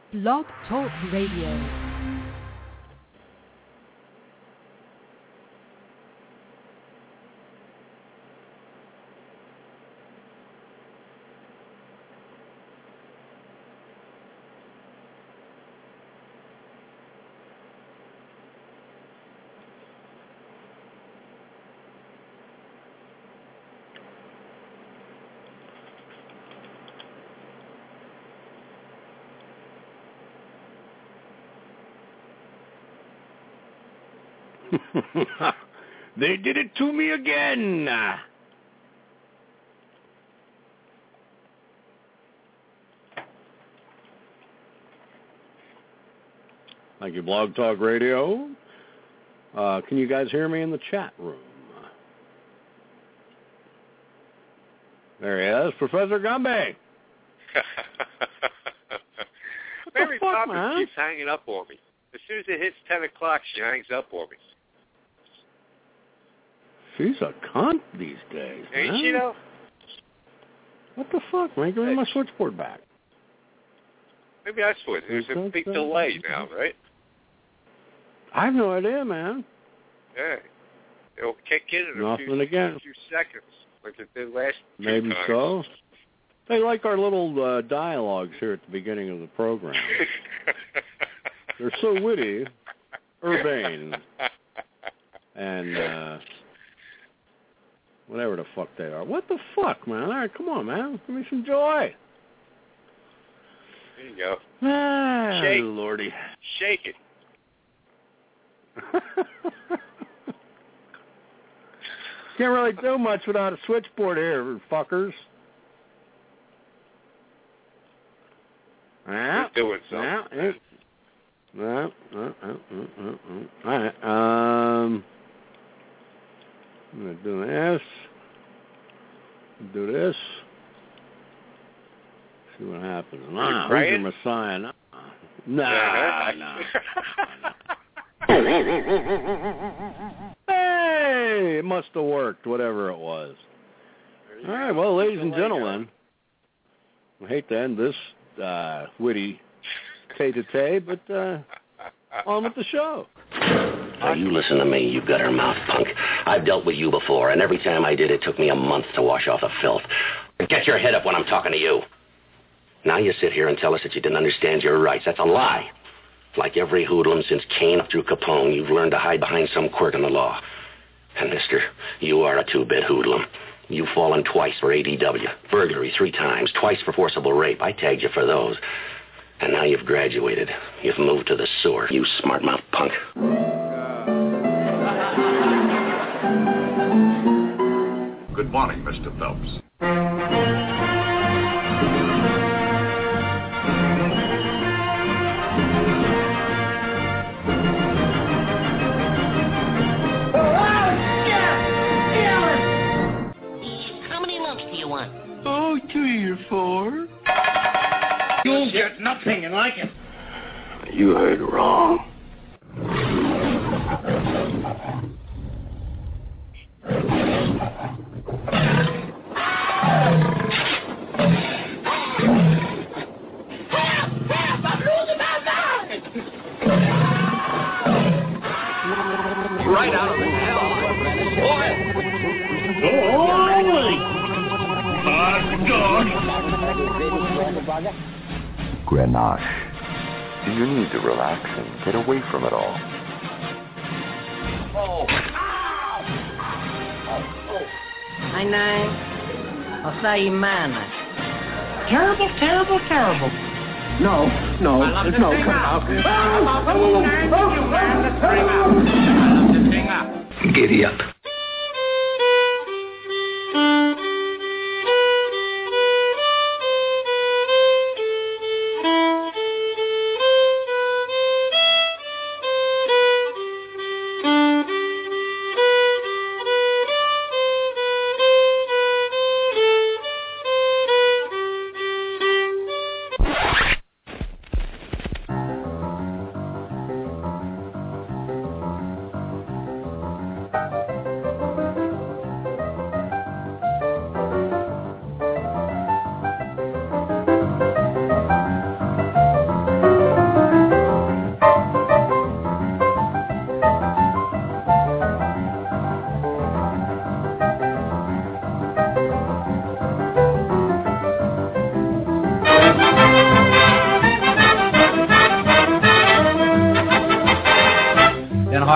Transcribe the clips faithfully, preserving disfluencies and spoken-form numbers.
Blog Talk Radio. They did it to me again. Thank you, Blog Talk Radio. Uh, can you guys hear me in the chat room? There he is, Professor Gumby. Mary fuck, Poppins man? keeps hanging up on me. As soon as it hits ten o'clock, she hangs up on me. She's a cunt these days, Ain't man. she, though? What the fuck, man? Give me my switchboard back. Maybe that's what. There's a big delay now, right? I have no idea, man. Yeah. It'll kick in in a Nothing few, again. few seconds, like it did last two Maybe times. so. They like our little uh, dialogues here at the beginning of the program. They're so witty, urbane, and uh, whatever the fuck they are. What the fuck, man? All right, come on, man. Give me some joy. There you go. Ah, Shake. Lordy. Shake it. Can't really do much without a switchboard here, fuckers. Yeah. He's doing something. Yeah. yeah. No, no, no, no, no, no. All right. Um, I'm going to do this. Do this. See what happens. Nah, who's your Messiah? Nah, nah. nah. Hey, it must have worked, whatever it was. All right, well, ladies and gentlemen, I hate to end this uh, witty tete-a-tete, but uh, on with the show. Now, you listen to me, you gutter mouth punk. I've dealt with you before, and every time I did, it took me a month to wash off the filth. Get your head up when I'm talking to you. Now you sit here and tell us that you didn't understand your rights. That's a lie. Like every hoodlum since Cain up through Capone, you've learned to hide behind some quirk in the law. And, mister, you are a two-bit hoodlum. You've fallen twice for A D W, burglary three times, twice for forcible rape. I tagged you for those. And now you've graduated. You've moved to the sewer, you smart-mouth punk. Good morning, Mister Phelps. How many lumps do you want? Oh, three or four. You'll get nothing and like it. You heard wrong. Right out of the hell, boy. Hot dog. Grenache. You need to relax and get away from it all. Oh. I know. I'll say you man. Terrible, terrible, terrible. No, no, no, come out. Giddy up.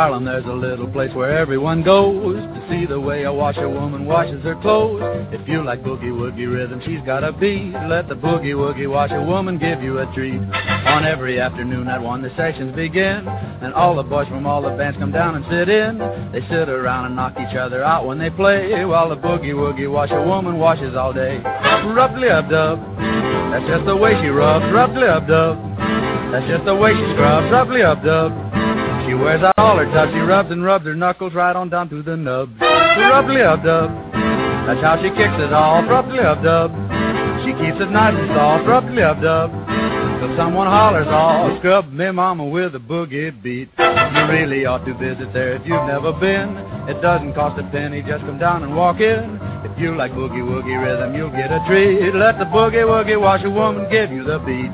Harlem, there's a little place where everyone goes to see the way a washerwoman washes her clothes. If you like boogie-woogie rhythm, she's got a beat. Let the boogie-woogie washerwoman give you a treat. On every afternoon at one, the sessions begin, and all the boys from all the bands come down and sit in. They sit around and knock each other out when they play, while the boogie-woogie washerwoman washes all day. Rub-a-dub-dub, that's just the way she rubs. Rub-a-dub-dub, that's just the way she scrubs. Rub-a-dub-dub, she wears out all her tubs. She rubs and rubs her knuckles right on down to the nubs. Rub-a-dub-dub, that's how she kicks it off. Rub-a-dub-dub, she keeps it nice and soft. Rub-a-dub-dub, till someone hollers, "Oh, scrub me mama with a boogie beat." You really ought to visit there if you've never been. It doesn't cost a penny, just come down and walk in. If you like boogie-woogie rhythm, you'll get a treat. Let the boogie-woogie washerwoman give you the beat.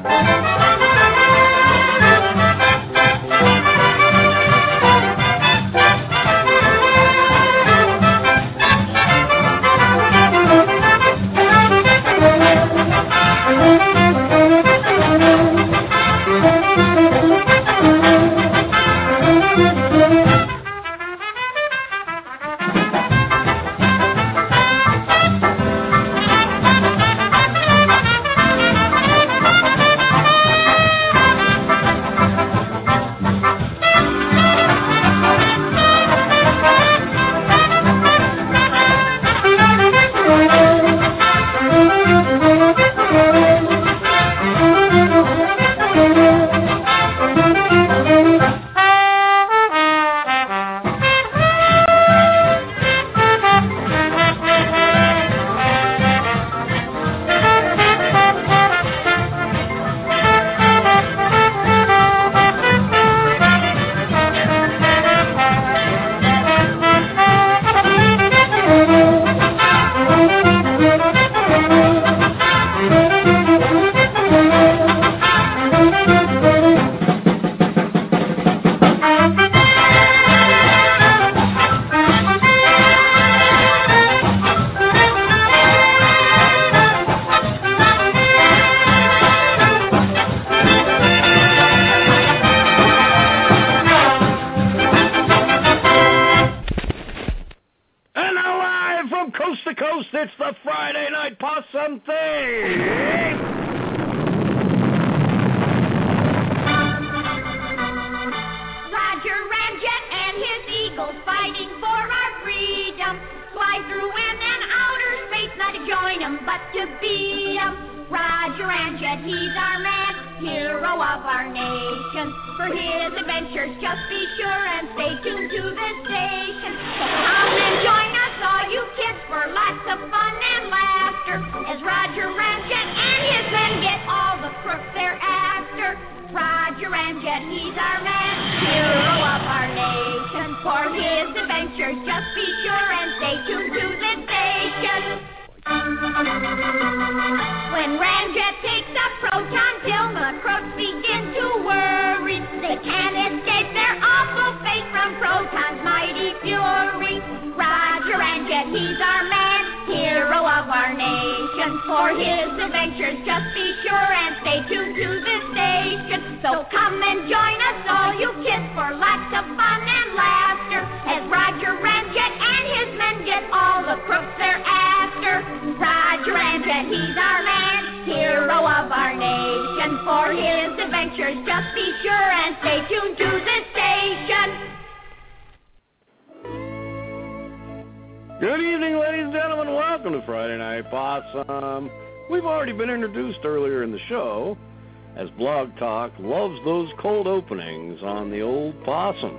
Good evening, ladies and gentlemen. Welcome to Friday Night Possum. We've already been introduced earlier in the show as Blog Talk loves those cold openings on the old Possum.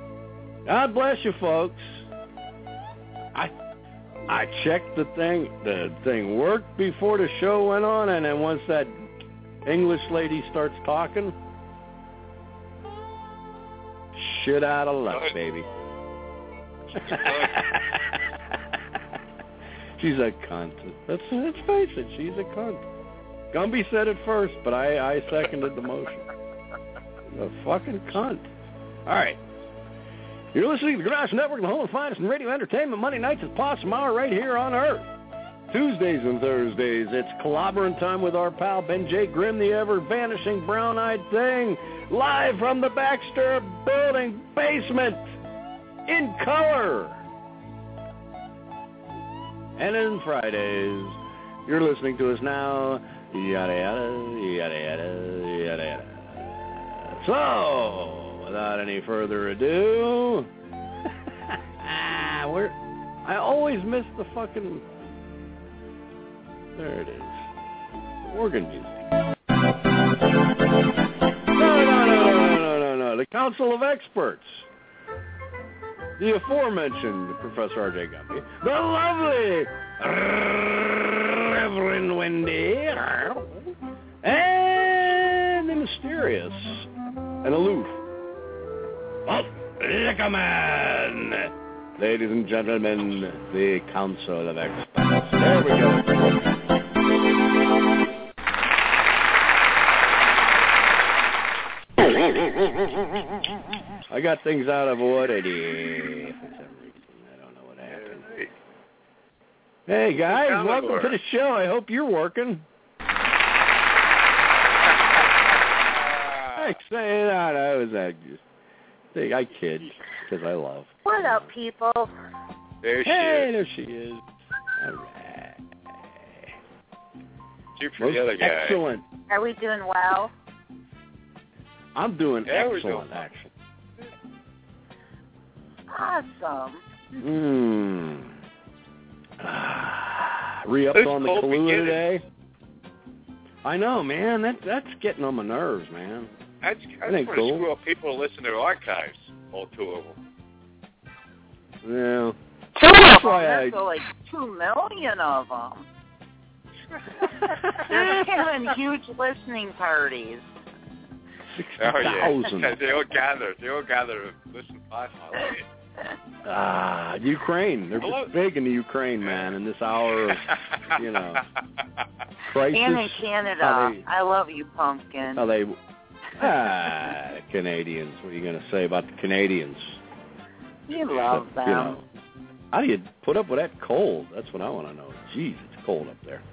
God bless you, folks. I I checked the thing. The thing worked before the show went on, and then once that English lady starts talking, shit out of luck, baby. She's a cunt. Let's, let's face it, she's a cunt. Gumby said it first, but I, I seconded the motion. A fucking cunt. All right. You're listening to the Garage Network, the home of finest in radio entertainment. Monday nights is Possum Hour right here on Earth. Tuesdays and Thursdays, it's clobbering time with our pal Ben J. Grimm, the ever-vanishing brown-eyed thing, live from the Baxter Building basement. in color. And in Fridays, you're listening to us now, yada, yada, yada, yada, yada, yada. So, without any further ado, we're, I always miss the fucking, there it is, the organ music. No, no, no, no, no, no, no, the Council of Experts. The aforementioned Professor R J Gumpy, the lovely Reverend Wendy, and the mysterious and aloof Walt Liquor Man. Ladies and gentlemen, the Council of Experts. There we go. I got things out of order here for some reason. I don't know what happened. Hey, guys, welcome to the show. I hope you're working. I say that. I was I just think I kid because I love. What up, people? There she hey, is. there she is. All right. Two for the other guy. Excellent. Are we doing well? I'm doing yeah, excellent, doing actually. Awesome. Mmm. Re-upped on the Kahlua today. I know, man. That that's getting on my nerves, man. That's, that's that ain't what cool. screw up people who listen to archives, all two of them. Yeah. Two That's of them. why There's I... like two million of them. They're having huge listening parties. sixty Oh, thousand. yeah. they all gather. They all gather to listen to us. Ah, Ukraine. They're Hello? big in the Ukraine, man, in this hour of, you know, crisis. And in Canada. How they, I love you, Pumpkin. how they, ah, Canadians. What are you going to say about the Canadians? You love Except, them. You know, how do you put up with that cold? That's what I want to know. Jeez, it's cold up there.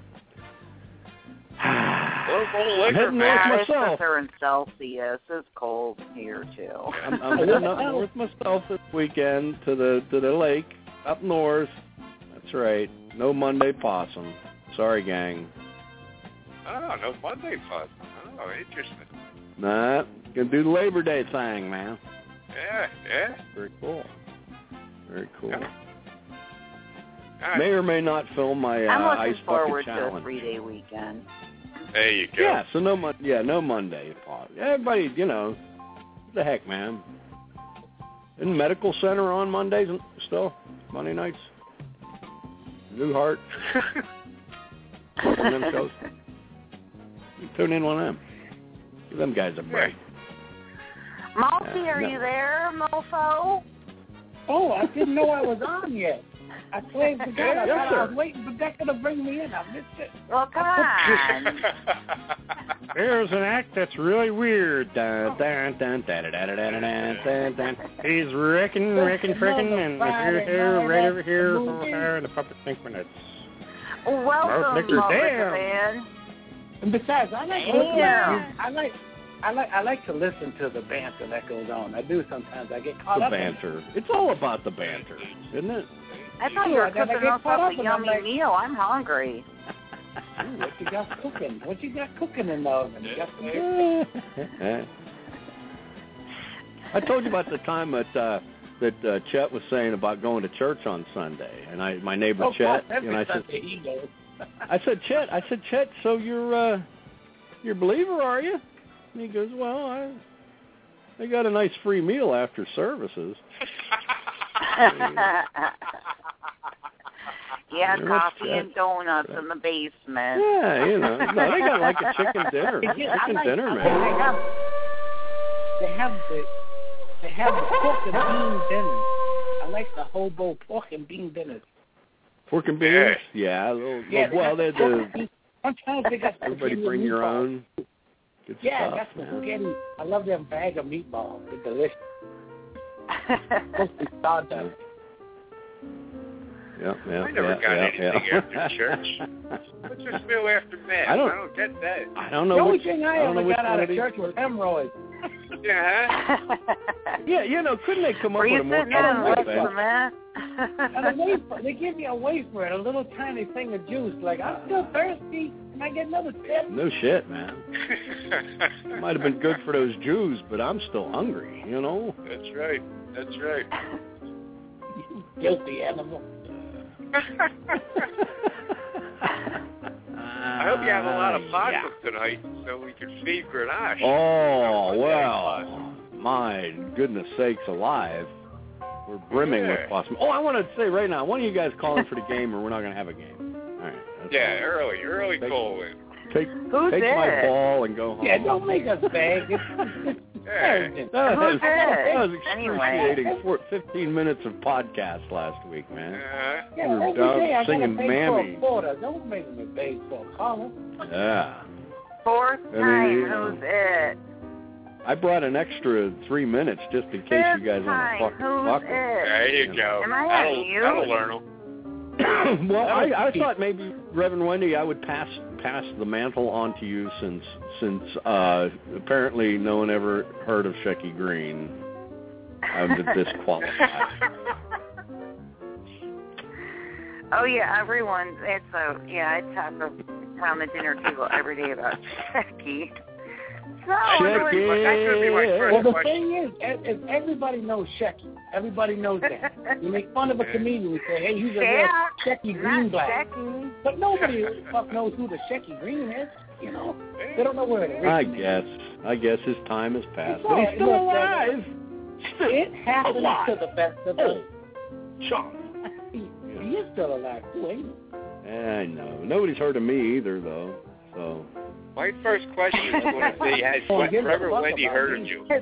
Well, I'm liquor, heading north Yeah, it's myself. up there in Celsius. It's cold here, too. I'm, I'm heading up north myself this weekend to the to the lake up north. That's right. No Monday possum. Sorry, gang. Oh, no Monday fun. Oh, interesting. Nah, gonna do the Labor Day thing, man. Yeah, yeah. Very cool. Very cool. Yeah. Right. May or may not film my uh, I'm ice looking bucket forward challenge. to a three-day weekend. There you go. Yeah, so no mon- yeah, no Monday. Everybody, you know, what the heck, man. Isn't Medical Center on Mondays and still? Monday nights? New Heart? One of them shows. You tune in one of them. Give them guys a break. Malty, Yeah, are no. you there, mofo? Oh, I didn't know I was on yet. I swear to God, I Yes, thought sir. I was waiting for Decca to bring me in. I missed it. Well, come on. There's an act that's really weird. Dun, dun, dun, dun, dun, dun, dun, dun, dun, dun. He's wrecking, wrecking, fricking, and here, here, right over here, over here, and the puppet think when it's... Welcome, Knicker, Malty damn. man. And besides, I like, Damn. I like, I like, I like to listen to the banter that goes on. I do sometimes. I get caught The up. banter. It's all about the banter, isn't it? I thought you were Yeah, then I cooking get us caught up up a and I'm yummy like- meal. I'm hungry. Ooh, what you got cooking? What you got cooking in the oven? You got some I told you about the time that uh, that uh, Chet was saying about going to church on Sunday, and I, my neighbor Oh, Chet, every and I said, Sunday he goes. I said, Chet, I said, Chet, so you're uh, you're a believer, are you? And he goes, well, I I got a nice free meal after services. Yeah, Very coffee much, and donuts in the basement. Yeah, you know, no, they got like a chicken dinner, They get- I chicken like- dinner, I man. like- They have, they have the, they have the pork and bean dinners. I like the hobo pork and bean dinners. Pork and beans, yeah. a little, Yeah, they well, got they're pork the and beans. Sometimes they got everybody spaghetti bring and your meatballs. own. Good Yeah, stuff, that's the man. spaghetti. I love them bag of meatballs. They're delicious. Supposed to be sawdust. Yeah, yeah, I never yeah, got yeah, anything yeah. after church. What's this meal after mass? I don't- I don't get that. I don't know. The only which, thing I, I don't ever know which got out one of it is. church was hemorrhoids. Yeah. Yeah, you know, couldn't they come up Were with you a more sitting there and colorful listening to band? that? And a wafer, they give you a wafer and a little tiny thing of juice. Like, I'm still thirsty. Can I get another sip? No shit, man. Might have been good for those Jews, but I'm still hungry, you know? That's right. That's right. You guilty animal. I hope you have a lot of vodka yeah. tonight so we can feed Grenache. Oh, well, my goodness sakes alive. We're brimming Yeah. with possible. Oh, I want to say right now, one of you guys call in for the game or we're not going to have a game. All right. That's Yeah, all. early, early Take- call in. Take, Who's take my it? ball and go home. Yeah, don't make us beg. It's, it's Yeah. That was, Who's that was it? excruciating. Anyway. For fifteen minutes of podcast last week, man. Uh, yeah, we were every down day I singing gotta pay Mammy. for a quarter. Don't make me beg for a collar. Yeah. Fourth I mean, time, you know. who's it? I brought an extra three minutes just in case you guys want to Time, fucking who's talk. it? there you go. Am I that'll, on you? that'll learn them. Well, I, I thought maybe, Reverend Wendy, I would pass pass the mantle on to you since since uh, apparently no one ever heard of Shecky Green. I'm disqualified. Oh yeah, everyone. It's a yeah. I talk around the dinner table every day about Shecky. So Shecky. But that's going to be my first Well, the question. thing is, e- if everybody knows Shecky. Everybody knows that. You make fun of a comedian, we say, hey, he's a real Yeah, Shecky not Greenblatt. Shecky. But nobody fuck knows who the Shecky Green is, you know? They don't know where it I originated. guess. I guess his time has passed. It's But he's all- still look, alive. It happens Alive. to the best of us. Sean. He, he is still alive, too, ain't he? I know. Nobody's heard of me either, though. So. My first question is going to be, has Oh, give a Reverend fuck Wendy about heard me. of you?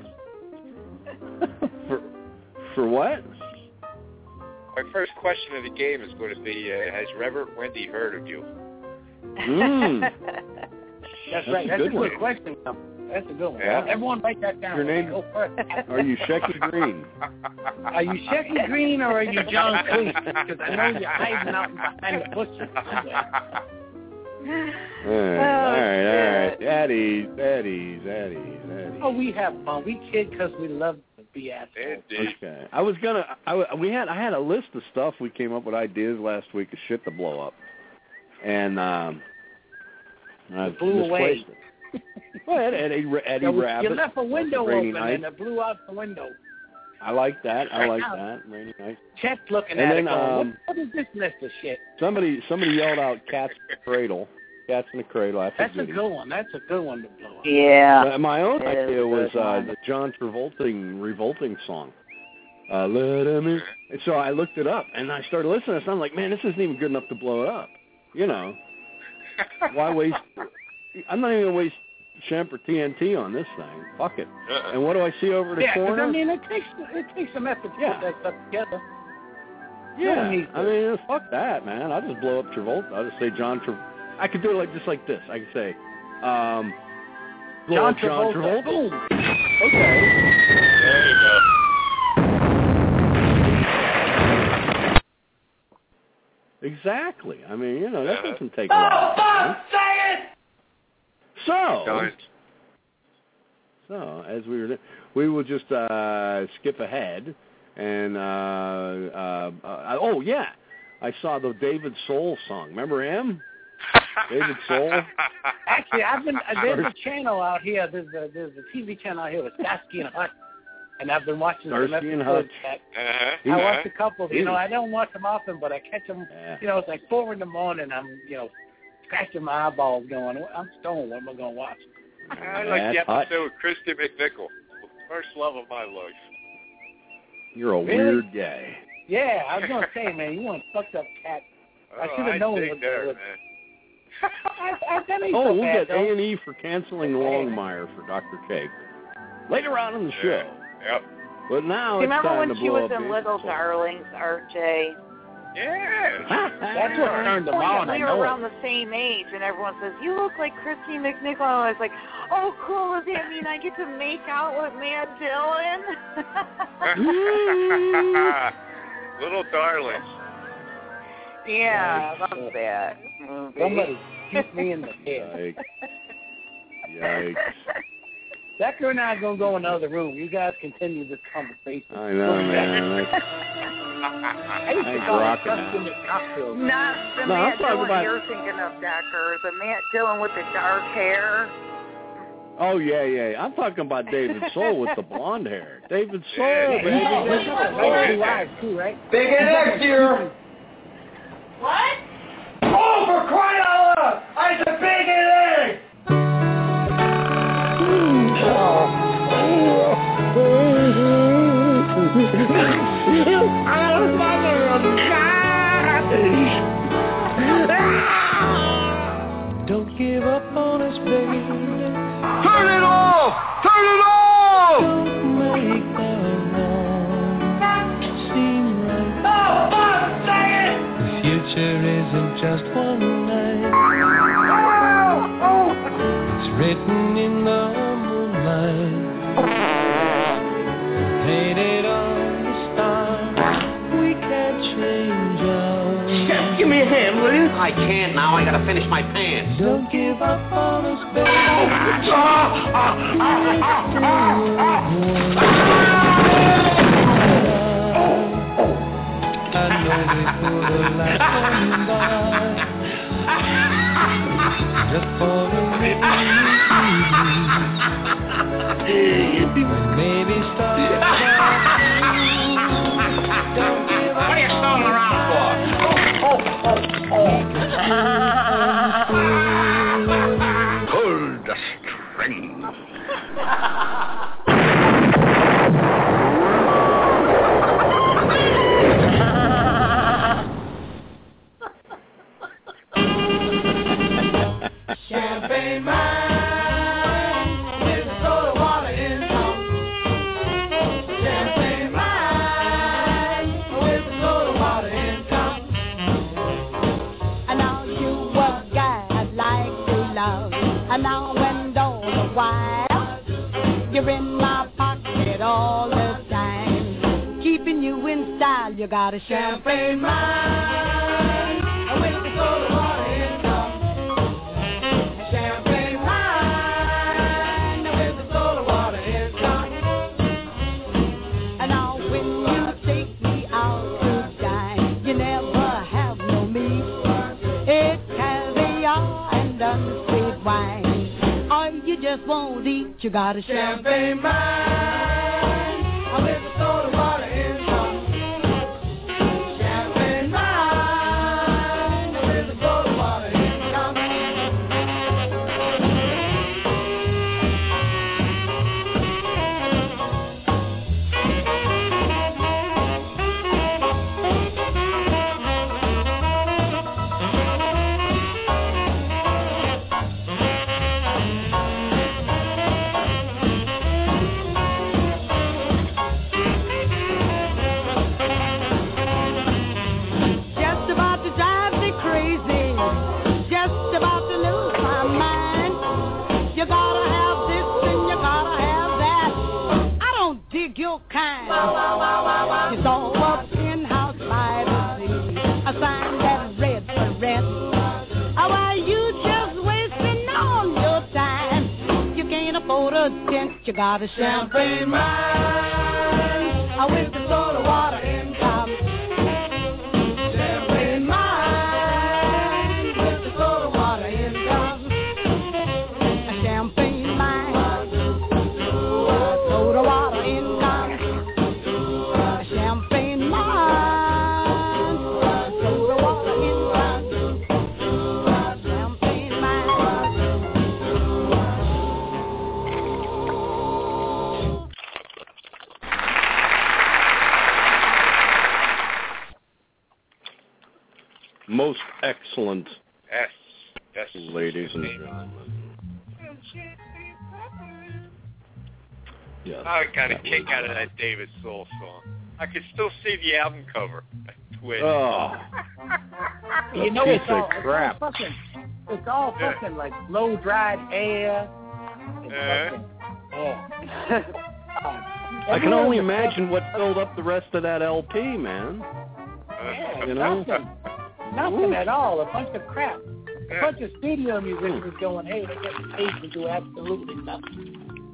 for for what? My first question of the game is going to be, uh, has Reverend Wendy heard of you? Mm. That's, That's right. a That's good a good one. question. That's a good one. Yeah. Everyone write that down. Your name- Go first. Are you Shecky Green? Are you Shecky Green or are you John Cleese? Because I know you're hiding out behind the bushes somewhere. All right, all right, all right. At ease, at ease, at ease, at ease. Oh, we have fun. We kid because we love to be assholes. Indeed. Okay. I was gonna. I w- we had. I had a list of stuff we came up with ideas last week of shit to blow up, and um, I It blew away. misplaced it. Well, Eddie, Eddie, Eddie Yeah, we- Rabbit. you left a window Rainy open Night. and it blew out the window. I like that. I like that. Rainy Night. Chet's looking And at then, it going, um, what, what is this list of shit? Somebody, somebody yelled out "Cats in the Cradle." Cats in the Cradle. That's, That's a a goodie. good one. That's a good one to blow up. Yeah. Uh, my own It is idea a was good uh, one. the John Travolting revolting song. Uh, let him in. And so I looked it up and I started listening. And I'm like, man, this isn't even good enough to blow it up. You know, why waste? I'm not even gonna waste Shemp or T N T on this thing. Fuck it. Uh-uh. And what do I see over the Yeah, 'cause, corner? I mean, it takes it takes some effort to Yeah. put that stuff together. yeah, no one needs I mean, fuck that, man. I'll just blow up Travolta. I'll just say John Travolta. I could do it like just like this. I could say, um, blow John up John Travolta. Travolta. Boom. Okay. There you go. Exactly. I mean, you know, that Yeah. doesn't take a lot. of time. So, Done. so as we were, we will just uh, skip ahead, and uh, uh, uh, oh yeah, I saw the David Soul song. Remember him? David Soul. Actually, I've been uh, there's a channel out here. There's a there's a T V channel out here with Starsky and Hutch, and I've been watching some Starsky and episodes. Hutch. Uh-huh. I watched a couple. You know, I don't watch them often, but I catch them. Yeah. You know, it's like four in the morning. I'm you know scratching my eyeballs, going, I'm stoned. What am I gonna watch? I like the That's hot. episode with Christy McNichol. First love of my life. You're a Really? weird guy. Yeah, I was gonna say, man, you want fucked up cat. I Oh, should have known dig what there, that was. man. I, I, that ain't Oh, so we'll bad, get though. A and E for canceling Longmire for Doctor Cake later on in the show. Yep. But now Do you it's remember time when to she blow was up in David Little Soul. Darlings, R J? Yeah. That's what turned them on. I We were know around it. the same age, and everyone says, you look like Christy McNichol. And I was like, oh, cool. Does that mean I get to make out with Matt Dillon? Little darlings. Yeah, I love that movie. Somebody shoot me in the head. Yikes. Yikes. Decker and I are going to go in another room. You guys continue this conversation. I know, man. I used to call it custom cocktails. Not the No, I'm Matt talking Dillon about- you're thinking of, Decker. The Matt Dillon with the dark hair. Oh, yeah, yeah. I'm talking about David Soul with the blonde hair. David Soul, Yeah, baby. He's got David nice Soul. blue eyes, too, right? Big and X here. What? Oh, for crying out loud! I said big and X! Don't give up on us, baby. Turn it off! Turn it off! Don't make the wrong seem right. Oh, fuck, say it! The future isn't just one night. It's written in the moonlight. Painted on the stars. We can't change our... Chef, give me a hand, will you? I can't now. I gotta finish my pants. Don't give up on us, baby. I know we put a lot on by. Just for a minute. Maybe start. Don't give up. What are you stalling around for? Pull the string. Champagne wine with a soda water in top. Champagne wine with a soda water in top. I know you were a guy I'd like to love. And now and all the while, you're in my pocket all the time. Keeping you in style, you got a champagne wine with a soda water in top. Just won't eat, you got a champagne wine with a soda water in top. Champagne wine with a soda water in top. It's all up in-house privacy. A sign that read for rent. Oh, why you just wasting all your time? You can't afford a dent. You got a champagne wine with the soda water in top. Champagne wine with the soda water in top. A champagne wine, soda water in top. Most excellent, Yes. Yes. ladies and gentlemen. Yes, I got a that kick was- out of that David Soul song. I could still see the album cover. Twist. Oh, You know, piece it's all, of crap. it's all fucking, it's all Yeah. fucking like blow-dried air. It's Uh. fucking, yeah. I can only imagine what filled up the rest of that L P, man. Yeah, You know? nothing. Nothing at all. A bunch of crap. A Yeah. bunch of studio musicians going, hey, they get paid to do absolutely nothing.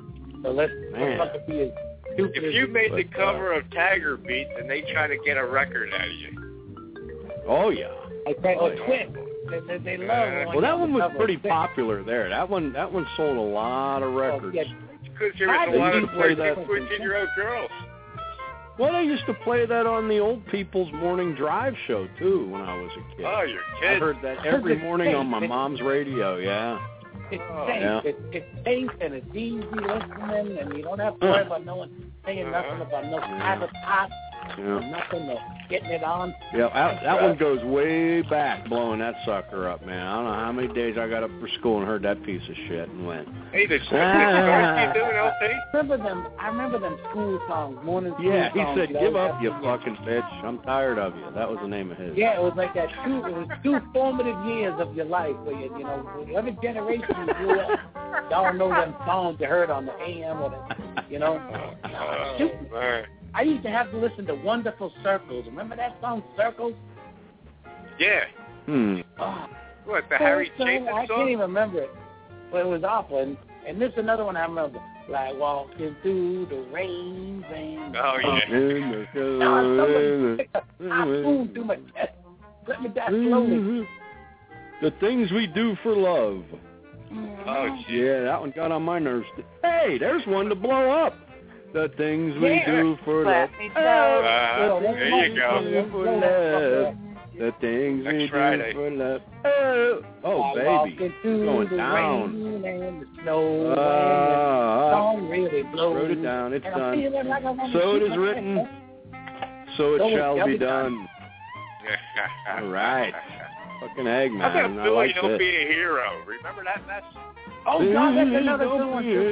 So let's, let's not be as stupid. If you made the But, cover of Tiger Beat, then they try to get a record out of you. Oh yeah. Okay, Oh, or yeah. Twix. They, they, they love Uh, when Well, that you one was cover pretty Twix. popular there. That one, that one sold a lot of Oh, records. yeah. Because there was I a lot used of to play thirteen, that. fourteen-year-old girls. Well, they used to play that on the Old People's Morning Drive show too when I was a kid. Oh, you're I kidding. heard that every morning on my mom's radio. Yeah. It's Oh, safe. yeah. It's, it's safe and it's easy listening, and you don't have to worry about no one saying nothing about no private pot Yeah. or nothing or getting it on. Yeah, that, that one goes way back, blowing that sucker up, man. I don't know how many days I got up for school and heard that piece of shit and went. Hey, the Ah. you doing, L T? I remember them. I remember them school songs, morning school Yeah, he songs. said, you "Give know, up, you that- fucking bitch. I'm tired of you." That was the name of his. Yeah, it was like that. Two, it was two formative years of your life where you, you know, whatever generation you grew up, y'all know them songs you heard on the A M or the, you know. Oh, Shoot. man. I used to have to listen to Wonderful Circles. Remember that song, Circles? Yeah. Hmm. Oh, What, the Harry so- Chapin I can't song? even remember it. But it was awful. And, and this is another one I remember. Like walking through the rain, rain. Oh, yeah. No, somebody picked a hot spoon through my chest. Let me die slowly. The things we do for love. Oh, shit. Yeah, that one got on my nerves. Hey, there's one to blow up. The things we Yeah. do for love. Classy Oh, Uh, the there things you go. we do for love. The things Next we do Friday. for love. Oh, oh I baby, walking through going the down. rain and the snow and Uh, the song really blows. wrote it down. It's and I'm done. feeling like I wanna So it shoot is my written. chest. So it So it shall shall be be done. All right. Fucking egg, How about man. I Billy like Don't this. Be a Hero? Remember that mess? Oh, God, that's another good one, too.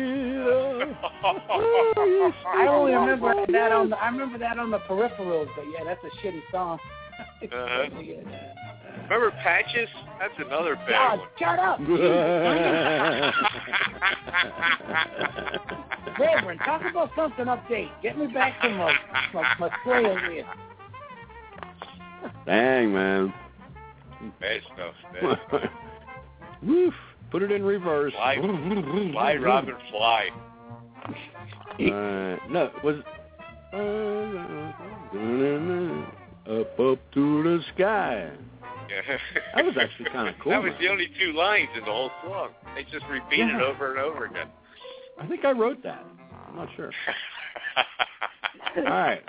I only remember that on the, I remember that on the peripherals, but yeah, that's a shitty song. Uh-huh. Remember Patches? That's another bad God, one. shut up. Reverend, talk about something update. Get me back to my, my, my trail here. Dang, man. Bad stuff, man. Woof. Put it in reverse. Fly, fly, Robin, fly. Uh, no, was up, up to the sky. That was actually kind of cool. That was man. the only two lines in the whole song. They just repeat it Yeah. over and over again. I think I wrote that. I'm not sure. All right.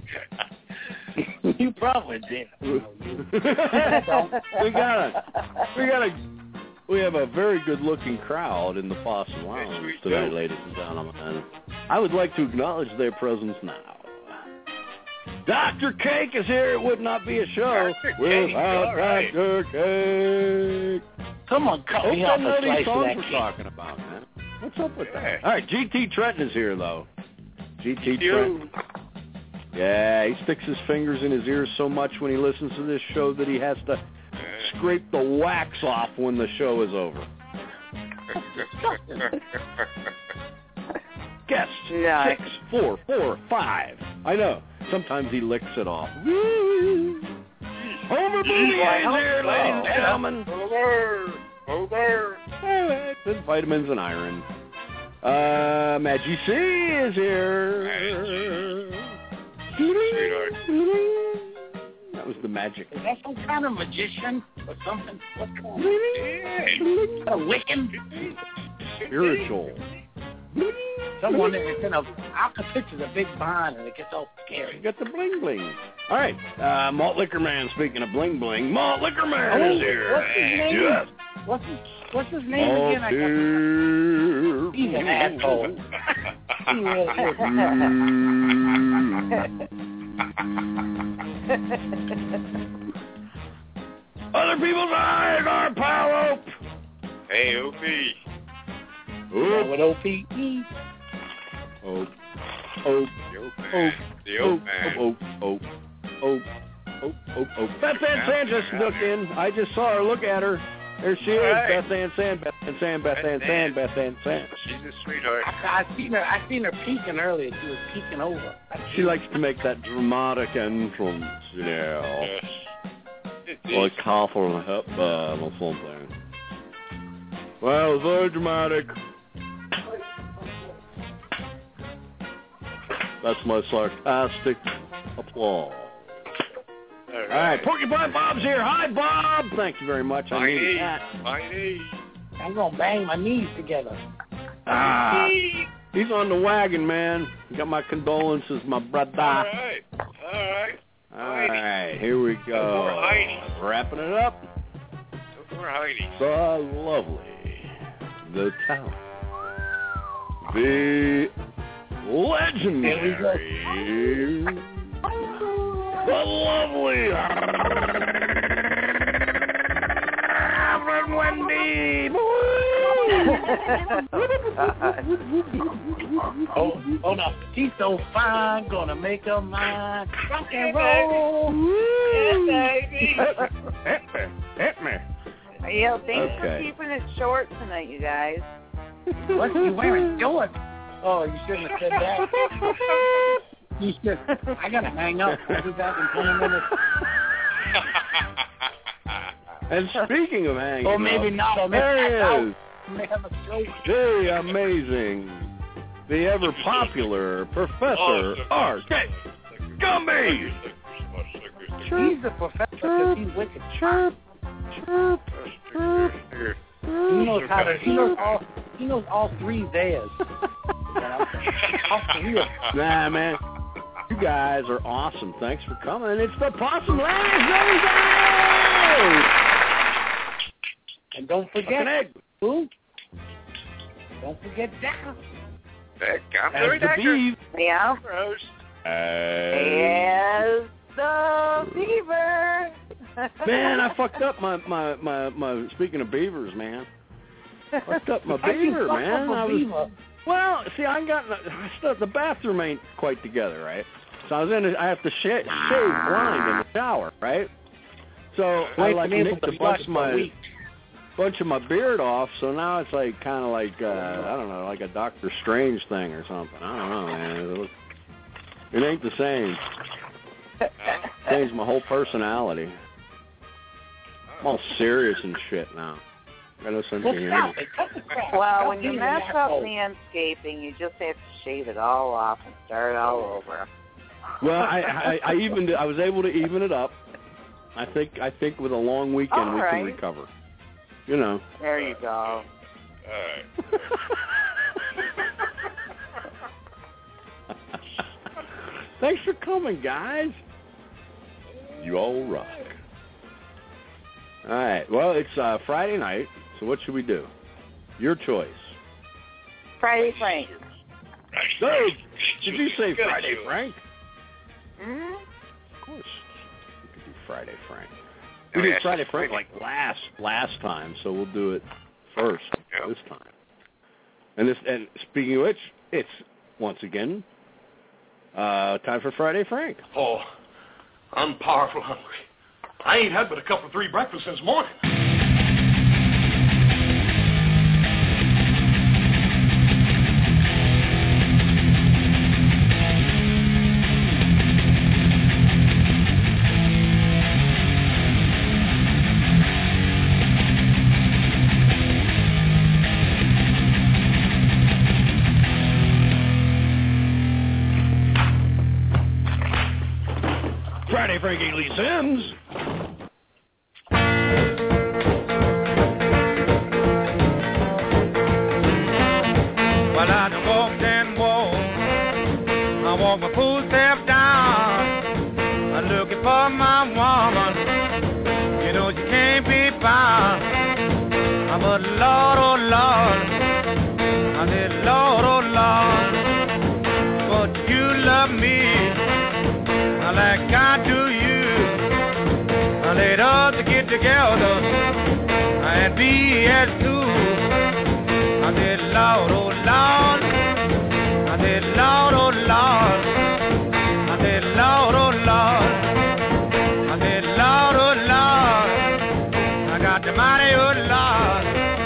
You probably did. we got a, we got a, we have a very good-looking crowd in the Possum Lounge we tonight, do. ladies and gentlemen. I would like to acknowledge their presence now. Doctor Cake is here. It would not be a show Doctor Cake, without all right. Doctor Cake. Come on, cut Hope me they off know a these slice of songs that we're cake. talking about, man. What's up with Yeah. that? All right, G T Trenton is here, though. G T You. Trenton. Yeah, he sticks his fingers in his ears so much when he listens to this show that he has to scrape the wax off when the show is over. Guest No. six four four five. I know. Sometimes he licks it off. Homer Booty is here, ladies and gentlemen. Over, over. With vitamins and iron. Uh, Maggie C is here. Sweetheart. That was the magic. Is that some kind of magician or something? What's going on? Yeah. A Wiccan? Spiritual. Someone that's in a, I can picture the big barn and it gets all scary. You got the bling bling. All right, uh, Malt Liquor Man. Speaking of bling bling, Malt Liquor Man Oh, is here. what's his name? Yes. What's his, what's his name Malt again? I got He's an asshole. He really Other people's eyes are pal ope. Hey, O P. is. With O P E. Ope. Ope. The Ope Ope. Man. The Ope Ope. Man. Ope. Ope. Ope. Ope. Ope. Ope. Beth Ann San just snuck in. I just saw her. Look at her. There she is. Right. Beth Ann San. Beth Ann San. Beth Ann San. Beth Ann San. She's a sweetheart. I, I seen her. I seen her peeking earlier. She was peeking over. She likes to make that dramatic entrance, you know, Yes. like Catherine Hepburn or something. Well, it's very dramatic. That's my sarcastic applause. All right. All right, Porcupine Bob's here. Hi, Bob. Thank you very much. I My need knee. that. My knee. I'm going to bang my knees together. Ah, he's on the wagon, man. Got my condolences, my brother. All right. All right. All right, here we go. Wrapping it up. Poor Heidi. The lovely, the talent, the legendary, the lovely Reverend Wendy. oh, oh no, she's so fine, gonna make her mine. Rock and roll, Yeah, baby. Hit me, hit me. Yeah, thanks Okay. for keeping it short tonight, you guys. What are you wearing? Shorts? Oh, you shouldn't have said that. You should. I gotta hang up. I'll be back in twenty minutes. And speaking of hanging Or maybe up, not. Or maybe there he out. is. May have a stroke. The amazing, the ever popular Professor R K Gumby. He's a professor because he's wicked. Chirp, chirp, chirp. He knows how to. He knows all. He knows all three theirs. All three of them. Nah, man. You guys are awesome. Thanks for coming. It's the Possum Land. And don't forget who? Don't forget Jack. Heck, I'm As very the doctor. beef. Yeah. Gross. As the beaver. Man, I fucked up my, my, my, my, speaking of beavers, man. Fucked up my How'd you beaver, fuck man. up a I was, beaver? well, see, I got, I still, the bathroom ain't quite together, right? So I was in, a, I have to sh- shave blind in the shower, right? So I Wait, like been able nicked to a bunch flush of for a my, week. bunch of my beard off, so now it's like kind of like, uh, I don't know, like a Doctor Strange thing or something. I don't know, man. It, looks, it ain't the same. Changed my whole personality. I'm all serious and shit now. Got no sense of humor. Well, when you mess up landscaping, you just have to shave it all off and start all over. Well, I, I, I even I was able to even it up. I think I think with a long weekend All we right. can recover. You know. There you go. All right. Thanks for coming, guys. You all rock. All right. Well, it's uh, Friday night, so what should we do? Your choice. Friday Frank. No, did you say Friday Frank? Mm-hmm. Of course. We could do Friday Frank. We did Friday Frank like last last time, so we'll do it first this time. And this and speaking of which, it's once again uh, time for Friday Frank. Oh, I'm powerful hungry. I ain't had but a couple of three breakfasts since morning. Friday Frankie Lee Sims. Well, I done walked and walked. I walk my full step down. I'm looking for my woman. You know she can't be found. But Lord, oh Lord, I said, Lord, oh Lord, but you love me like I do you. I let us get together and be as two. I said, Lord, oh Lord. I said, Lord, oh Lord. I said, Lord, oh Lord. I said, Lord, oh Lord. I got the mighty oh Lord.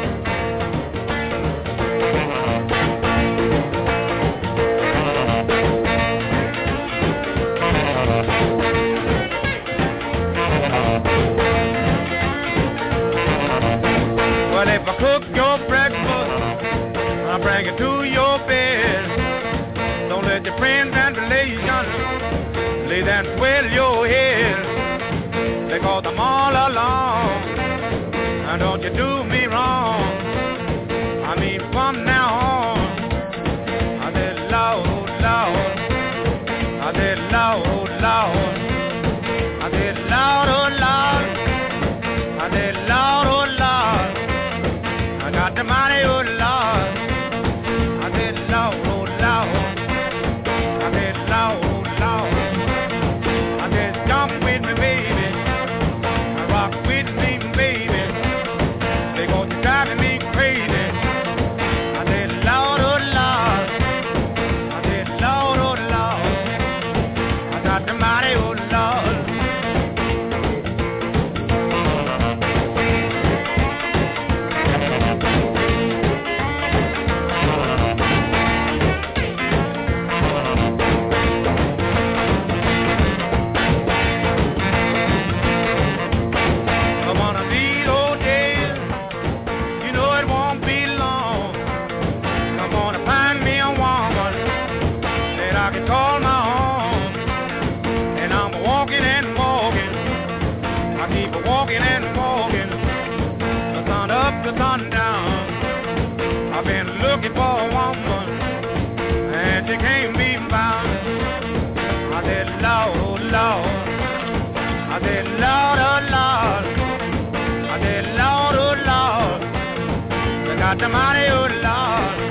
Well, if I cook your breakfast, I bring it to your bed. Don't let Let your friends and relations lay that swell your head, because I'm all alone. Now don't you do me wrong. I mean from now on. I said Lord, Lord. I said Lord, Lord. I said Lord, oh Lord. I said Lord, oh Lord. I got the money, oh Lord. I said Lord, oh Lord. I said Lord, oh Lord. I said jump with me, baby. I rock with me, baby. Because you're driving me crazy. I said Lord, oh Lord. I said Lord, oh Lord. I got the money, oh Lord. Walking and walking, the sun up, the sun down. I've been looking for a woman, and she can't be found. I said, Lord, oh Lord. I said, Lord, oh Lord. I said, Lord, oh Lord. I got the money, oh Lord.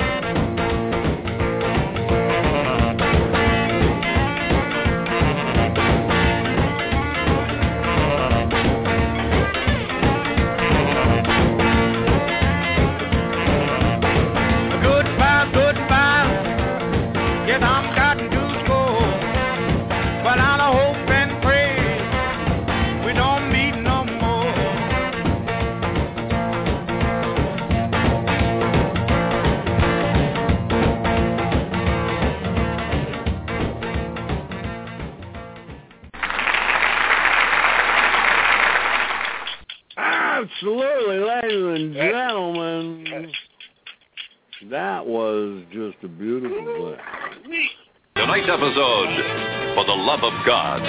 Absolutely, ladies and gentlemen. That was just a beautiful thing. Tonight's episode, For the Love of God.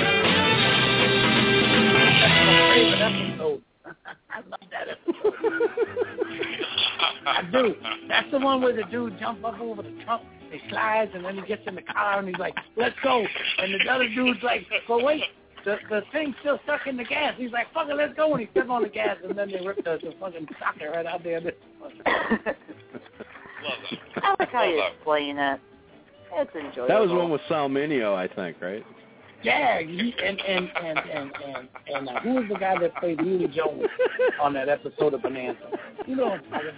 That's my favorite episode. I love that episode. I do. That's the one where the dude jumps up over the trunk, he slides, and then he gets in the car, and he's like, let's go. And the other dude's like, but wait. The the thing's still stuck in the gas. He's like, fuck it, let's go. And he steps on the gas, and then they rip the, the fucking socket right out there. I like how you explain it. It's enjoyable. That was one with Sal Mineo, I think, right? Yeah, he, and and and and and, and uh, who was the guy that played Lee Jones on that episode of Bonanza? You know.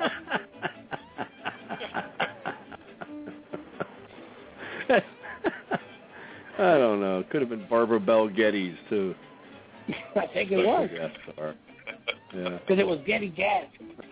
I don't know. Could have been Barbara Bell Geddes too. I think it was. Yeah. Because it was Getty Gas.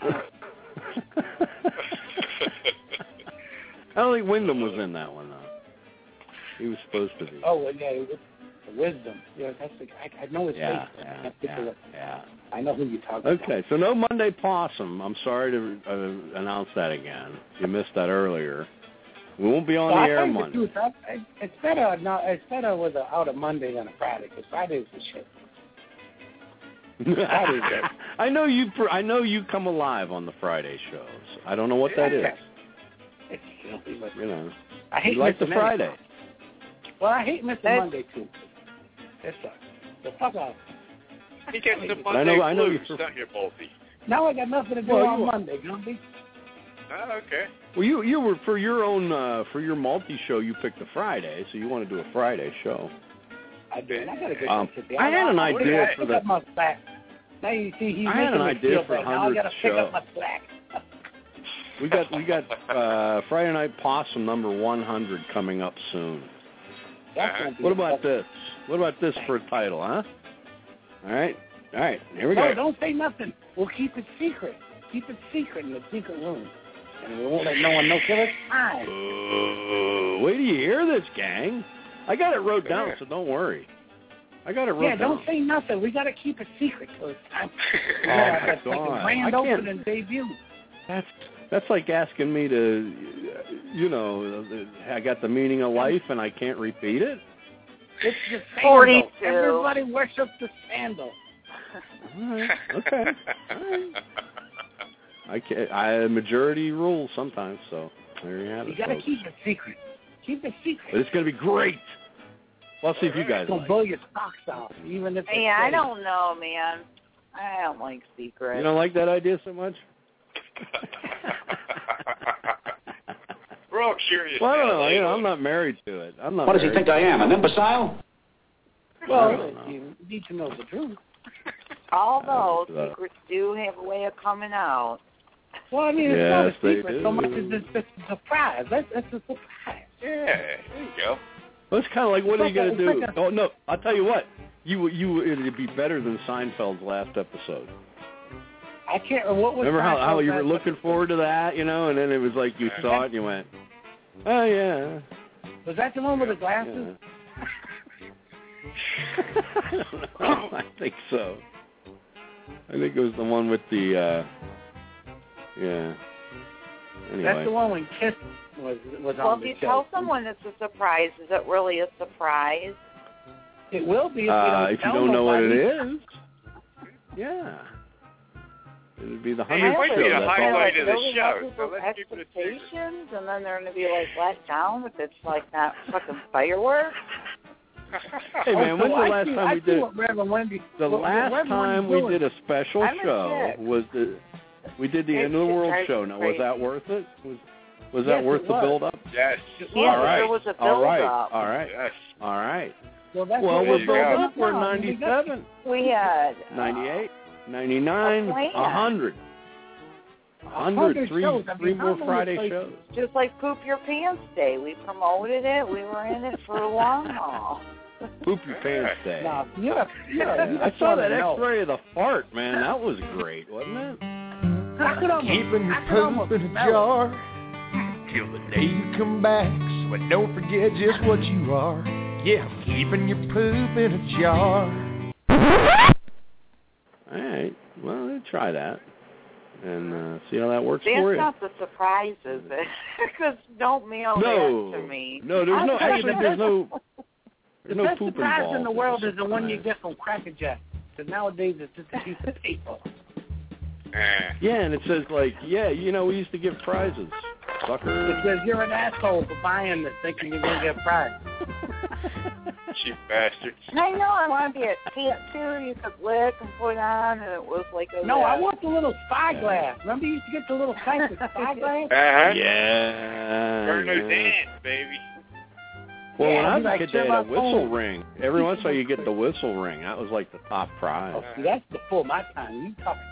I don't think Wyndham was in that one though. He was supposed to be. Oh well, yeah, it was Wisdom. Yeah, that's the. I, I know his yeah, face. Yeah, I yeah, yeah. I know who you're talking okay, about. Okay, so no Monday Possum. I'm sorry to uh, announce that again. You missed that earlier. We won't be on well, the air Monday. The truth, I, I, it's better. No, it's better with a, out a Monday than a Friday because Friday is the shit. Friday's good. I know you. I know you come alive on the Friday shows. I don't know what that is. It's filthy, but you know. I hate you like the Mister Friday. Monday. Well, I hate Mister Monday too. It's a the fuck off. He gets the Monday I know. blues, I know you're. don't you, Bolty? Now I got nothing to do well, on Monday, Gumby. Oh, okay. Well, you you were for your own uh, for your multi show. You picked a Friday, so you want to do a Friday show. I did. I got a good um, today. I had an I, idea I for the. My slack. Now you see he's I had an idea for a hundredth show. Now I got to pick show. up my slack. we got we got uh, Friday Night Possum number one hundred coming up soon. Uh-huh. What about this? What about this for a title, huh? All right, all right. Here we no, go. No, don't say nothing. We'll keep it secret. Keep it secret in the secret room. And we won't let no one know till it's time. Uh, wait till you hear this, gang. I got it wrote down, so don't worry. I got it wrote yeah, down. Yeah, don't say nothing. We got to keep it secret till it's time. Oh, yeah, my that's God. like a grand opening debut. That's that's like asking me to you know, I got the meaning of life and I can't repeat it? It's the sandal. forty-two. Everybody worships the sandal. All right. Okay. All right. I can't, I majority rules sometimes, so there you have it. You got to folks. keep it secret. Keep it secret. But it's going to be great. Well, I'll see if you guys Don't like blow it. your socks off, even if. Yeah, I don't know, man. I don't like secrets. You don't like that idea so much? We're all curious. Well, I don't now, know. You know, Lalo. I'm not married to it. I'm not. What does he married think I to am, it. an imbecile? Well, you need to know the truth. Although Uh, secrets do have a way of coming out. Well, I mean, it's Yes, not a they secret do. so much as it's just a surprise. That's, that's a surprise. Yeah, there you go. Well, it's kind of like, what are you going to It's do? like a- Oh no, I'll tell you what. You you it'd be better than Seinfeld's last episode. I can't. What was Remember how, how you were Seinfeld's looking forward to that, you know, and then it was like you saw it and you went, oh yeah. Was that the one with the glasses? Yeah. I don't know. I think so. I think it was the one with the, uh, yeah. Anyway. That's the one when Kiss was was Well, on if the you show. tell someone it's a surprise, is it really a surprise? It will be if you Uh, don't if you tell don't know what it nobody. is, yeah. It would be the Hey, it hundredth might show. be the That's all. highlight of the Really show, have so people's let's keep it a secret. expectations, and then they're going to be like let down if it's like not fucking fireworks. Hey man, when's the I last see, time I we see did? what Reverend Wendy, The what last Reverend time Wendy's we did doing. a special I'm a show chick. was the we did the It's end of the just world drives show. me Now was crazy. that worth it? Was was Yes, that worth it the was. build up? Yes. Yeah, All right. there was a All build right. up. All right. Yes. All right. Well, that's Well, what we're you building go. up. We're now. I mean, we got- ninety-seven, We had uh, ninety-eight, ninety-nine, a plan. one hundred. one hundred, three, shows. I mean, three how more many Friday places- shows. just like Poop Your Pants Day. We promoted it. We were in it for a long haul. Poop your pants day. No, yeah, yeah. you I just saw wanna that know. X-ray of the fart, man. That was great, wasn't it? I could almost, Keeping your I could almost poop in a smell it. jar till the day you come back. So I don't forget just what you are. Yeah, keeping your poop in a jar. All right. Well, let's try that and uh, see how that works That's for you. not the surprise, is it? Because don't mail No. that to me. No, there's no. I'll tell you, Actually, the there's best- no. The There's no best poop surprise involved. in the world is the one you surprise. get from Cracker Jack. Because nowadays it's just a piece of paper. Eh. Yeah, and it says like, yeah, you know, we used to give prizes, It sucker. says you're an asshole for buying this, thinking you're going to get a prize. Cheap bastards. I know I want to be a tattoo you could lick and put on, and it was like a No, I uh, want the little spyglass. Remember you used to get the little plastic spyglass? Uh-huh. Yeah. Burn those yeah. hands, baby. Well, when Yeah, I was like a kid, they had a Sherlock whistle Holmes. ring. Every once in a while, you get the whistle ring. That was like the top prize. Oh, see, that's before my time. You talking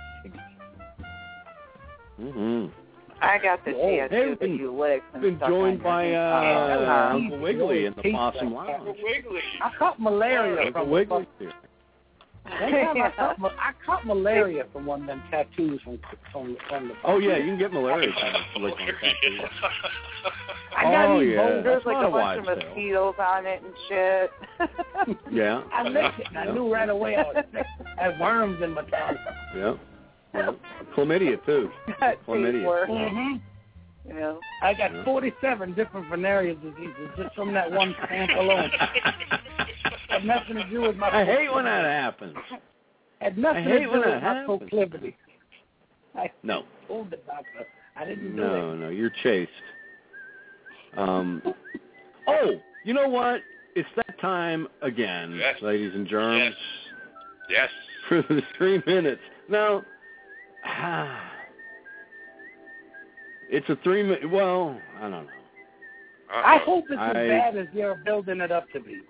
Mm-hmm. I got the Oh, tattoo hey, that been- you licked and Been stuck on joined your by hand. uh, Uh, Uncle Wiggly in the Teeth Possum like that. Lounge. Wiggly. I caught malaria Uncle from Wiggly's here. One time I caught, ma- I caught malaria from one of them tattoos from from, from the. Oh yeah, you can get malaria from the lick on tattoos. I got Oh, these yeah. bones. There's That's like not a a bunch of wise tale. mosquitoes on it and shit. Yeah. I licked it and I knew right away I was sick. I had worms in my tongue. Yeah. Yeah. Chlamydia too. Chlamydia. Mm-hmm. You know. I got Yeah. forty-seven different venereal diseases just from that one stamp alone. Had nothing to do with my. I hate when that happens. Had nothing I to hate do when with that my happens. proclivity. I No. told the doctor I didn't do No, it. no, you're chaste. Um. Oh, you know what? It's that time again, Yes. ladies and germs, Yes. for the three minutes. Now, it's a three minute. Well, I don't know. Uh-oh. I hope it's I- as bad as you're building it up to be.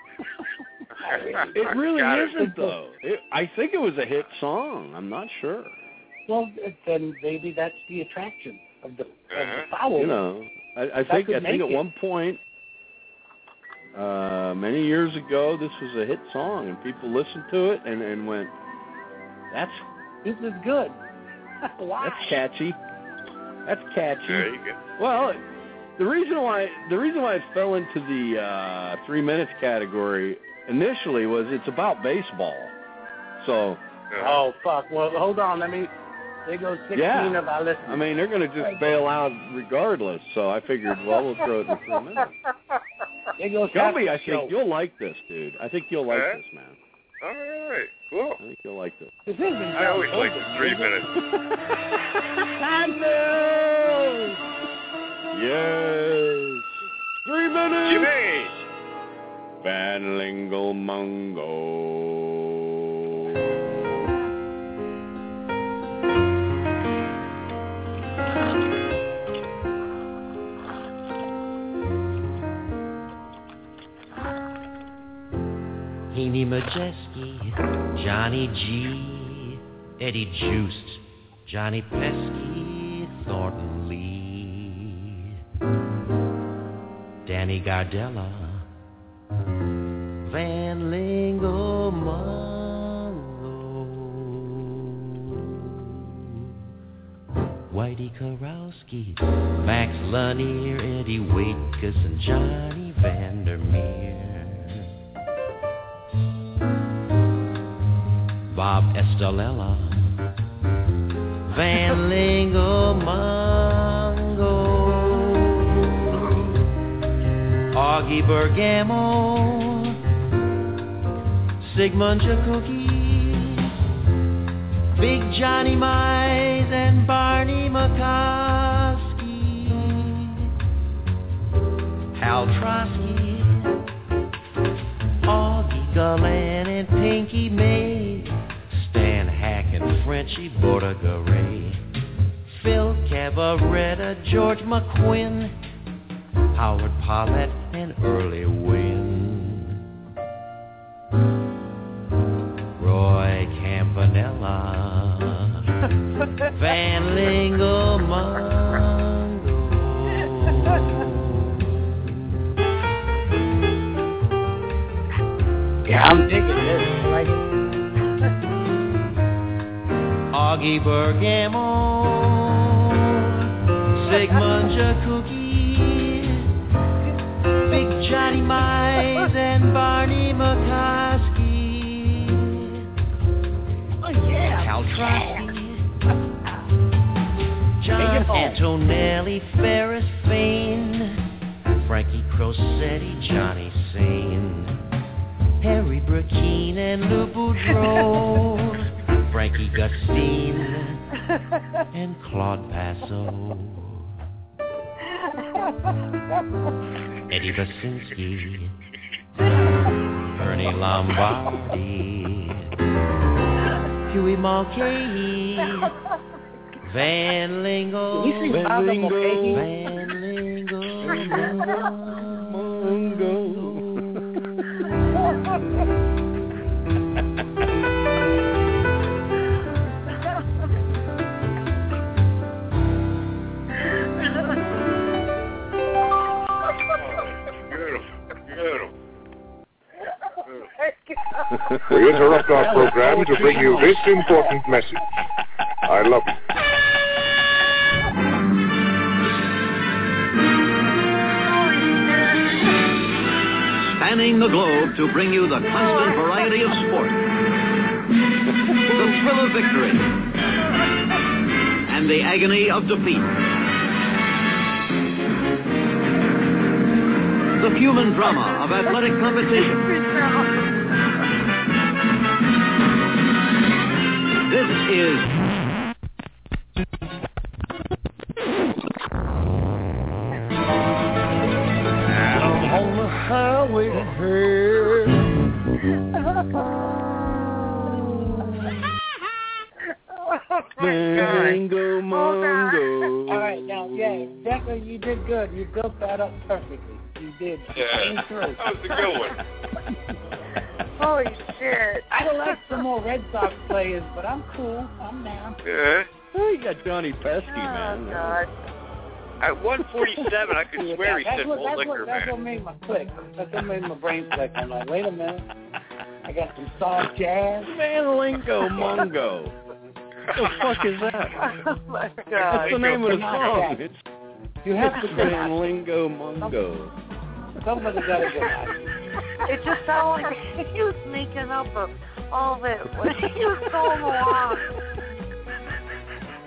It really Got it. isn't, though. It, I think it was a hit song. I'm not sure. Well, then maybe that's the attraction of the, of Uh-huh. the foul. You know, I, I That think could I think make at it. one point, uh, many years ago, this was a hit song, and people listened to it and, and went, "That's This is good. Why? that's catchy. That's catchy." There you go. Well, the reason why the reason why it fell into the uh, three minutes category initially was it's about baseball. So Uh-huh. Oh fuck! Well, hold on. Let me There goes sixteen Yeah. of our listeners. I mean, they're going to just bail out regardless, so I figured, well, we'll throw it in three minutes. There goes Gumby, I show. think you'll like this, dude. I think you'll like Huh? this, man. All right, cool. I think you'll like this. This isn't I always like the three minutes. Yes. Three minutes. Jimmy. Van Lingo Mungo. Amy Majeski, Johnny G, Eddie Juiced, Johnny Pesky, Thornton Lee, Danny Gardella, Van Lingo Mungo, Whitey Karowski, Max Lanier, Eddie Waitkus, and Johnny Vandermeer. Bob Estalella, Van Lingo Mungo, Augie Bergamo, Sigmund Jakuki, Big Johnny Mize, and Barney McCoskey, Hal Trotsky, Augie Gullen, and Pinky May, Stan Hack and Frenchie Bordegaray, Phil Cabaretta, George McQuinn, Howard Paulette, and Early Wynn, Roy Campanella, Van Lingo Mungo. Yeah, I'm digging this. I like it. Augie Bergamo, Sigmund Jakuki, Big Johnny Mize, and Barney McCoskey. Oh, yeah. Hal Trotsky, John Antonelli, Ferris Fain, Frankie Crosetti, Johnny Sane, Harry Burkeen, and Lou Boudreau, Frankie Gustine, and Claude Passo, Eddie Basinski, Ernie Lombardi, Huey Mulcahy, Van Lingo, Van Lingo, Van Lingo, Mungo. We interrupt our program to bring you this important message. I love you. Spanning the globe to bring you the constant variety of sport, the thrill of victory, and the agony of defeat. The human drama of athletic competition. This is Out on the highway to hell. Mango, Mungo. All right, now, yeah, Declan, you did good. You built that up perfectly. You did. Yeah, that was a good one. Holy shit. I'd have liked some more Red Sox players, but I'm cool. I'm down. Yeah. Oh, you got Johnny Pesky, man. Oh, God. At one forty-seven, I could Yeah, swear he that's said what, Bull that's Liquor, what, That's man. what made my click. That's what made my brain click. I'm like, wait a minute. I got some soft jazz. Van Lingo Mungo. What the fuck is that? Oh, my God. That's the name of the song. It's You have to go Van Lingo Mungo. Somebody got to go out. It just sounded like he was making up of all of it when he was going along.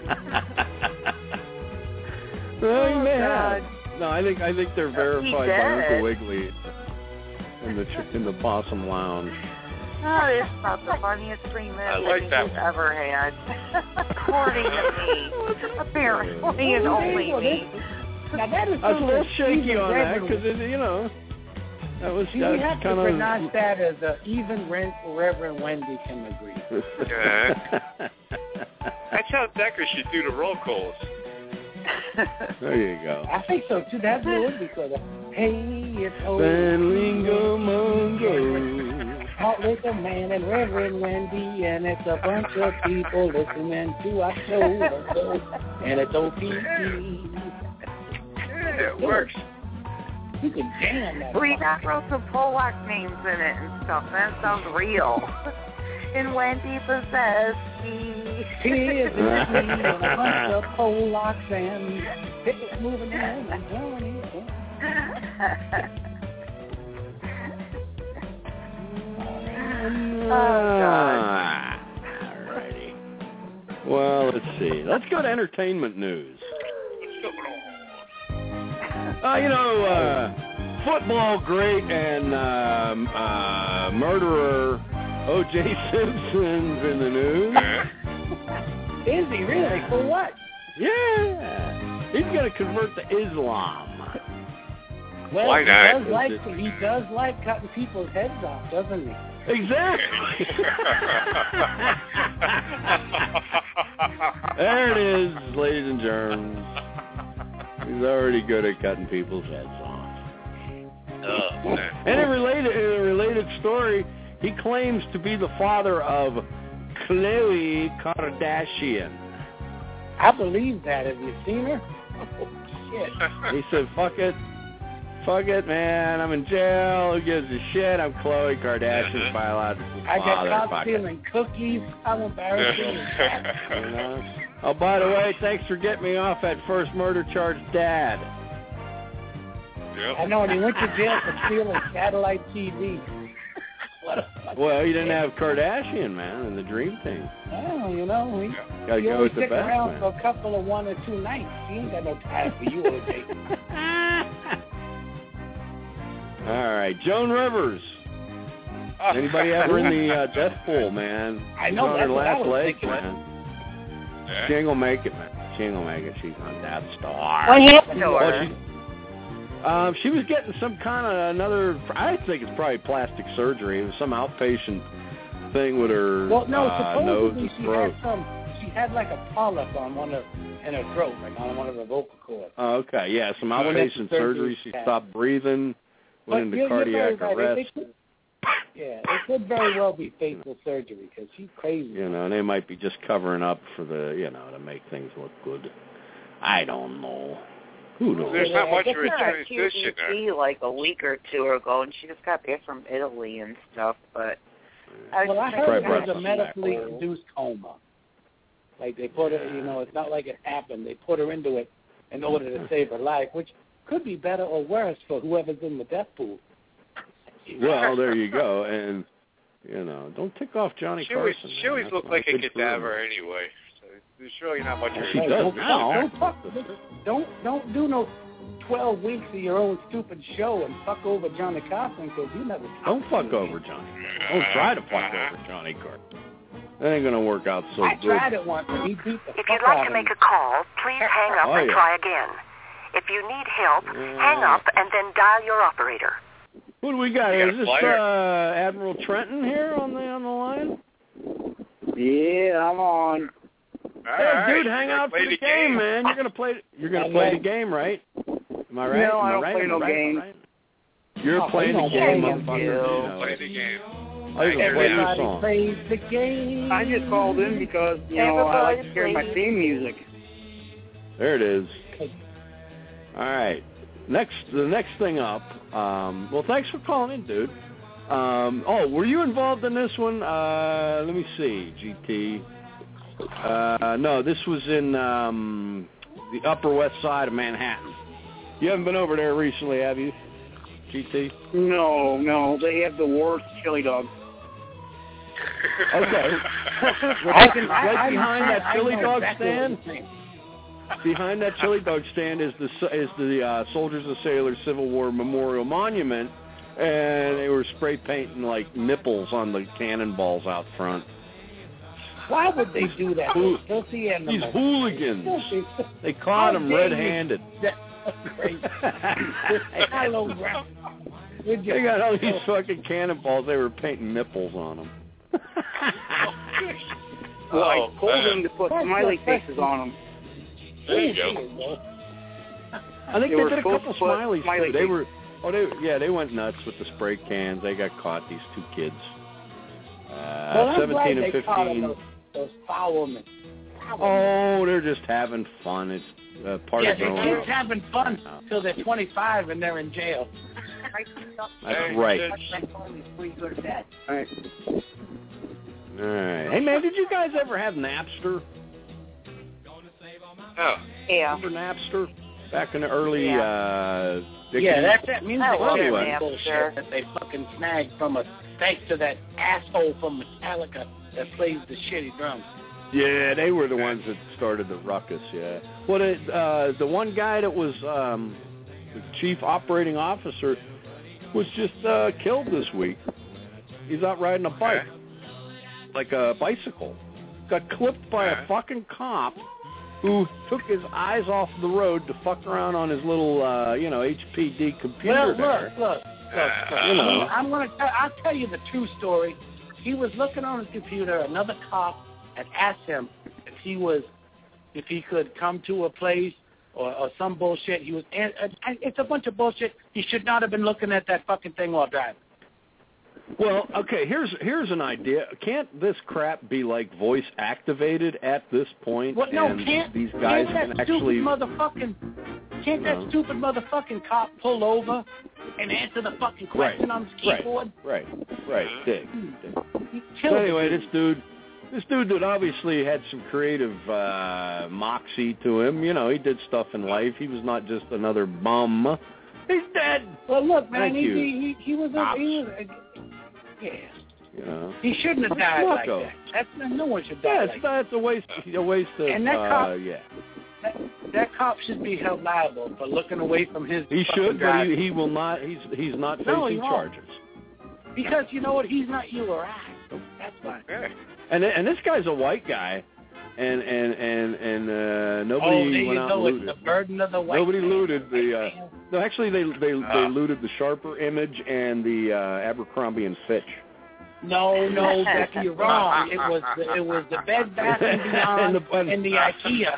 Well, he Oh, may God. have. No, I think I think they're verified by Uncle Wiggily in the ch- in the Possum Lounge. Oh, it's about the funniest three minutes I like he's that one. ever had. According to me. Apparently, and only me. Now that is I was a little something shaky even on that Reverend- because you know that was See, that's we have to kind pronounce of. that as uh, even Ren- Reverend Wendy can agree. Yeah. That's how Decker should do the roll calls. There you go. I think so too. That would be sort of, hey, it's old. San Lingo Mungo. Hot Liquor Man and Reverend Wendy, and it's a bunch of people listening to our show, and it's O P T. Yeah, it works. You can jam that. We got wrote some Polak names in it and stuff. That sounds real. And Wendy possessed me. He is me and a bunch of Polacks and it's moving in and joining. Oh, God. Ah, alrighty. Well, let's see. Let's go to entertainment news. Uh, you know, uh, football great and um, uh, murderer O J Simpson's in the news. Is he really? For what? Yeah. He's going to convert to Islam. Well, Why not? He does, like, he does like cutting people's heads off, doesn't he? Exactly. There it is, ladies and germs. He's already good at cutting people's heads off. Oh, And in a related, in a related story, he claims to be the father of Khloe Kardashian. I believe that. Have you seen her? Oh, shit. He said, fuck it. Fuck it, man. I'm in jail. Who gives a shit? I'm Khloe Kardashian's biological I got father. caught Fuck stealing cookies. How embarrassing is that? it. You know? Oh, by the way, thanks for getting me off that first murder charge, Dad. I know, and he went to jail for stealing satellite T V. What a Well, you didn't have Kardashian, man, in the dream team. Well, you know, he, Gotta he go only with the stick best, around man. for a couple of one or two nights. He ain't got no time for you, O J. All right, Joan Rivers. Anybody have her in the uh, death pool, man? I know, She's on that's her what I last was leg, thinking. man. She ain't gonna make it, man. She ain't gonna make it. She's on Death Star. What happened to Well, her? she, um, she was getting some kind of another. I think it's probably plastic surgery. It was some outpatient thing with her Well, no, uh, nose supposedly and she throat. had some. She had like a polyp on one of in her throat, like on one of her vocal cords. Oh, okay, yeah, some Well, that's outpatient the surgery surgery. She she stopped breathing, But went into you're- you're very cardiac right. arrest. It could- Yeah, it could very well be fatal surgery because she's crazy. You know, and they might be just covering up for the, you know, to make things look good. I don't know. Who knows? There's not much of a She had a transition there. Q E C like a week or two ago, and she just got back from Italy and stuff. But I was Well, I just heard thinking it was that a she- medically induced coma. Like they put her, you know, it's not like it happened. They put her into it in order to save her life, which could be better or worse for whoever's in the death pool. Well, there you go. And, you know, don't tick off Johnny She always, Carson. she man. always That's looked not like a good for him. cadaver anyway. So there's really not much of a She does transition now. there. Don't, fuck, don't don't do no twelve weeks of your own stupid show and fuck over Johnny Carson because you never. Don't fuck over Johnny. Don't try to fuck over Johnny Carson. That ain't going to work out so I good. tried it once and he beat the If fuck you'd like out to of make me. a call, please hang up Oh, and yeah. try again. If you need help, hang up and then dial your operator. Who do we got? You got Is a this flyer? uh, Admiral Trenton here on the on the line? Yeah, I'm on. All Hey, right, dude, hang you gotta out for play the the game, game. man. You're gonna play. You're gonna I'm play the right. game, right? Am I right? No, Am I don't right? play Am no I right? game. Am I right? You're Oh, playing you the don't game, play motherfucker. game. You Play know the it. game. Oh, you're gonna play your Everybody song. plays the game. I just called in because, you know, I like to hear my theme music. There it is. All right. Next, the next thing up. Um, well, thanks for calling in, dude. Um, oh, were you involved in this one? Uh, let me see, G T. Uh, no, this was in um, the Upper West Side of Manhattan. You haven't been over there recently, have you, G T? No, no, they have the worst chili dog. Okay. I can, I, right I, behind I, that I chili know dog exactly stand. Behind that chili dog stand is the is the uh, Soldiers and Sailors Civil War Memorial Monument, and they were spray painting like nipples on the cannonballs out front. Why would they do that? Who, filthy animals. These hooligans. They caught them red-handed. That's crazy. They got all these fucking cannonballs. They were painting nipples on them. Well, I told them to put smiley faces on them. There you go. I think they, they were did a couple smileys smiley too. They were, oh, they yeah, they went nuts with the spray cans. They got caught. These two kids, uh, well, seventeen and fifteen. Those, those foul men. Oh, they're just having fun. It's uh, part yeah, of their own. Yeah, they're having fun till they're twenty-five and they're in jail. That's right. All right. All right. Hey, man, did you guys ever have Napster? Oh. Yeah. Remember Napster? Back in the early, Yeah. uh... Yeah, that's that music well, anyway. Napster. bullshit that they fucking snagged from us, thanks to that asshole from Metallica that plays the shitty drums. Yeah, they were the ones that started the ruckus, yeah. Well, it, uh, the one guy that was um, the chief operating officer was just uh, killed this week. He's out riding a bike, like a bicycle. Got clipped by a fucking cop who took his eyes off the road to fuck around on his little, uh, you know, H P D computer Well, look, there. look, look, look. You know. I'm gonna. Tell, I'll tell you the true story. He was looking on his computer. Another cop had asked him if he was, if he could come to a place or, or some bullshit. He was. And, and it's a bunch of bullshit. He should not have been looking at that fucking thing while driving. Well, okay, here's here's an idea. Can't this crap be like voice activated at this point? What? No, and can't. These guys can't that can actually. stupid motherfucking. Can't No. that stupid motherfucking cop pull over and answer the fucking question Right, on his keyboard? Right, right, dig. dig. He So killed anyway, the this dude, this dude that obviously had some creative uh, moxie to him. You know, he did stuff in life. He was not just another bum. He's dead. Well, look, man, Thank he, you. he he he was a, he was a, yeah. You know. He shouldn't have died like Wacko. that. That's no one should die Yeah, like it's, that. that's a waste. A waste of. And that uh, cop- yeah. that. That cop should be held liable for looking away from his. He fucking should, but driving. he, he will not. He's he's not No, he facing won't. charges. Because you know what? He's not you or I. That's why. And and this guy's a white guy, and and and and uh, nobody oh, there went you out go. and It's looted. the burden of the white Nobody man. looted the. Uh, no, actually, they they Uh. they looted the Sharper Image and the uh, Abercrombie and Fitch. No, no, Becky, you're wrong. It was the, it was the Bed Bath and Beyond and the, and, and the IKEA.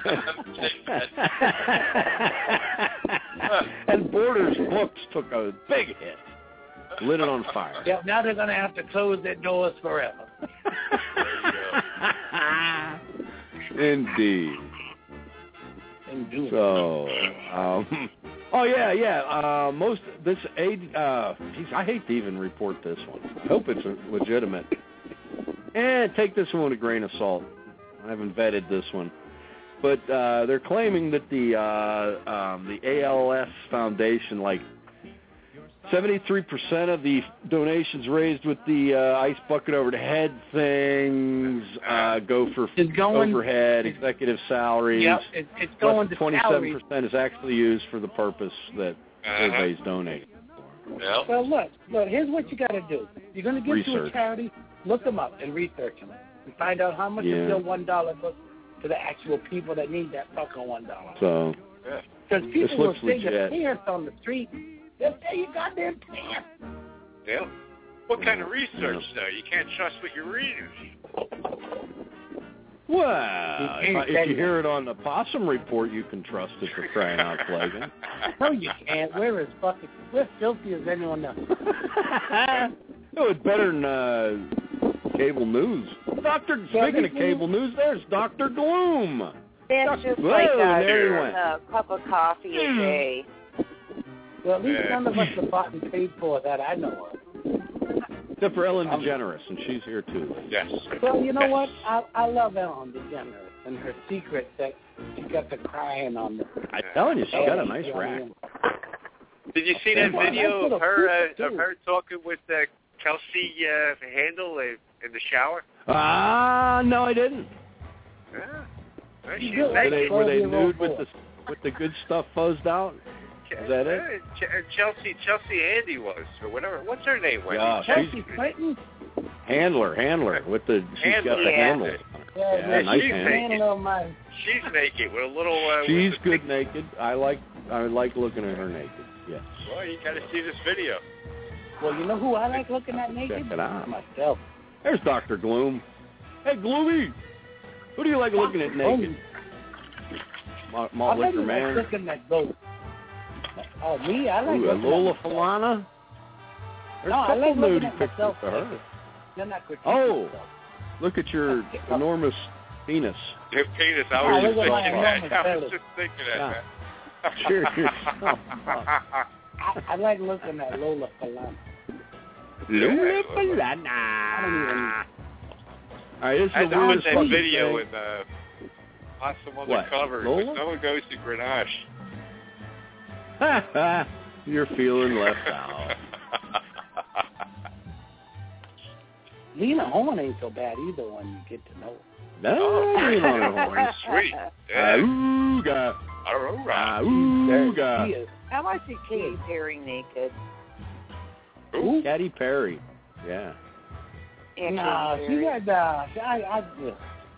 and Borders Books took a big hit, lit it on fire. Yeah, now they're gonna have to close their doors forever. Indeed. Indeed. So, um, oh yeah, yeah. Uh, most this aid. Uh, geez, I hate to even report this one. I hope it's legitimate. And take this one with a grain of salt. I haven't vetted this one, but uh, they're claiming that the uh, um, the A L S Foundation, like seventy-three percent of the donations raised with the uh, ice bucket over the head things uh, go for It's going- overhead, executive salaries. Yep, it, it's going to twenty-seven salaries. percent is actually used for the purpose that everybody's donating. Yep. Well, look, look. Here's what you got to do. You're going to give to a Research. charity. Look them up and research them, and find out how much Yeah. is still one dollar goes to the actual people that need that fucking one dollar. So Because this people will looks say your legit. pants on the street. They'll say you goddamn pants. Yeah. What kind of research, though? You can't trust what you're reading. Well, You can't if, if say you that. hear it on the Possum Report, you can trust it for crying out loud. No, you can't. We're as fucking, we're filthy as anyone else. No, it's better than uh, cable news. Doctor, speaking of cable news, there's Doctor Gloom. That's just Whoa, like uh, there he went. a cup of coffee a day. Well, at least Yeah. none of us have bought and paid for that I know of. Except for Ellen DeGeneres, and she's here too. Yes. Well, you know what? I I love Ellen DeGeneres and her secret that she got the crying on the. I'm telling you, she got a nice rack. Did you see that Well, video that's of what a her fool uh, of do. her talking with uh, Kelsey uh, Handel? They in the shower? Ah, uh, no, I didn't. Yeah. Well, she's Were naked. they, were they nude with the with the good stuff fuzzed out? Is that it? Uh, Chelsea Chelsea Andy was, or whatever. What's her name, Wendy? Yeah, Chelsea Clinton? Handler, handler, with the, she's Handler, got the yeah. handle. Yeah, Yeah, yeah, nice she's handle. handle my... She's naked with a little... Uh, She's with the good big... naked. I like I like looking at her naked, yes. Well, you got to see this video. Well, you know who I like looking at naked? Check it out. Myself. There's Doctor Gloom. Hey, Gloomy! Who do you like looking at naked? Malt I like Liquor Man? looking at those. Oh, me? I like Ooh, looking Lola at Falana? There's No, a I couple like looking nudie at pictures myself of her. They're not critiquing Oh, myself. look at your enormous penis. Your penis, I Oh, was look just at my thinking that. enormous I was belly. just thinking Yeah. that. Sure. I, I like looking at Lola Falana. Lola I don't even... Falana. All right, this is I had the to put weirdest that fucking video thing. in uh, Awesome on What, the cover. Lola? But no one goes to Grenache. You're feeling left out. Lena Horne ain't so bad either when you get to know her. No, Oh, Lena Horne. sweet. Yeah. Auga. Aurora. Auga. She is. I want to see Katy Perry naked. Ooh, Katy Perry. Yeah. Yeah, Nah, Katy she Perry. had, uh, I, I, yeah.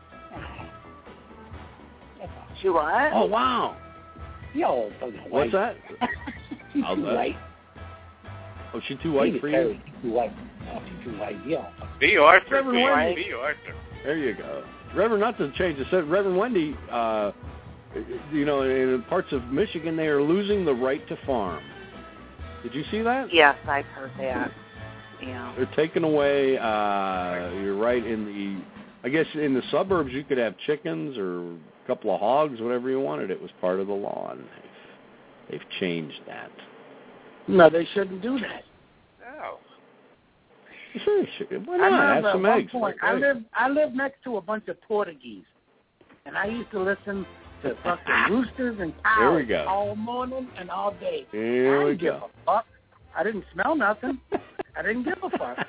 She what? Oh, wow. Yo, fucking white. What's that? She's How's too that? white. Oh, she too white Katy for Perry, you? she's too white. Oh, she's too white, yo. B. Arthur. Reverend B. Wendy. B. Arthur. There you go. Reverend, not to change the subject, Reverend Wendy, uh, you know, in parts of Michigan, they are losing the right to farm. Did you see that? Yes, I've heard that. Yeah. They're taking away, uh, you're right, in the, I guess in the suburbs you could have chickens or a couple of hogs, whatever you wanted. It was part of the law, and they've, they've changed that. No, they shouldn't do that. No. Sure, you should. Why I not? remember Have some at one eggs. point, I lived, I lived next to a bunch of Portuguese, and I used to listen to fucking roosters and cows There we go. all morning and all day. Here I we didn't give go. a fuck. I didn't smell nothing. I didn't give a fuck.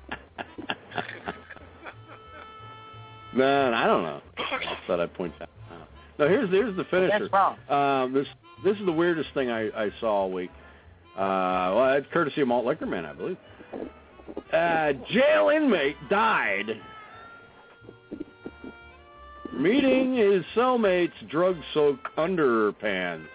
Man, I don't know. I thought I'd point that out. No, here's here's the finisher. That's wrong. Um, this this is the weirdest thing I, I saw all week. Uh, well, it's courtesy of Malt Liquor Man, I believe. Uh, jail inmate died meeting his cellmate's drug-soaked underpants.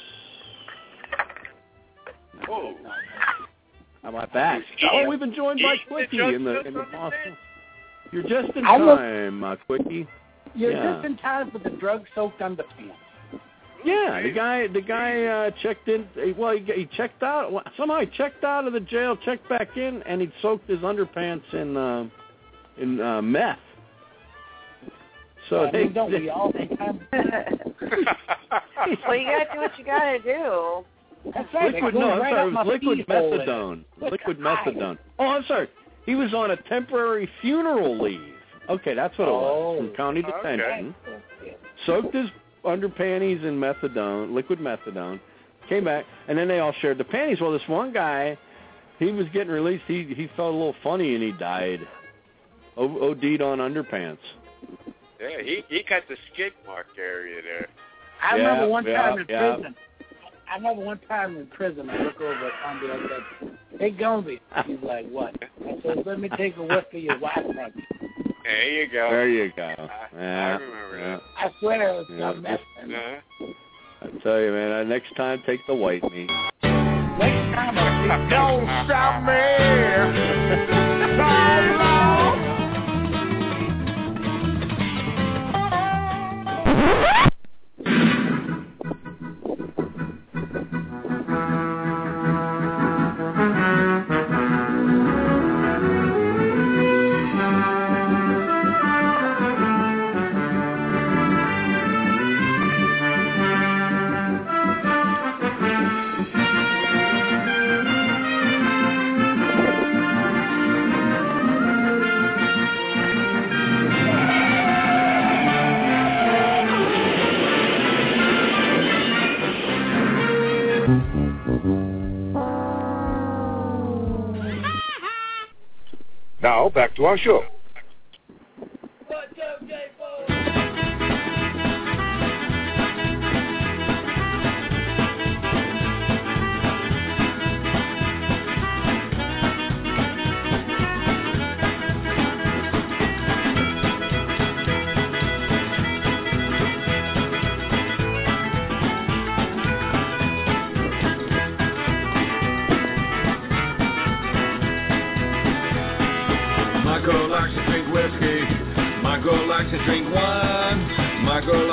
Whoa. How about that? Oh, we've been joined by Quickie in the in the Boston. You're just in I look- time, uh, Quickie. You're Yeah. just in time for the drug-soaked underpants. Yeah, the guy, the guy uh, checked in. Well, he, he checked out. Somehow he checked out of the jail, checked back in, and he'd soaked his underpants in uh, in uh, meth. So I they, mean, don't they, we all sometimes? Well, you gotta do what you gotta do. That's right. liquid, it no, goes I'm right sorry, up it my was liquid pee hole. methadone. Look, Liquid hi. methadone. Oh, I'm sorry. He was on a temporary funeral leave. Okay, that's what it was. Oh. From county Okay. detention. Soaked his underpanties in methadone, liquid methadone, came back, and then they all shared the panties. Well, this one guy, he was getting released. He he felt a little funny, and he died. O- OD'd on underpants. Yeah, he he got the skid mark area there. I Yeah, remember one yeah, time in yeah. prison. I remember one time in prison, I look over at Gumby, I said, hey, Gumby. He's like, what? I said, let me take a whiff of your white punch. There you go. There you go. I, Yeah, I remember yeah. I swear it was Yeah, some just- mess. that. I tell you, man. Uh, next time, take the white meat. Next time I see Don't stop me. So long. Now, back to our show.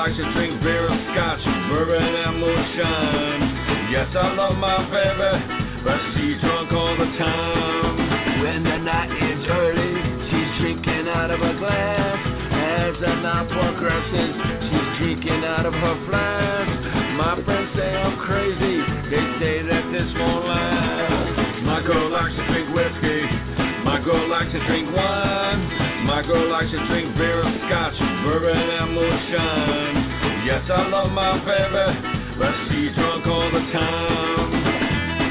likes to drink beer and scotch, bourbon and moonshine. Yes, I love my baby, but she's drunk all the time. When the night is early, she's drinking out of a glass. As the night progresses, she's drinking out of her flask. My friends say I'm crazy, they say that this won't last. My girl likes to drink whiskey, my girl likes to drink wine. My girl likes to drink beer and scotch, bourbon and moonshine. Yes, I love my baby, but she's drunk all the time.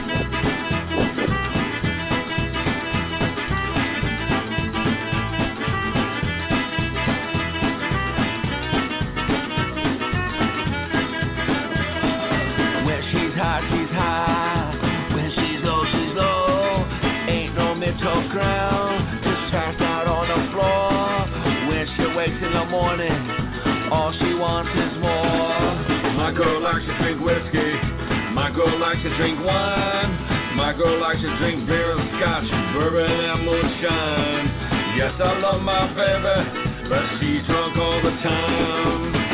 High, she's high. When she's low, she's low. Ain't no middle ground. Just passed out on the floor. When she wakes in the morning, all she wants is more. My girl likes to drink whiskey. My girl likes to drink wine. My girl likes to drink beer and scotch, bourbon and moonshine. Yes, I love my baby, but she's drunk all the time.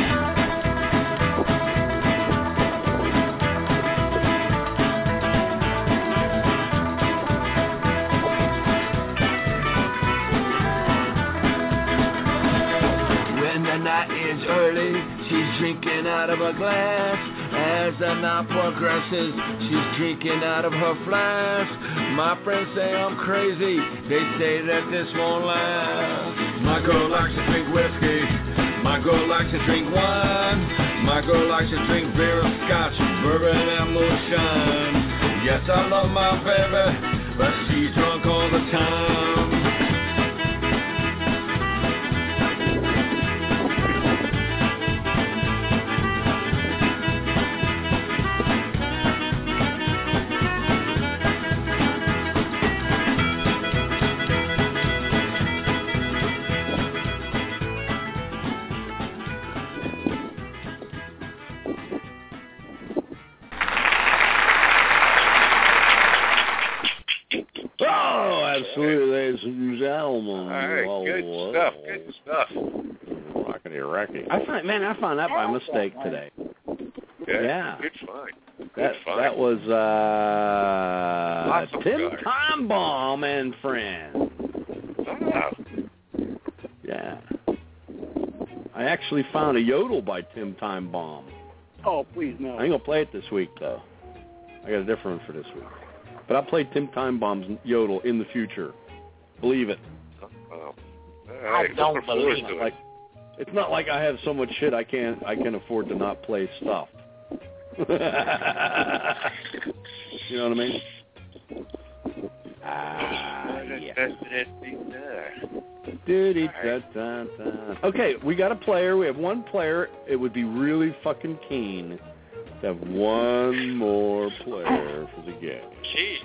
Night is early, she's drinking out of a glass. As the night progresses, she's drinking out of her flask. My friends say I'm crazy, they say that this won't last. My girl likes to drink whiskey, my girl likes to drink wine. My girl likes to drink beer and scotch, bourbon and moonshine. Yes, I love my baby, but she's drunk all the time. Absolutely, ladies and gentlemen. All right, whoa, good whoa. stuff, good stuff. Rockety rocky. I find, man, I found that by mistake today. Yeah, yeah. good find. Good that find. that was uh, Tim guys. Timebomb and friends. Oh. Yeah. I actually found a yodel by Tim Timebomb. Oh, please no. I ain't gonna play it this week though. I got a different one for this week. But I'll play Tim Timebomb's yodel in the future. Believe it. Oh. I don't believe it. Like, it's not like I have so much shit I can't I can afford to not play stuff. You know what I mean? Ah, yeah. Okay, we got a player. We have one player. It would be really fucking keen to have one more player for the game. Gee.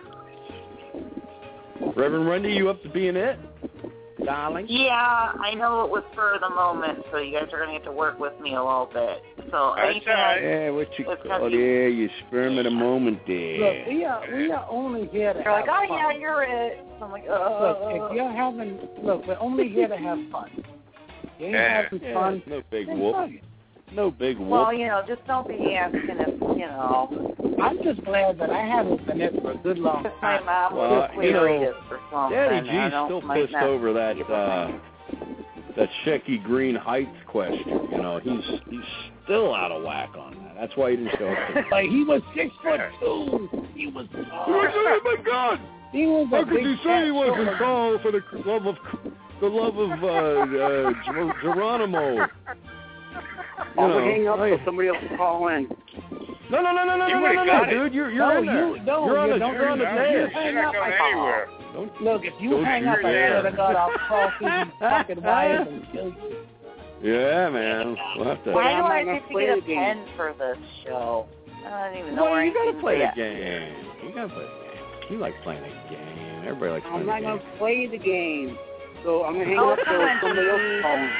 Reverend Wendy, you up to being it? Darling? Yeah, I know it was for the moment, so you guys are going to get to work with me a little bit. So anything right. Yeah, what you call there, you sperm at a moment there. Look, we are, we are only here to You're have like, oh, fun. yeah, you're it. So I'm like, oh. Look, if you're having, look, we're only here to have fun. You ain't yeah. having yeah, fun. No big whoop. No big whoop. Well, you know, just don't be asking if, you know. I'm just glad that I haven't been it for a good long time. My mom well, was you know, or something. Daddy G's still pissed not. over that uh, that Shecky Green Heights question. You know, he's he's still out of whack on that. That's why he didn't show up. Like, he was six foot two. He was tall. Oh my God! He was How a could big you say he wasn't tall for the love of the love of uh, uh, Ger- Geronimo? You I'm know, gonna hang up I, so somebody else will call in. No, no, no, no, no, You no, no, no, got no, it. dude. You're you're No, in there. you- no, you're on you the don't. you're on the You're dais. You're not going anywhere. Don't, Look, if you don't hang you up, I dare. swear to God, I'll cross these fucking wires and kill you. Yeah, man. We'll have to. Why do I'm I not get to gonna get a play the pen for this show? I don't even know Well, where you I gotta can play see the it. game. You gotta play the game. You like playing a game. Everybody likes I'm playing not a going game. to play the game. So I'm going to hang Oh, up come so on, somebody else G. calls.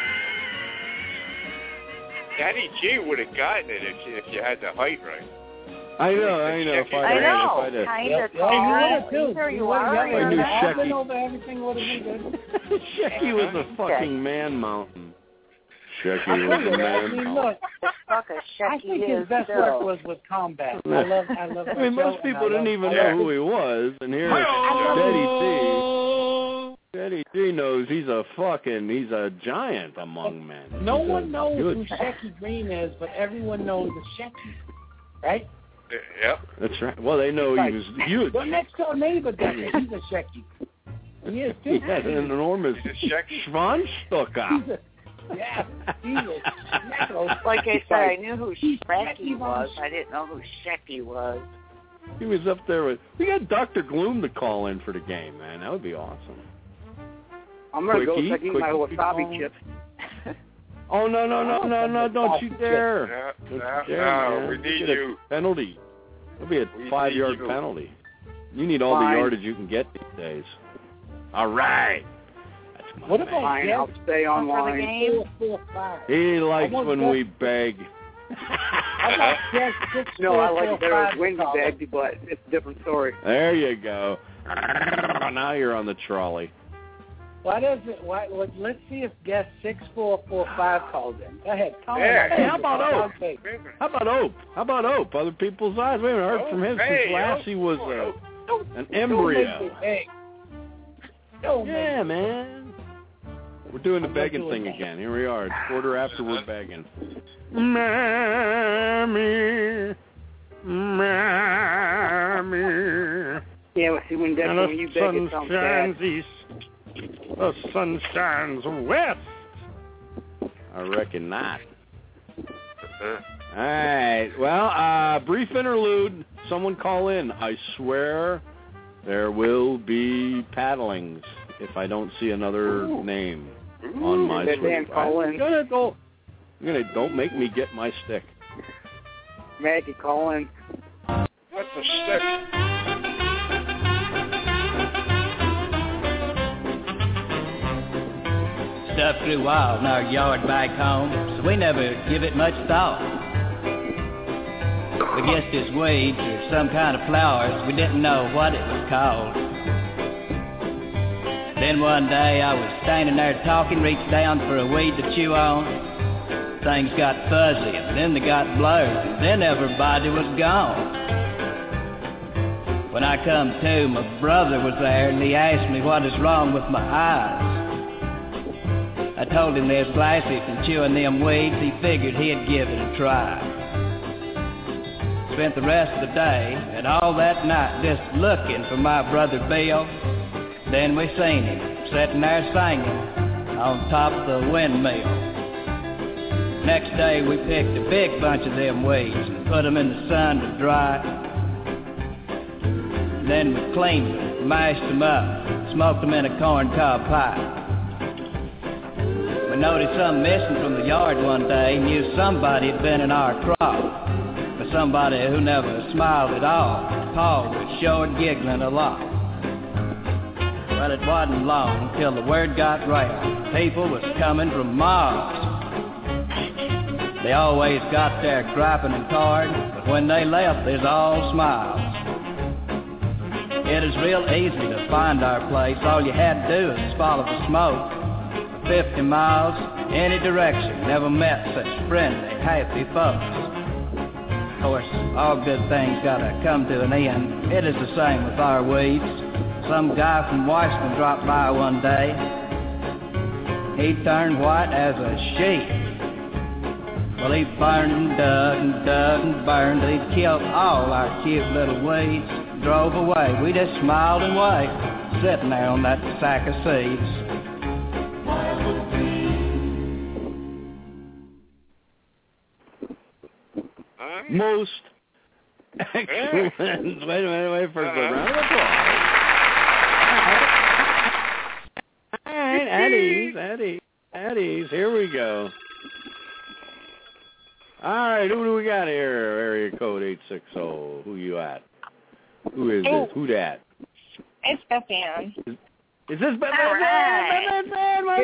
Daddy G would have gotten it if you, if you had the height right. I know, I know. If I'd I had, know. if I'd had, Kind Yep. of Yeah, you would have tall. too. Either you You would are have. or I you're knew Your not. Shecky. hopping over everything would have been good. Shecky was a fucking man mountain. Shecky I was think the it- I man. mean, look, Fuck a I Shecky think is his best still. work was with Combat. I love, I love. I mean, most people didn't even know who he was, and here Teddy T, Teddy T knows he's a fucking, he's a giant among men. No He's one a knows good- who Shecky Green is, but everyone knows the Shecky, right? Yep. That's right. Well, they know he was huge. Your next door neighbor does it. He's a Shecky. He is too. He had an enormous Schwanzstucker. Yeah, he is. Like I said, I knew who Shecky was. I didn't know who Shecky was. He was up there with. We got Doctor Gloom to call in for the game, man. That would be awesome. I'm gonna Quickie, go check my quickie wasabi call. chips. Oh no no no no no! Don't you dare! No, Don't no, you dare, no, man. we You need get a you. penalty. It'll be a We five-yard need you. penalty. You need all Fine. the yardage you can get these days. All right. That's my What man. about Fine, Jeff? I'll stay For the online. game? Four, four, five. He likes I want when Jeff- we beg. How about Jeff six, No, four, I like four, it better five with Windy call it? Bag, but it's a different story. There you go. Now you're on the trolley. What is it? What, what, let's see if guest six four four five calls in. Go ahead. Call Yeah. in. Hey, how about Ope? Okay. How about Ope? How about Ope? Other people's eyes. We haven't heard from him Hey, since Lassie was uh, an embryo. Don't make me beg. Don't Yeah, make me man. We're doing the I'm begging not doing thing that. again. Here we are. It's quarter after we're begging. Mammy, mammy. Yeah, well, see, when that's And when the you beg, sun it sounds shines bad. east. The sun shines west. I reckon not. Uh-huh. All right. Well, uh, brief interlude. Someone call in. I swear there will be paddlings if I don't see another Ooh. name on my That screen. damn call I'm in. gonna don't, I'm gonna don't make me get my stick. Maggie, call in. What's a stick? Stuff grew wild in our yard back home, so we never give it much thought. We guessed it's weeds or some kind of flowers, we didn't know what it was called. Then one day I was standing there talking, reached down for a weed to chew on. Things got fuzzy, and then they got blurred, and then everybody was gone. When I come to, my brother was there, and he asked me what is wrong with my eyes. I told him there's glasses from chewing them weeds. He figured he'd give it a try. Spent the rest of the day and all that night just looking for my brother Bill. Then we seen him sitting there singing on top of the windmill. Next day we picked a big bunch of them weeds and put them in the sun to dry. Then we cleaned them, mashed them up, smoked them in a corncob pie. We noticed something missing from the yard one day, knew somebody had been in our crop. But somebody who never smiled at all. Paul was sure giggling a lot. Well, it wasn't long till the word got round. People was coming from miles. They always got there griping and card, but when they left, there's all smiles. It is real easy to find our place. All you had to do is follow the smoke. Fifty miles, any direction. Never met such friendly, happy folks. Of course, all good things gotta come to an end. It is the same with our weeds. Some guy from Washington dropped by one day. He turned white as a sheet. Well, he burned and dug and dug and burned. He killed all our cute little weeds. Drove away. We just smiled and waved, sitting there on that sack of seeds. Most excellent. Wait a minute, wait for a round of applause. All right, at ease, at ease, at ease. Here we go. All right, who do we got here? Area code eight six zero. Who you at? Who is Oh. it? Who that? It's Beth Ann. Is, is this Beth All Ann? right. Beth Ann, my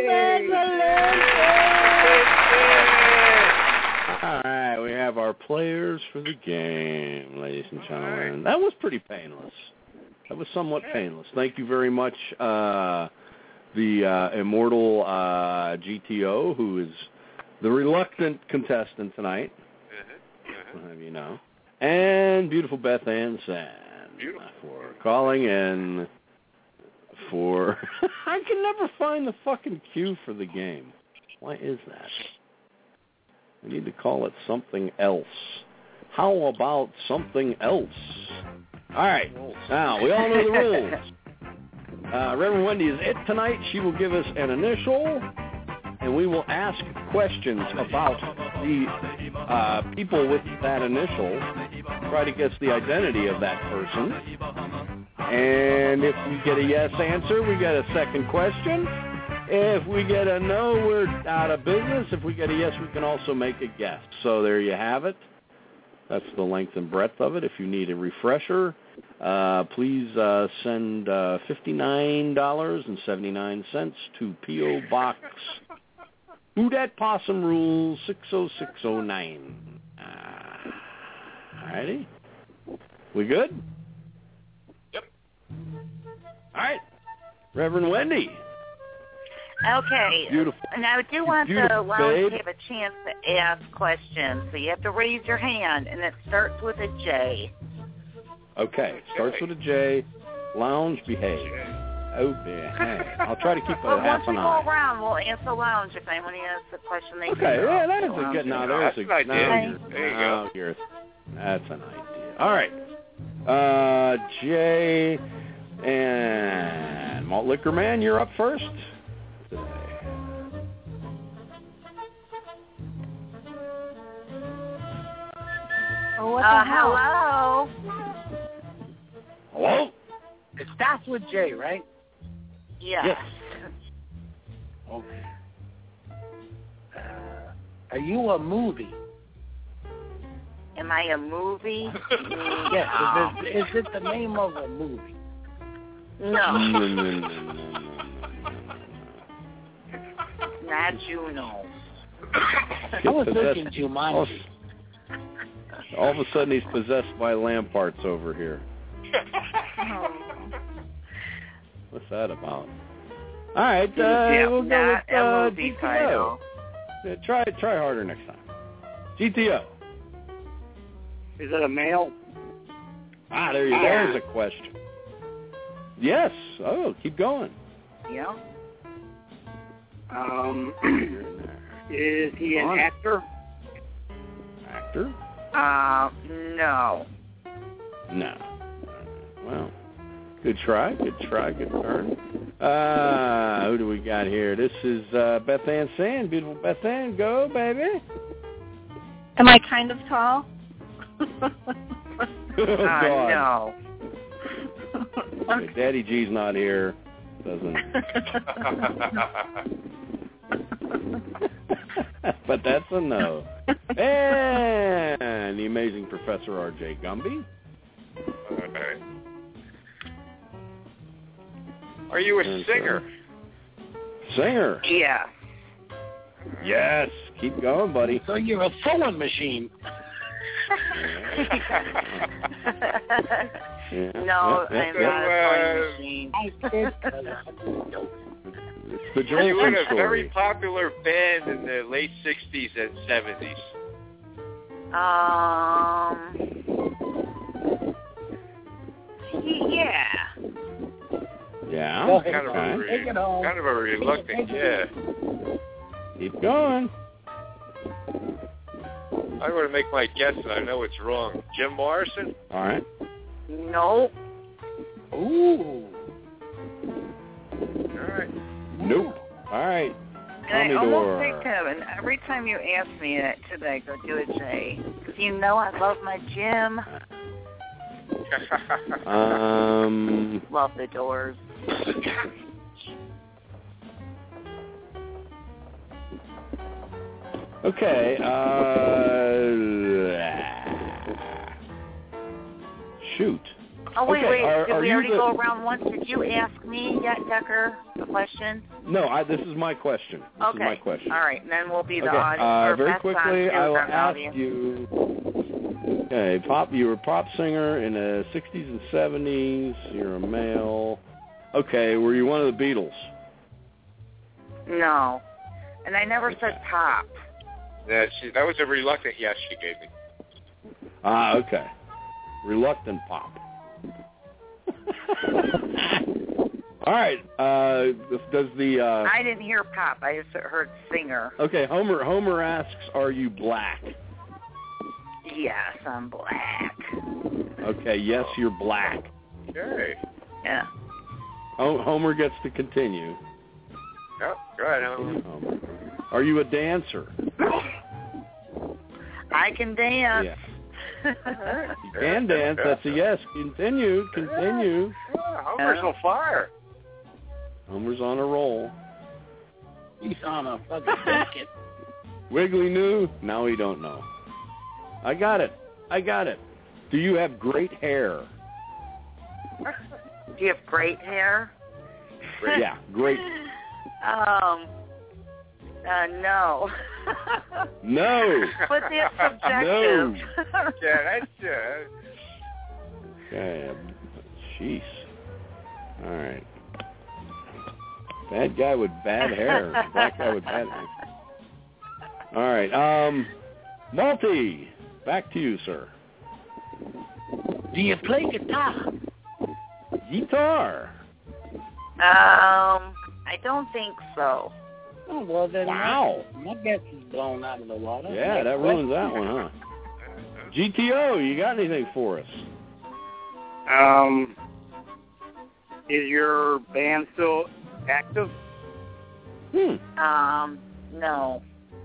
All right, we have our players for the game, ladies and gentlemen. That was pretty painless. That was somewhat painless. Thank you very much, uh, the uh, immortal uh, G T O, who is the reluctant contestant tonight, Uh-huh. I'll have you know, and beautiful Beth Ann Sand Beautiful. for calling in for... I can never find the fucking cue for the game. Why is that? I need to call it something else. How about something else? All right. Now, we all know the rules. Uh, Reverend Wendy is it tonight. She will give us an initial, and we will ask questions about the uh, people with that initial, try to guess the identity of that person. And if we get a yes answer, we get a second question. If we get a no, we're out of business. If we get a yes, we can also make a guess. So there you have it. That's the length and breadth of it. If you need a refresher, uh, please uh, send uh, fifty-nine dollars and seventy-nine cents to P O. Box Who Dat Possum Rules six oh six oh nine. Uh, all righty. We good? Yep. All right. Reverend Wendy. Okay. Beautiful. Now, I do want the Beautiful, lounge babe. to have a chance to ask questions, so you have to raise your hand, and it starts with a J. Okay. Starts with a J. Lounge, behave. Oh, behave. I'll try to keep a Well, half once we an go eye. around, we'll answer lounge if anyone asks a question they Okay, can. yeah, that is a good. Now there's That's a an idea. now you're- There you now go. you're- That's an idea. All right. Uh, Jay and Malt Liquor Man, you're up first. Oh, what Uh, the hell? hello. Hello. It starts with J, right? Yes. Yes. Okay. Uh, are you a movie? Am I a movie? Yes. Is it, is it the name of a movie? No, No. no, no, no, no, no. Not Juno. I was thinking Jumanji. All of a sudden, he's possessed by lamparts over here. What's that about? All right, uh, Yeah, we'll go not with a uh, movie G T O. title. Yeah, try try harder next time. G T O. Is it a male? Ah, there you go. There's a question. Yes. Oh, keep going. Yeah. Um, is he an On. actor? Actor? Uh, no. No. Well, good try. Good try. Good turn. Uh, who do we got here? This is uh, Beth Ann Sand. Beautiful Beth Ann. Go, baby. Am I kind of tall? Oh, Uh, God. no. Okay, Daddy G's not here. Doesn't. But that's a no. And the amazing Professor R J Gumby. Okay. Are you a And, singer? uh, Singer. Yeah. Yes. Keep going, buddy. So you're a sewing machine. Yeah. No, Yep, yep, I'm yep. not a sewing machine. It's the You were Jolson in a very story. popular band in the late sixties and seventies. Um. Yeah. Yeah. Go ahead. Kind of a, Okay. re- Take it home. kind of a reluctant, yeah. Keep going. I'm going to make my guess, and I know it's wrong. Jim Morrison? All right. Nope. Ooh. All right. Nope. All right. And I Tommy almost Dore. picked him, and every time you ask me it today, go do a J. Because you know I love my Jim. Um. Love the Doors. Okay. Uh. Shoot. Oh, wait, Okay, wait. are- Did are we you already the- go around once? Did you ask me yet, Decker, the question? No, I, this is my question. This okay. is my question. All right. Then we'll be the Okay. audience. Uh, or very best quickly, on I will Tuesday, ask audience. you. Okay, pop. You were a pop singer in the sixties and seventies. You're a male. Okay, were you one of the Beatles? No. And I never said pop. Yeah, she, that was a reluctant yes she gave me. Ah, okay. Reluctant pop. All right. Uh, does the... Uh, I didn't hear pop. I just heard singer. Okay, Homer Homer asks, are you black? Yes, I'm black. Okay, yes, you're black. Okay. Yeah. Oh, Homer gets to continue. Yep, go ahead, Homer. Homer. Are you a dancer? I can dance. Yeah. You can dance. That's a yes. Continue. Continue. Yeah, Homer's on fire. Homer's on a roll. He's on a fucking biscuit. Wiggly knew. Now he don't know. I got it. I got it. Do you have great hair? Do you have great hair? Great. Yeah, great. Um, uh, no. No. But that's subjective. No. Yeah, that's uh. Okay. Jeez. All right. Bad guy with bad hair. Black guy with bad hair. All right. Um, Malty, back to you, sir. Do you play guitar? Guitar. Um, I don't think so. Oh, well, then wow. my, my guess is blown out of the water. Yeah, that ruins that one, huh? G T O, you got anything for us? Um, is your band still active? Hmm. Um, no.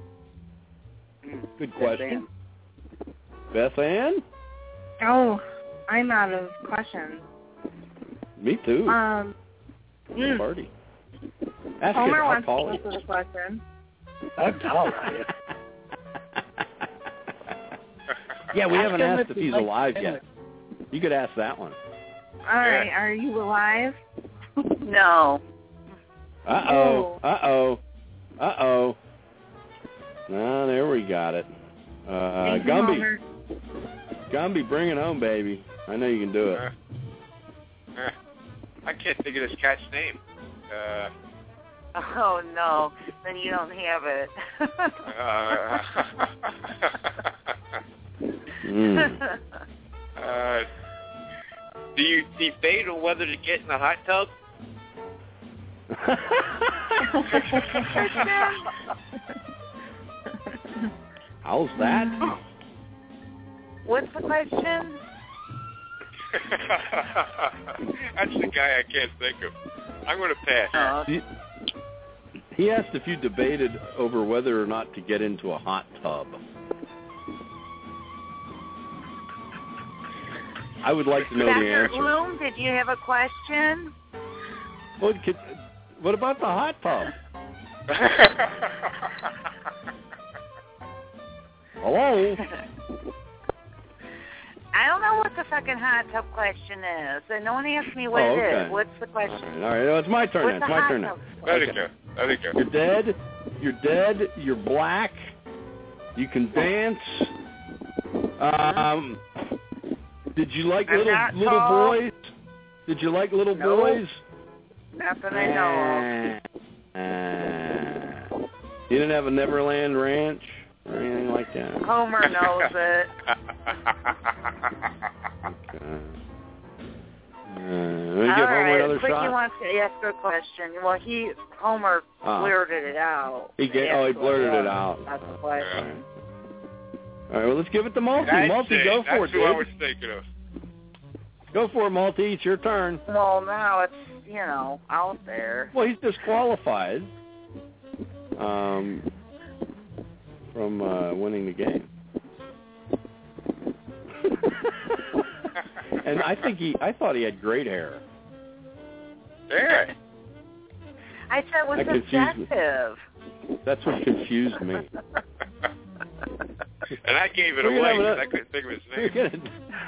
Good question. Beth Ann? Oh, I'm out of questions. Me too. Um, mm. Party. Ask Homer it, wants to call answer the question. That's all right. Yeah, we Ask haven't him asked if if he's he'd like alive to yet. You could ask that one. All right, are you alive? No. Uh-oh. Uh-oh. Uh-oh. No, there we got it. Uh, Thank you, Gumby. Homer. Gumby, bring it home, baby. I know you can do it. Uh, uh, I can't think of this cat's name. Uh, Oh, no. Then you don't have it. uh, mm. uh, do you debate on whether to get in the hot tub? How's that? What's the question? That's the guy I can't think of. I'm going to pass. He, he asked if you debated over whether or not to get into a hot tub. I would like to know Doctor the answer. Bloom, did you have a question? What, could, what about the hot tub? Hello? I don't know what the fucking hot tub question is. And no one asked me what Oh, it okay. is. What's the question? All right, all right. No, it's my turn What's now. It's the my hot turn now. tub? Let it go. Let it go. You're dead. You're dead. You're black. You can dance. Um, did you like I'm little not little tall. boys? Did you like little No. boys? Not that I know Uh, uh, you didn't have a Neverland Ranch or anything like that? of. Homer knows it. Okay. Uh, let me All give Homer right, another Quickie shot. wants to ask a question. Well, he, Homer Ah. blurted it out. He ga- oh, he blurted it out. That's the question. All right, well, let's give it to Malty. That's Malty, it. go for That's it, who I dude. was thinking of. Go for it, Malty. It's your turn. Well, now it's, you know, out there. Well, he's disqualified um, from uh, winning the game. And I think he, I thought he had great hair. There. I said it was That confused me. subjective. That's what confused me. And I gave it We're gonna away have because another- I couldn't think of his We're name.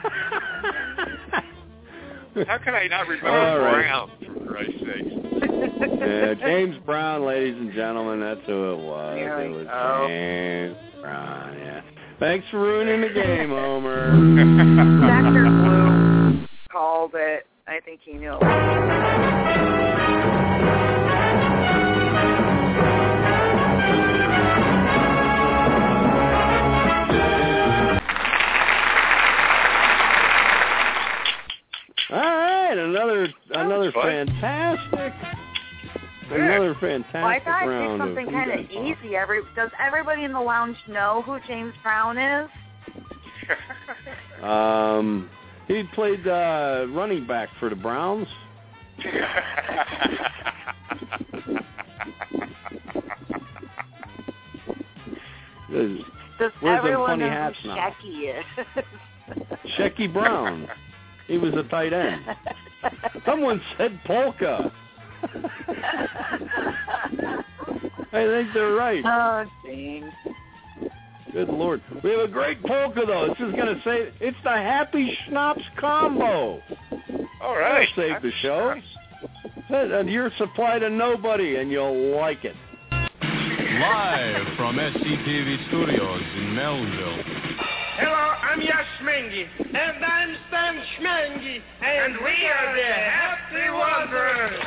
gonna- How can I not remember All right. Brown, for Christ's sake? Yeah, James Brown, ladies and gentlemen, that's who it was. There It we was go. James Brown, yeah. Thanks for ruining the game, Homer. Doctor Blue called it. I think he knew. another another fantastic, another fantastic well, I thought round. I'd do something of kind of easy. Every does everybody in the lounge know who James Brown is? Um, he played uh, running back for the Browns. Does Where's everyone them funny know hats who now? Shecky is? Shecky Brown. He was a tight end. Someone said polka. I think they're right. Oh, James. Good Lord. We have a great polka, though. This is going to say it's the Happy Schnapps combo. All right. That'll save the show. And you're supply to nobody, and you'll like it. Live from S C T V Studios in Melville. Hello, I'm Yash Mengi. And I'm Stan Schmengi. And, and we are the Happy Wanderers.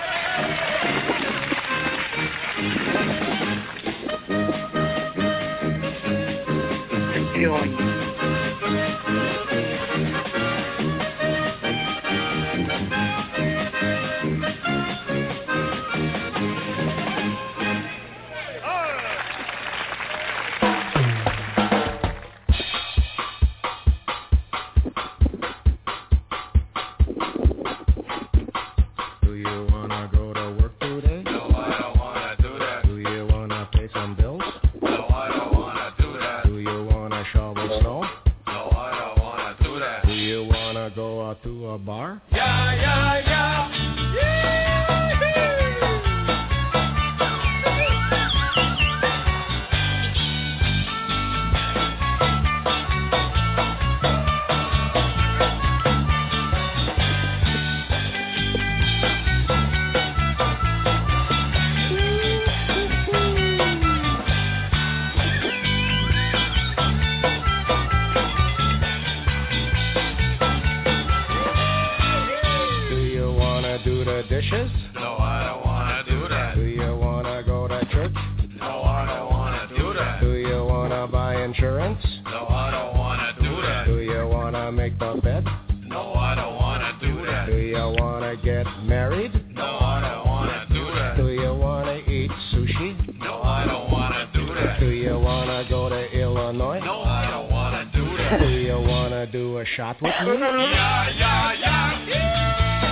Do you wanna go to work today? No, I don't wanna do that. Do you wanna pay some bills? No, I don't wanna do that. Do you wanna shovel snow? No, I don't wanna do that. Do you wanna go out to a bar? Yeah, yeah, yeah. Do you wanna do the dishes? No, I don't wanna do that. Do you wanna go to church? No, I don't wanna do that. Do you wanna buy insurance? No, I don't wanna do that. Do you wanna make the bed? No, I don't wanna do that. Do you wanna get married? No, I don't wanna do that. Do you wanna eat sushi? No, I don't wanna do that. Do you wanna go to Illinois? No, I don't wanna do that. Do you wanna do a shot with me? Yeah, yeah, yeah.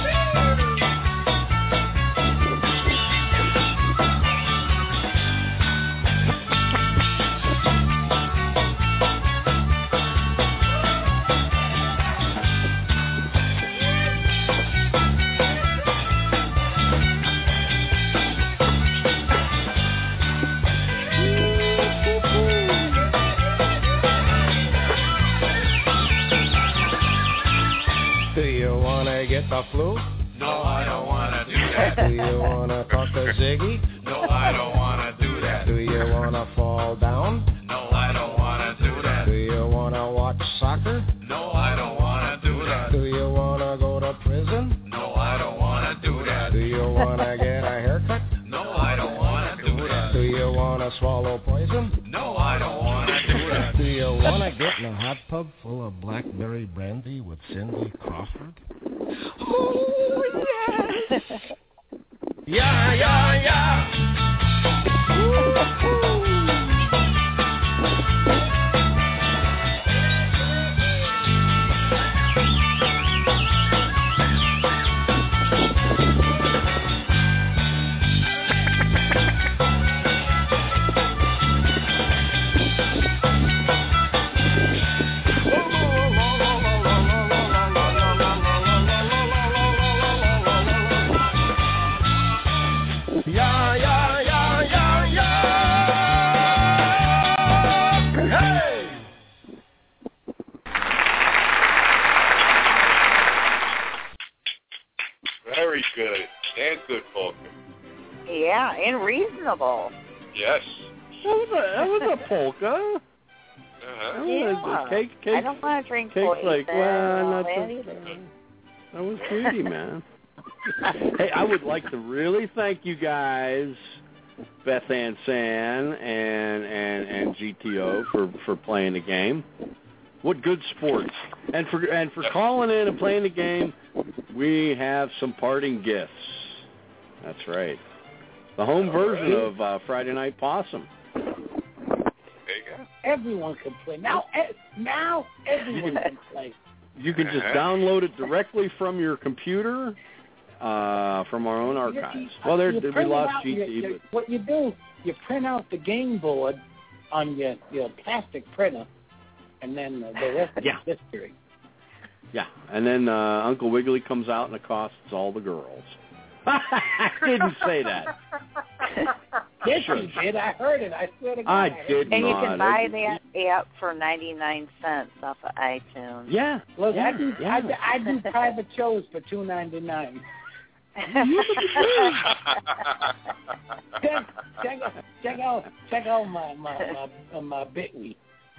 Do you wanna get the flu? No, I don't wanna do that. Do you wanna talk to Ziggy? No, I don't wanna do that. Do you wanna fall down? No, I don't wanna do that. Do you wanna watch soccer? No, I don't wanna do that. Do you wanna go to prison? No, I don't wanna do that. Do you wanna get a haircut? No, I don't wanna do that. Do you wanna swallow poison? No, I don't wanna do that. Do you wanna get in a hot tub full of blackberry brandy with Cindy Crawford? Oh, yes. Yeah, yeah, yeah. Woo-hoo. Yeah, yeah, yeah, yeah, yeah. Hey! Very good. And good polka. Yeah, and reasonable. Yes. That was a, that was a polka. Uh-huh. That was Yeah. a cake, cake, I don't want to drink cake's poison like, well, and all not that the- either. That was greedy, man. Hey, I would like to really thank you guys, Beth Ann San and and and G T O for for playing the game. What good sports, and for and for calling in and playing the game. we have some parting gifts. That's right. The home version of uh, Friday Night Possum. There you go. Everyone can play. Now, e- now everyone can play. You can just download it directly from your computer, uh, from our own archives. Well, there, You we print it lost out, G T, you- you- but What you do, you print out the game board on your, your plastic printer, and then uh, the rest Yeah. is history. yeah. And then uh, Uncle Wiggily comes out and accosts all the girls. I didn't say that. Yes, you did. I heard it. I swear to God. I heard did it. And you not. can buy that app for ninety-nine cents off of iTunes. Yeah. Look, yeah, I do, yeah. I, do- I do private shows for two ninety nine. check, check, out- check out, check out my my my, my Bitly.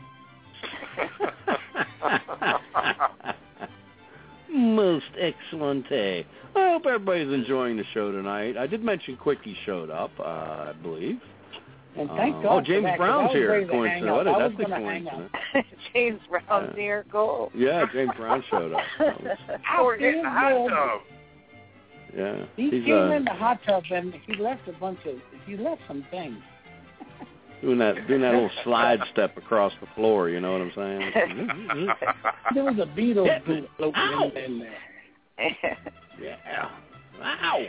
Most excellent. I hope everybody's enjoying the show tonight. I did mention Quickie showed up, uh, I believe. And thank Um, God oh, for James that, 'cause I Brown's was here. ready to hang Coincidence. out. What I is was that's a gonna hang out. coincidence. James Brown's here. Cool. Yeah, James Brown showed up. That was- We're getting a hot tub. yeah. He He's came uh, in the hot tub and he left a bunch of he left some things. doing that doing that little slide step across the floor, you know what I'm saying? There was a beetle Hit boot me. floating Ow. in, in there. Yeah. Wow.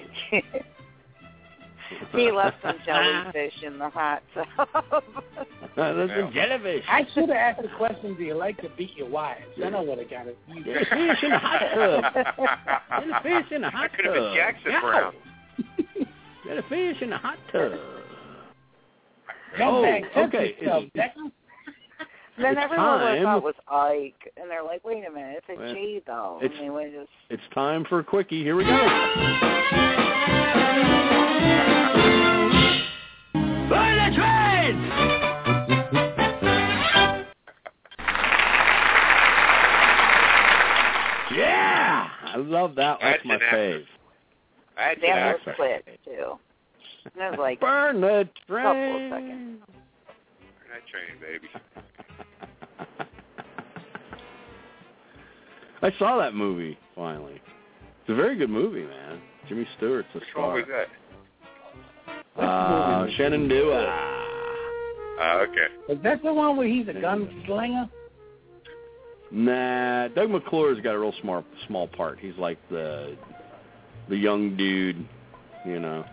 He left some jellyfish in the hot tub. There's a jellyfish. I should have asked the question, do you like to beat your wives? Then I would have got it. Jellyfish in the hot tub. Jellyfish in the hot That could have been tub. Jackson Yow. Brown. Jellyfish in the hot tub. Come Oh, back, touch okay. yourself, It's- Declan. Then It's everyone would have time. thought it was Ike, and they're like, "Wait a minute, it's a Well, G though." it's- I mean, we just It's time for a quickie. Here we go. Burn the train! Yeah! I love that. That's That's my an fave. That's that an was that's quick too. And it was like Burn the couple of train! seconds. that train, baby. I saw that movie, finally. It's a very good movie, man. Jimmy Stewart's a Which one star. was that? Uh, Shenandoah. Uh, okay. Is that the one where he's a gunslinger? Nah, Doug McClure's got a real small small part. He's like the the young dude, you know.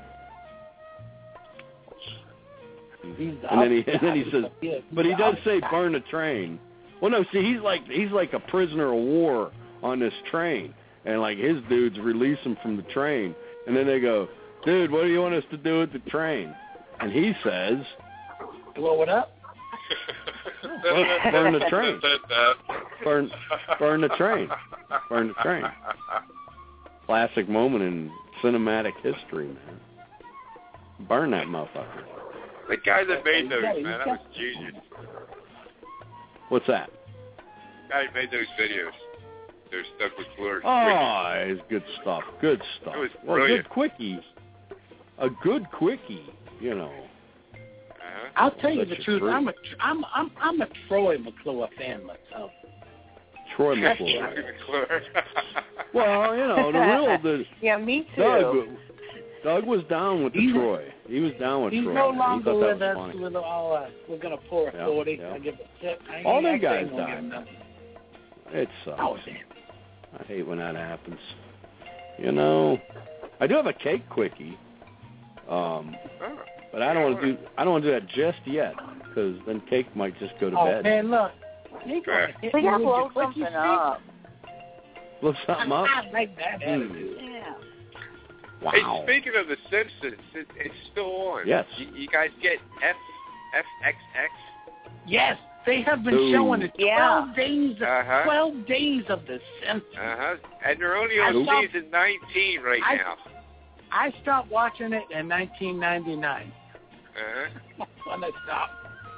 He's the And then he and then he outsider. says, Yeah, but he he's does the say outsider. burn the train. Well, no, see, he's like he's like a prisoner of war on this train, and like his dudes release him from the train, and then they go, dude, what do you want us to do with the train? And he says, blow it up. burn, burn the train. Burn, burn the train. Burn the train. Classic moment in cinematic history, man. Burn that motherfucker. The guy that made those, man, that was genius. What's that? The guy who made those videos. There's Doug McClure. Oh, it's good stuff. Good stuff. It was well, brilliant. good quickie. A good quickie, you know. Uh-huh. I'll tell you That's the your truth. truth. I'm a I'm I'm I'm a Troy McClure fan myself. Troy Doug McClure. McClure. Well, you know, the real the yeah, me too. Doug. Doug was down with the He's- Troy. He was down with He's Troy. no man. longer he thought with that us. was funny. With all, uh, we're gonna pour a Yeah, forty. yeah. I give a tip. I ain't- All them I guys ain't gonna died. give nothing. It sucks. Oh, damn. I hate when that happens. You know, I do have a cake quickie, um, Oh, but I don't want to do. I don't want to do that just yet because then cake might just go to Oh bed. man, look. You gonna hit We me gotta with blow your quickie something stick? up. Look something up. I like that attitude. Yeah. Wow. Hey, speaking of The Simpsons, it, it's still on. Yes. You, you guys get F F X X? Yes, they have been Ooh. showing it twelve Yeah. days. Of, Uh-huh. Twelve days of The Simpsons. Uh-huh. And they're only on I saw- season nineteen right I- now. I stopped watching it in nineteen ninety-nine. Uh-huh. That's when I stopped.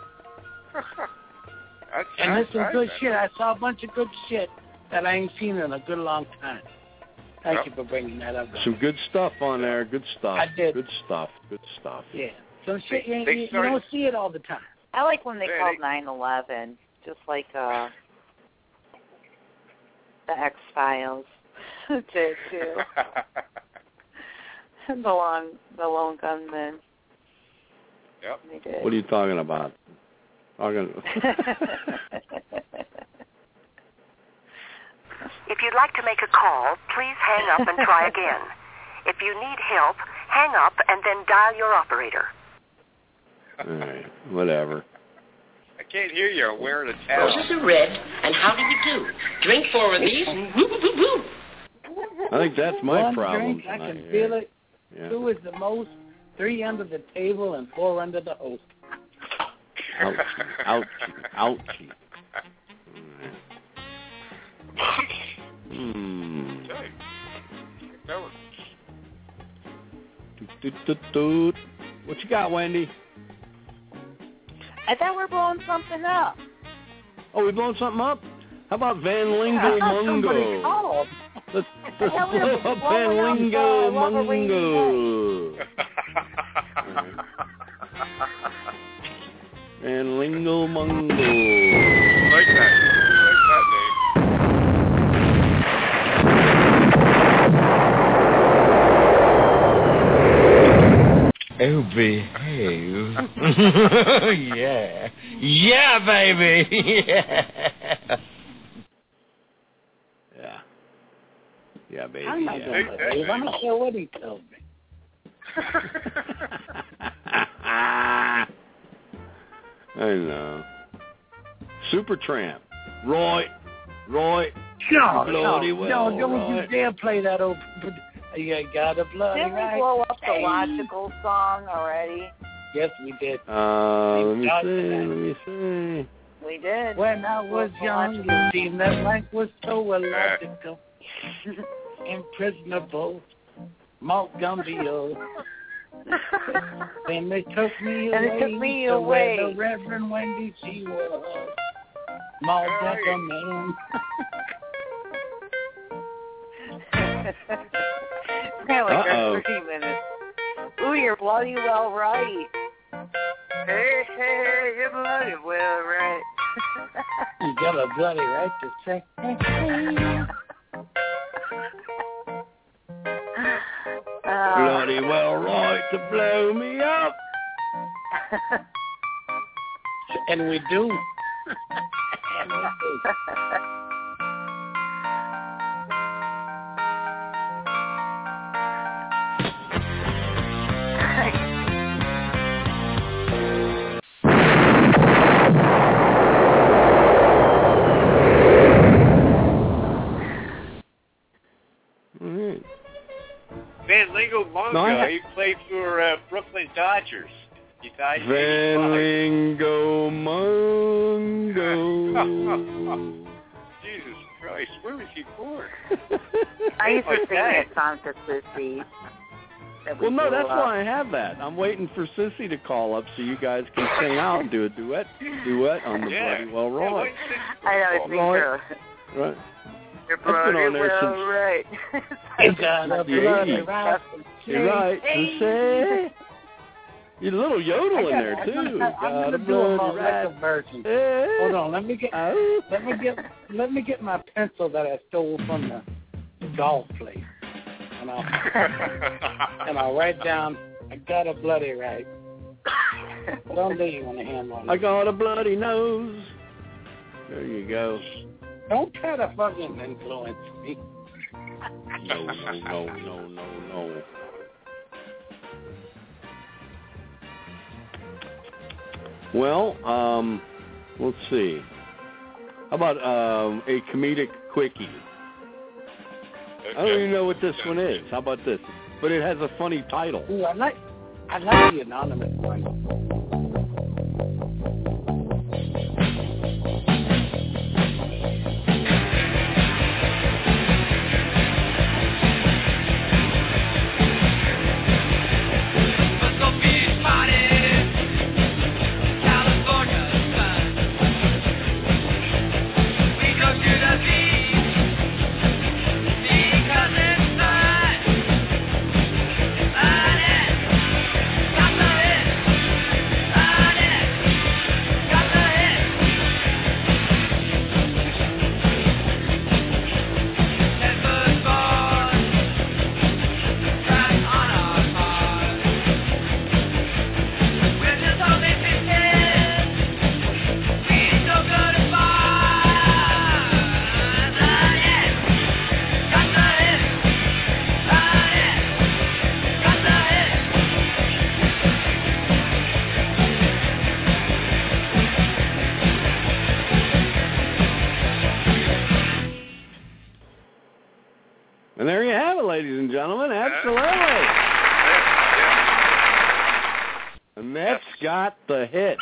That's, And that's this is right, good man. shit. I saw a bunch of good shit that I ain't seen in a good long time. Thank Yep. you for bringing that up. Some good stuff on there. Good stuff. I did. Good stuff. Good stuff. Yeah. Some shit you, They you, you started- don't see it all the time. I like when they Yeah, called they- nine eleven, just like uh, the X Files. did too. the long, the lone gunman. Yep. They did. What are you talking about? Talking. If you'd like to make a call, please hang up and try again. If you need help, hang up and then dial your operator. All right, whatever. I can't hear you. I'm wearing a towel. Roses are red, and how do you do? Drink four of these, and woo, woo, woo, woo. I think that's my One problem drink, I tonight can here. feel it. Yeah. Two is the most. Three under the table and four under the host. Ouchie, ouchie, ouchie. Hmm. Doot, doot, doot. What you got, Wendy? I thought we were blowing something up. Oh, we blowing something up? How about Van Lingo Mungo? Called. Let's, let's I thought we were blow up blowing Van up, Lingo uh, Love of Rainy Mungo. Van Lingo Mungo. I like that. I like that name. Oh, behave. Yeah. Yeah, baby. Yeah. Yeah. Yeah, baby. I'm not yeah. going to believe. I'm not sure what he told me. I know. Supertramp. Roy. Roy. No, Bloody no, well, no, don't Roy. you dare play that old... You got a bloody Didn't we right. blow up the Hey. logical song already? Yes, we did. Uh, let me Got see. that. Let me see. We did. When I was young, it seemed that life was so illogical, impressionable, Montgomery. Then they took me And away it took me to away. where the Reverend Wendy she was. Montgomery man. Kind of like Uh-oh. that thirty minutes. Ooh, you're bloody well right. Hey, hey, you're bloody well right. You got a bloody right to say. Uh, Bloody well right to blow me up. And we do. And we do. Alright. Van Lingo Mungo, No, I ha- he played for uh, Brooklyn Dodgers. He died in Van Lingo Mungo. Jesus Christ, where was he born? I used to Like sing that. that song to Sissy. that we Well, no, blew that's up. why I have that. I'm waiting for Sissy to call up so you guys can sing out and do a duet, duet on the Yeah. Bloody Well Yeah, Roy. when's I know, it's me Roy. too. Right. You're That's been bloody on there well since- right. You got a Yeah, bloody yeah. right to You're right. say. To say. You're a little yodel in I got- there I'm too. gonna- I'm Got gonna a do a bloody more right. record version. Hey. Hold on, let me get Oh. let me get let me get my pencil that I stole from the, the golf place, and I'll and I'll write down. I got a bloody right. Someday you want to handle it. I got a bloody nose. There you go. Don't try to fucking influence me. No, no, no, no, no, no. Well, um, let's see. How about um, a comedic quickie? I don't even know what this one is. How about this? But it has a funny title. Ooh, I like I like the anonymous one. Really? Annette's got the hit.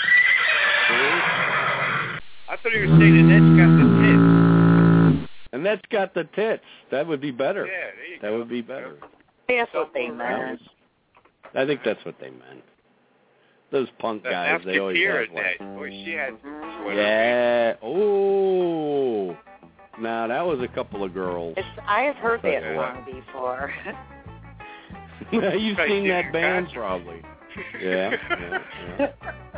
I thought you were saying Annette's got the tits. Annette's got the tits. That would be better. Yeah, there you that go. would be better. That's what they meant. I think that's what they meant. Those punk guys, After they always Pierre have Annette. like... Boy, she had... Yeah. Oh. Now, that was a couple of girls. It's, I have heard that Yeah. song before. You've Like seen that Jimmy band, Carter. probably. Yeah. yeah, yeah.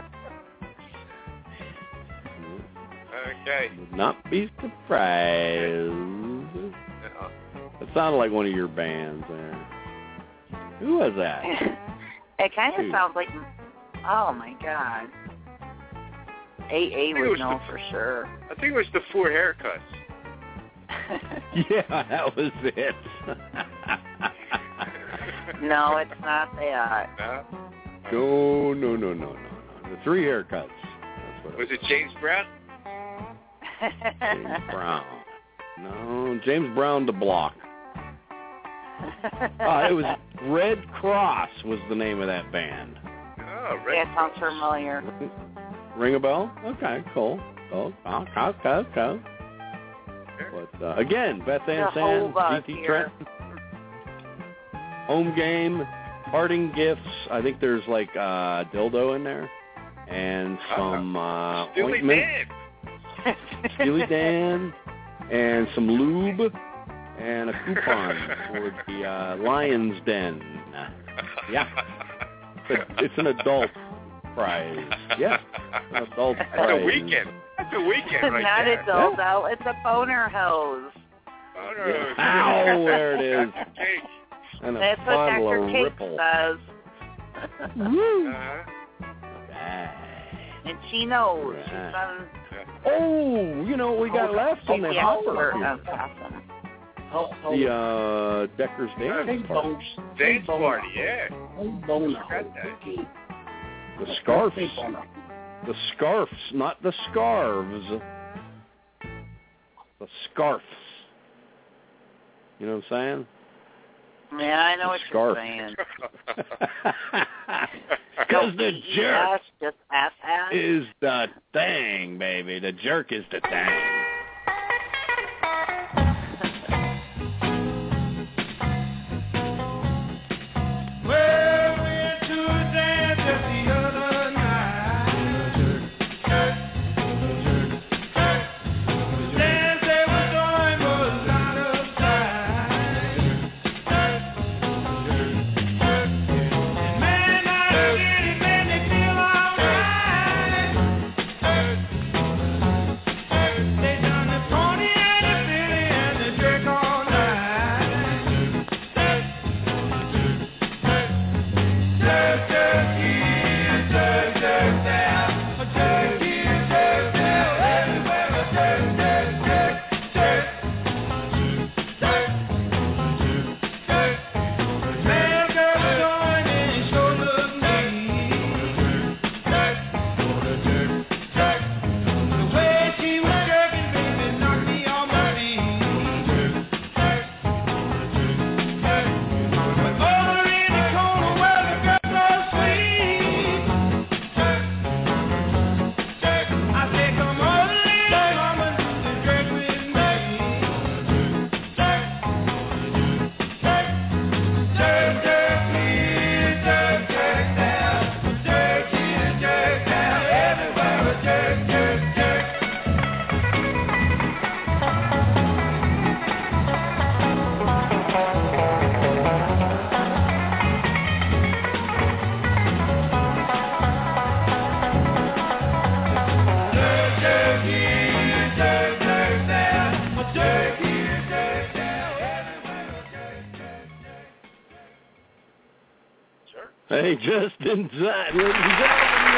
Okay. Would not be surprised. That sounded like one of your bands there. Who was that? It kind of Dude. sounds like, oh my god. A A it would was know the- for sure. I think it was the Four Haircuts. Yeah, that was it. No, it's not that. No? no, no, no, no, no, no. The Three Haircuts. That's what Was it James Brown? James Brown. No, James Brown the Block. Uh, it was Red Cross was the name of that band. Oh, Red That sounds familiar. Ring a bell? Okay, cool. Oh, oh, oh, oh, oh. But uh, again, Beth Ann The whole Sand, bus G T here. Trenton, Home Game, Parting Gifts. I think there's like uh, dildo in there, and some uh, Steely ointment, Dan. Steely Dan, and some lube, and a coupon for the uh, Lion's Den. Yeah, it's, a, it's an adult prize. Yeah, an adult That's prize. a weekend. That's a weekend right Not there. a dildo, it's a boner hose. Oh, no. Yeah. Ow, there it is. And a That's what bottle Doctor of Cake Ripple. says. Uh-huh. And she knows. She's Right. done... Oh, you know what we got Oh, left on the yeah, hopper? we're- here? that's awesome. The uh, Decker's Dance Party. Dance party, yeah. Boner. Forgot that. The scarfs. The scarfs, not the scarves. The scarfs. You know what I'm saying? Yeah, I know what Scarf. you're saying. Because the jerk Yes, just ass ass. is the thing, baby. The jerk is the thing. Hey, just in time. Ladies and gentlemen,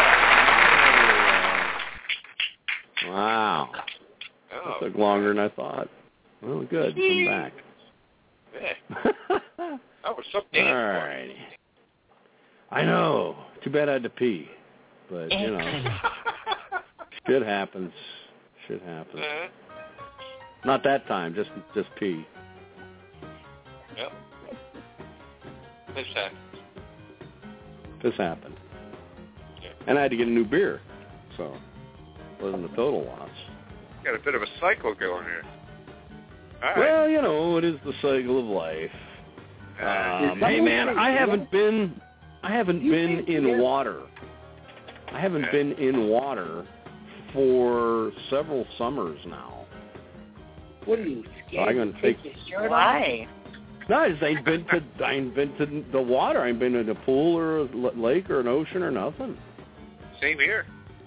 yeah. Wow. Oh, That took longer than I thought. Well, good. I'm back. yeah. That was some damn All party. righty. I know. Too bad I had to pee. But, you know, shit happens. Shit happens. Uh-huh. Not that time, just just pee. Yep. This happened. This happened. Yeah. And I had to get a new beer, so it wasn't a total loss. Got a bit of a cycle going here. All right. Well, you know, it is the cycle of life. Um, hey, man, I haven't been, I haven't been in water. I haven't Yeah. been in water for several summers now. What are you, scared I'm gonna to take- take your shirt Why? No, I just ain't been to, I ain't been to the water. I ain't been in a pool or a l- lake or an ocean or nothing. Same here.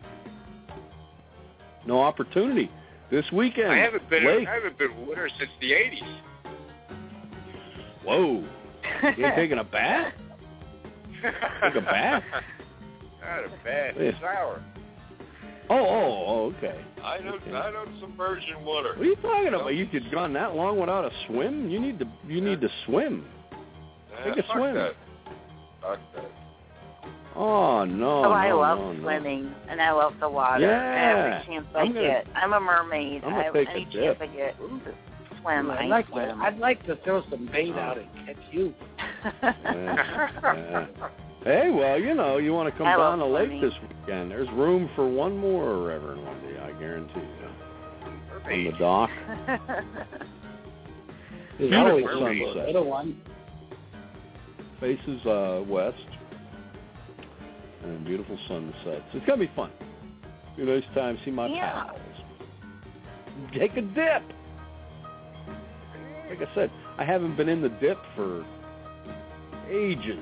No opportunity. This weekend, I haven't been. lake. I haven't been in water since the eighties. Whoa. You ain't taking a bath? Take a bath? Not a bath. Yeah. Sour. Oh, oh, oh, okay. I know. Okay. I know submersion water. What are you talking about? You could gone that long without a swim? You need to. You need to swim. Nah, Take a fuck swim. That. Fuck that. Oh no! Oh, I no, love no, no. swimming, and I love the water. Yeah. Every chance I I'm gonna- get. I'm a mermaid. I'm gonna I, take a any dip. chance I get to swim, I'd I like swim. to. I'd like to throw some bait out and catch you. Yeah, yeah. Hey, well, you know, you want to come I down the love lake swimming. this weekend. There's room for one more Reverend Wendy, I guarantee you. On the dock. There's Beautiful always sunset. a little one. Faces uh, west. And beautiful sunsets. It's going to be fun. Be a nice time. See my Yeah. pals. Take a dip. Like I said, I haven't been in the dip for ages.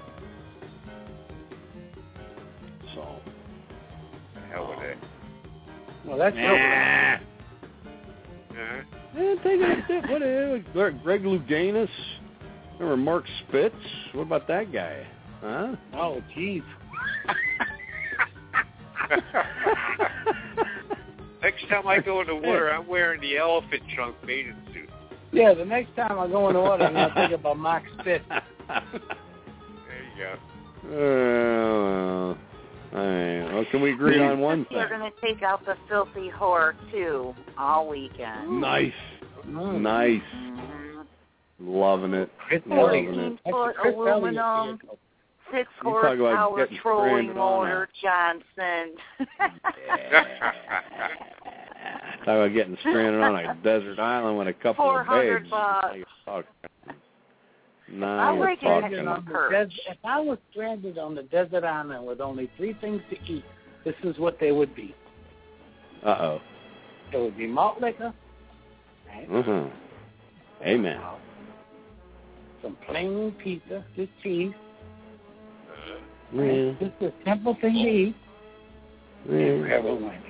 So. The hell with it. Well, that's Nah. real. Uh-huh. Yeah, take a dip. What is it? Greg Louganis? Remember Mark Spitz? What about that guy? Huh? Oh, jeez. Next time I go in the water, I'm wearing the elephant trunk bathing suit. Yeah, the next time I go in the water, I'm going to think about Mark Spitz. There you go. Uh, all right. Well, can we agree on one thing? You're going to take out the filthy whore, too, all weekend. Nice. Mm. Nice. Mhm. Loving it. Chris Loving Elliott. it. fourteen-foot Chris Elliott aluminum, vehicle. six You talk about horsepower getting trolling stranded on motor, Johnson. Talk about getting stranded on a desert island with a couple Four of hundred babes. bucks. Talk- I Now we're was stranded talking. on the des- if I was stranded on the desert island with only three things to eat, this is what they would be. Uh-oh. It would be malt liquor, right? Uh-huh. Amen. Some plain pizza, just cheese. Yeah. Just a simple thing to eat. Yeah. Everyone.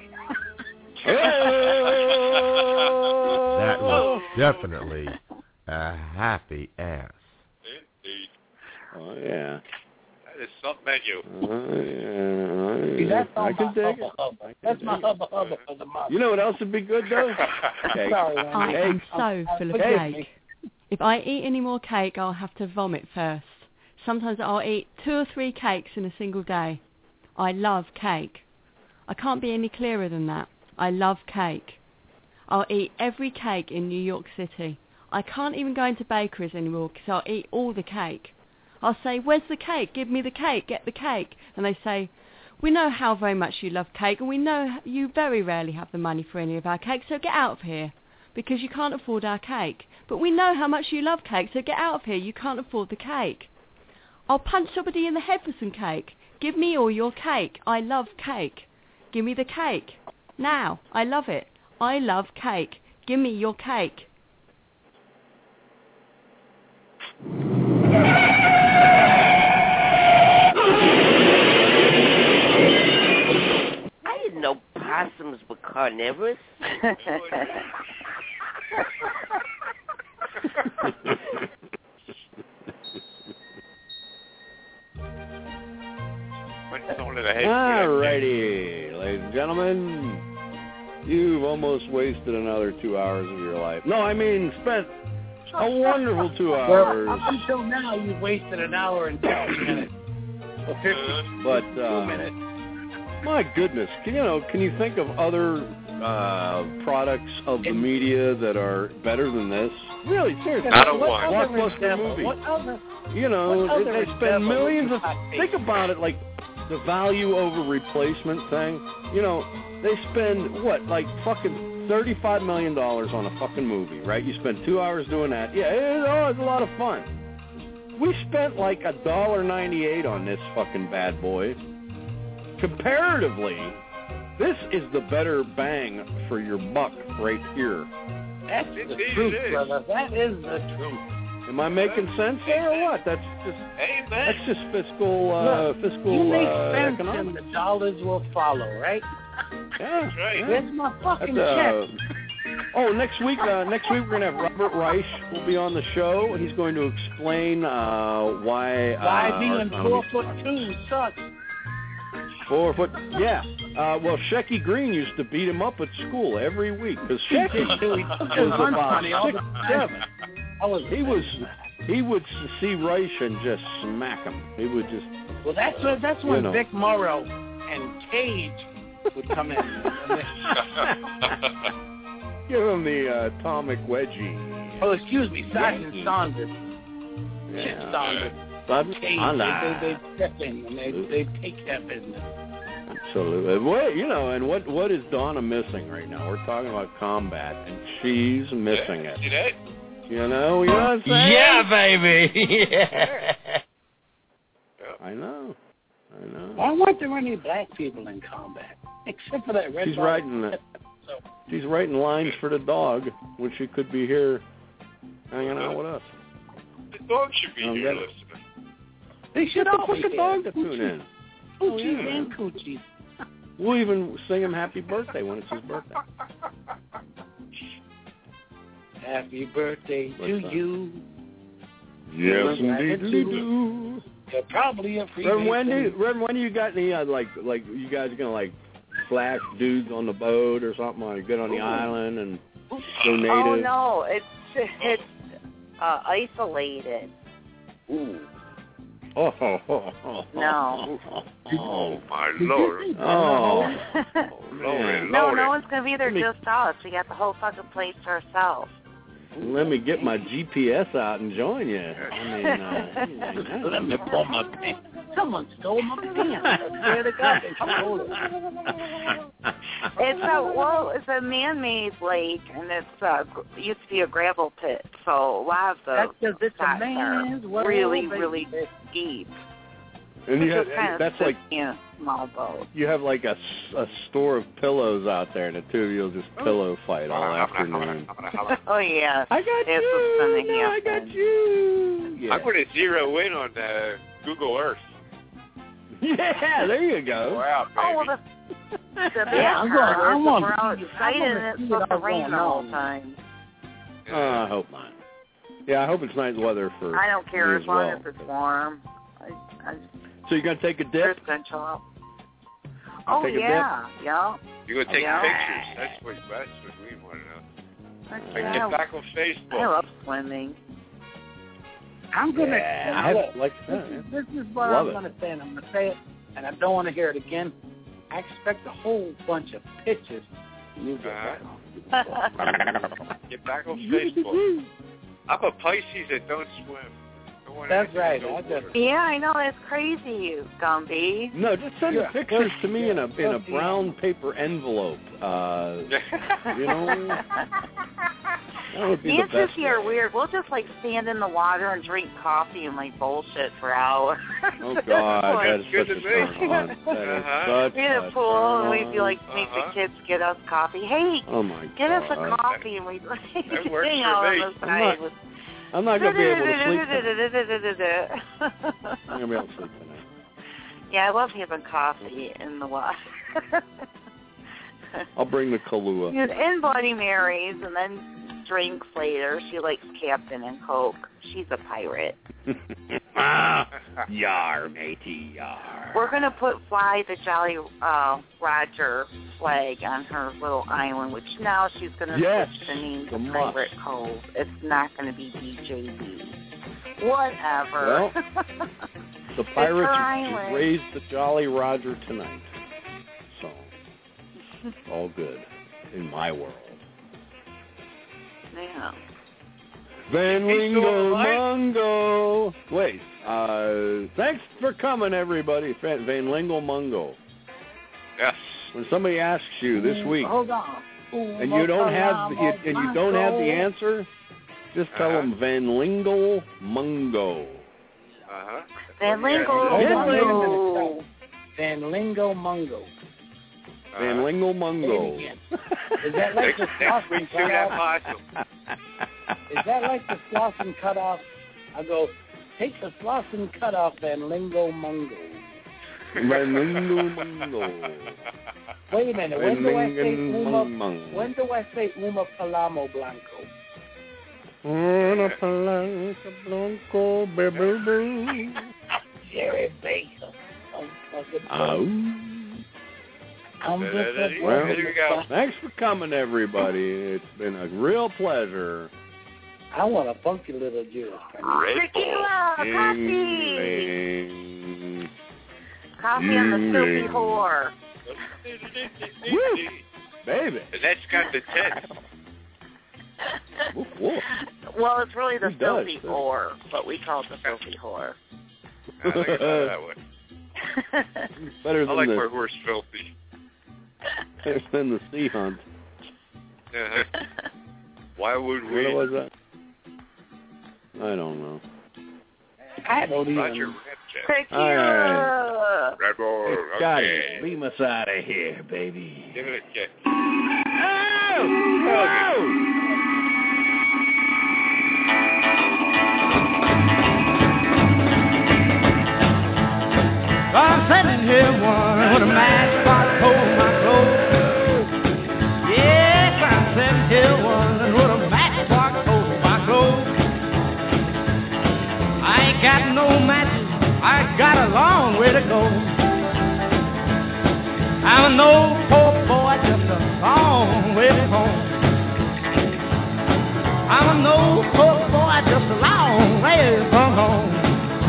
That was definitely a happy ass. Indeed. Oh, yeah. That is some menu. Oh, yeah. See, that's I all can my dig hubba it. hubba. That's my hubba hubba for the month. You know what else would be good, though? Cake. Sorry, I Wendy. am so I'm- I'm- full of forgive cake. me. If I eat any more cake, I'll have to vomit first. Sometimes I'll eat two or three cakes in a single day. I love cake. I can't be any clearer than that. I love cake. I'll eat every cake in New York City. I can't even go into bakeries anymore because I'll eat all the cake. I'll say, "Where's the cake? Give me the cake. Get the cake." And they say, "We know how very much you love cake, and we know you very rarely have the money for any of our cake, so get out of here because you can't afford our cake. But we know how much you love cake, so get out of here. You can't afford the cake." I'll punch somebody in the head for some cake. Give me all your cake. I love cake. Give me the cake. Now. I love it. I love cake. Give me your cake. I didn't know possums were carnivorous. All righty, ladies and gentlemen. You've almost wasted another two hours of your life. No, I mean spent a wonderful two hours. Well, up until now, you've wasted an hour and fifty minutes. Or fifty. But uh, Two minutes. my goodness, can you know? Can you think of other uh, products of the media that are better than this? Really, seriously. Not a what one. other Blockbuster example- movie. What other? You know, what they, other they spend example millions would of... you not Think take? about it, like the value over replacement thing. You know, they spend, what, like fucking thirty-five million dollars on a fucking movie, right? You spend two hours doing that. Yeah, it, oh, it's a lot of fun. We spent like a dollar ninety-eight on this fucking bad boy. Comparatively, this is the better bang for your buck right here. That's the truth, brother. That is the truth. Am I making sense there or what? That's just Amen. that's just fiscal uh, Look, fiscal you make uh, sense economics. and the dollars will follow, right? Yeah, That's right. yeah. Where's my fucking That's, uh, check? Oh, next week, uh, next week we're gonna have Robert Reich will be on the show. He's going to explain uh, why uh, Why our being economy four foot two sucks? Four foot, yeah. Uh, well, Shecky Green used to beat him up at school every week because Shecky was about six, seven. I was, He was, he would see Reich and just smack him. He would just. well, that's when, that's You when know. Vic Morrow and Cage would come in. Give him the uh, atomic wedgie. Oh, excuse me, Sergeant Saunders, Chip Yeah. Saunders, Sergeant Cage. Saunders. They, they, they step in and they they take their business. Absolutely. What you know, and what what is Donna missing right now? We're talking about combat, and she's missing Yeah, it. see that? You know, you know what I'm saying? Yeah, baby. Yeah. I know. I know. Why weren't there any black people in combat except for that red? She's ball? writing that. She's writing lines for the dog when she could be here, hanging out with us. The dog should be Um, here that- listening. They should Get the all be fucking there. dog to tune in. Coochies Oh, yeah, and man. coochies. We'll even sing him happy birthday when it's his birthday. Happy birthday to What's that? you. Yes, You're indeed we do. You're probably a free. Reverend Wendy, Reverend Wendy, you got any uh, like like you guys are gonna like flash dudes on the boat or something? Like get on the Ooh. island and go native? Oh no, it's it's uh, isolated. Ooh. Oh, oh, oh, oh, No. Oh, my Lord. Oh, Lord, No, Lord. no one's gonna be there. Let me- Just us. We got the whole fucking place to ourselves. let me get my G P S out and join you. I mean, uh, Let me pull my pants. Someone stole my pants. I swear to God, they stole it. It's a well, it's a man-made lake, and it's uh, it used to be a gravel pit. So a lot of the That's just it's a spots are man's world, really, baby. really deep. and you Which have is kind of that's like in a small boat. you have like a, s- a store of pillows out there, and the two of you'll just pillow fight all afternoon. Oh yeah, I got it's you. what's gonna No, I happen. got you. Yeah. I'm going to zero in on uh, Google Earth. Yeah, there you go. Wow, baby. Oh, well, the, the bad Yeah, I'm part gonna- I'm is gonna we're see- outside I'm and gonna it's see supposed it to all rain going the whole on. time. Uh, I hope not. Yeah, I hope it's nice weather for. I don't care you as as long well. as it's warm. I, I, So you're gonna take a there's dip? potential out. Oh Take a yeah, yeah. You're going to take Yeah. pictures. That's what, that's what we want to know. Heck Like, yeah. get back on I Facebook. love swimming. I'm gonna. Yeah, now I have- look, like this, that, is, this is what Love I'm it. gonna say, and I'm gonna say it, and I don't want to hear it again. I expect a whole bunch of pictures. You get Uh-huh. that. Get back on Facebook. I'm a Pisces that don't swim. Don't want That's anything right. to do I with just- water. Yeah, I know. It's crazy, you Gumby. No, just send the Yeah. pictures to me in a in a Yeah. brown paper envelope. Uh, you know, that would be Me the and best. Sissy are weird. We'll just like stand in the water and drink coffee and like bullshit for hours. Oh God, that is Good such a to me. turn on. That is Uh-huh. such We'd have a a pool turn and we'd be on. like, make Uh-huh. the kids get us coffee. Hey, Oh my get God. us a coffee, and we'd like That works hang for out me. on the I'm side not- with. I'm not gonna be able to sleep. Tonight. I'm Yeah, gonna be able to sleep tonight. I love having coffee in the water. I'll bring the Kahlua. And Bloody Marys, and then drinks later. She likes Captain and Coke. She's a pirate. ah, yar, matey, yar. We're going to put Fly the Jolly uh, Roger flag on her little island, which now she's going to Yes, switch the name the to must. Pirate Cove. It's not going to be D J B. Whatever. Well, The It's her pirates island. raised the Jolly Roger tonight. So, all good. in my world. Yeah. Van Lingo Mungo. Wait, uh, thanks for coming, everybody. Van Lingo Mungo. Yes. When somebody asks you this week, Hold on. and you don't have the, and you don't have the answer, just tell Uh-huh. them Van Lingo Mungo. Uh-huh. Van Lingo Hold on, wait a Mungo. minute. Van Lingo Mungo. Van Lingo Mungo. Say it again. Is that like the Next Slauson week, do that cutoff? possum. Is that like the Slauson cutoff? I go, take the Slauson cutoff, Van Lingo Mungo. Van Lingo Mungo. Wait a minute. When do I say Uma? Mungo. When do I say Uma Palamo Blanco? Una palanca blanco, baby. Jerry Baker. Oh. I'm just a Well, Here we go. thanks for coming, everybody. It's been a real pleasure. I want a funky little Jewish. Tequila, coffee. England. Coffee on the filthy whore. Woo, baby. And that's got the tits. Woof, woof. Well, it's really the Who does? filthy whore, but we call it the filthy whore. I think it's not that way. Better I than like the my horse filthy. better than the sea hunt. Uh-huh. Why would we? What was that? I don't know. I don't even. Roger know. Ramjet. All right. Red Bull. Hey, Scotty, Okay. beam us out of here, baby. Give it a kick. Oh! Oh! I'm sitting here one with a matchbox holding my clothes. Yes, I'm sitting here one with a matchbox holding my clothes. I ain't got no matches, I got a long way to go. I'm an old poor boy, just a long way from home. I'm an old poor boy, just a long way from home.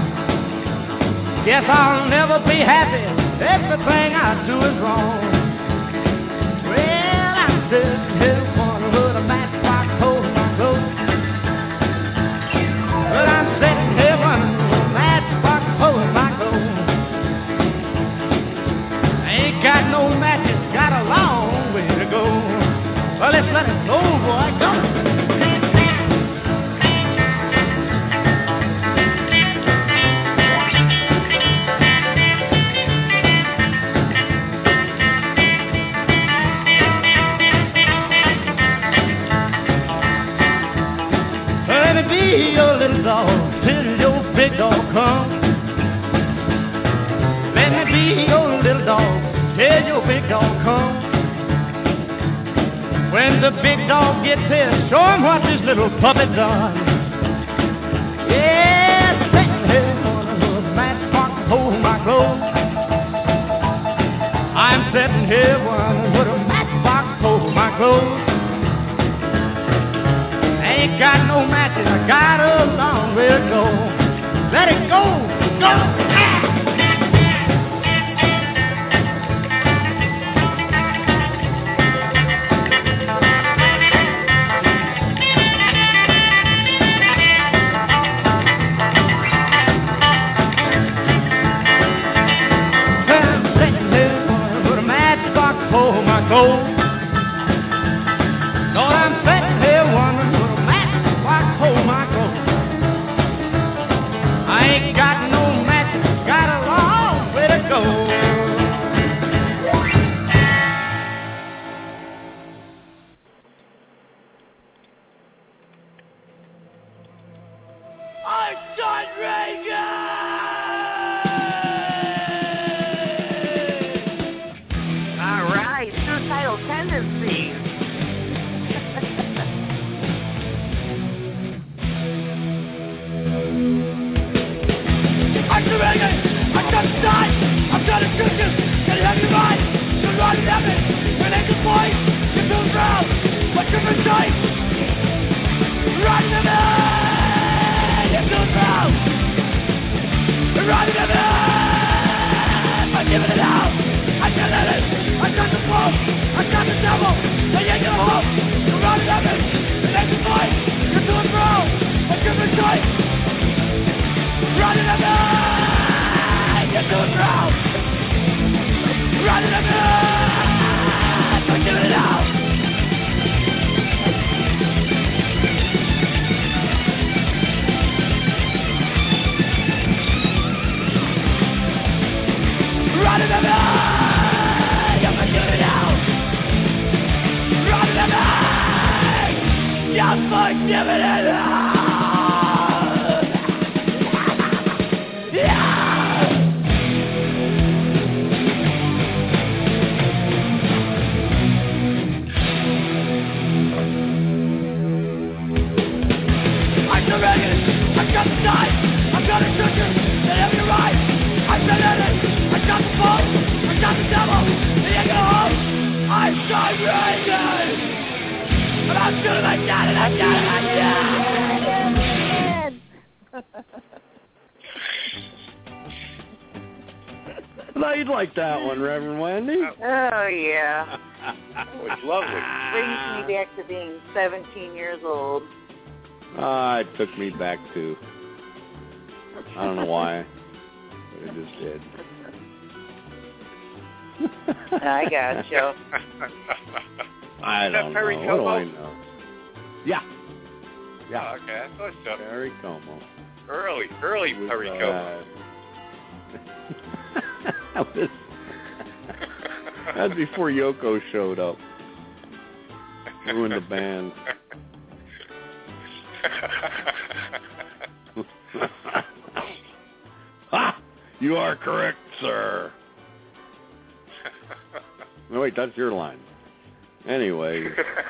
Guess I'll never be happy, everything I do is wrong. Well, I'm sitting here one with a matchbox holding my clothes. Well, I'm sitting here one with a matchbox holding my clothes. I ain't got no matches, got a long way to go. Well, let's let it go, boy, go. Be your little dog till your big dog comes. Let me be your little dog till your big dog comes. When the big dog gets here, show him what this little puppy done. Yeah, sitting here on a matchbox holding my clothes. I'm sitting here one with a matchbox holding my clothes. Ain't got no matches, I got a long way to go. Let it go, go, ah! seven, and that's a fight. You're to and fro, a different choice. Running the night, you're to and fro. Running the night, don't give it out. Running the night, you're to give it out. Running the night, just for giving it out. I've got the knife, I've got a sugar, that have you right. I've been in it, I've got the phone, I've got the devil, the ain't gonna hold. I'm Sean Reagan, and I'm doing my God, and I got it, I got it. Now you'd like that one, Reverend Wendy. Oh, yeah. It was lovely. Brings me back to being seventeen years old. Ah, it took me back to, I don't know why, but it just did. I got you. I don't know. Perry What do Como? I know? Yeah. Yeah. Oh, okay, I thought so. Perry Como. Early, early Was, Perry uh, Como. that was, that was before Yoko showed up. Ruined the band. Ah, you are correct, sir. No, wait, that's your line. Anyway,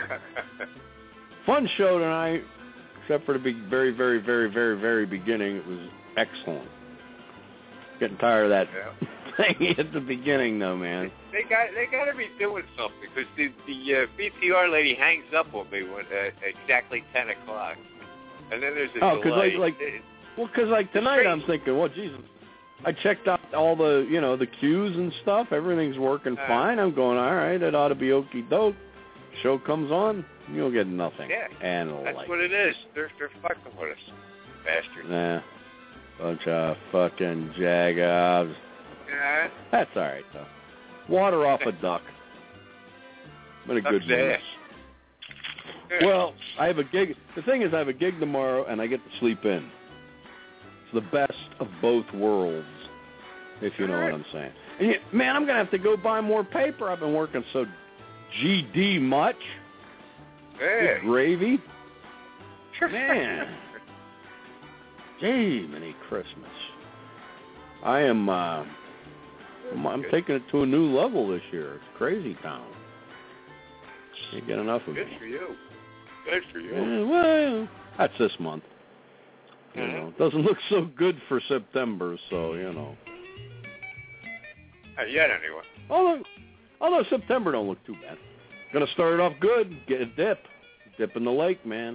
fun show tonight, except for the big, very, very, very, very, very beginning. It was excellent. Getting tired of that Yeah. thing at the beginning, though, man. They got they got to be doing something because the the uh, V C R lady hangs up on me when uh, exactly ten o'clock, and then there's a Oh, because delay. like, like, well, because like tonight I'm thinking, well, Jesus, I checked out all the, you know, the cues and stuff. Everything's working Uh, fine. I'm going, all right, it ought to be okie doke. Show comes on, you'll get nothing. Yeah, and that's like, what it is. They're they're fucking with us, bastards. nah, bunch of fucking jagabs. Yeah. That's all right though. Water off a duck. Been a good Duck's one. ass. Well, I have a gig. The thing is, I have a gig tomorrow, and I get to sleep in. It's the best of both worlds, if you know what I'm saying. And yet, man, I'm gonna have to go buy more paper. I've been working so G D much. Hey. Good gravy. Man. Gee, many Christmas. I am. Uh, I'm, I'm taking it to a new level this year. It's crazy town. Can't get enough of Good me. for you. Good for you. Yeah, well, that's this month. You Mhm. know, it doesn't look so good for September, so you know. Not yet, anyway. Although, although September don't look too bad. Gonna start it off good. Get a dip, dip in the lake, man.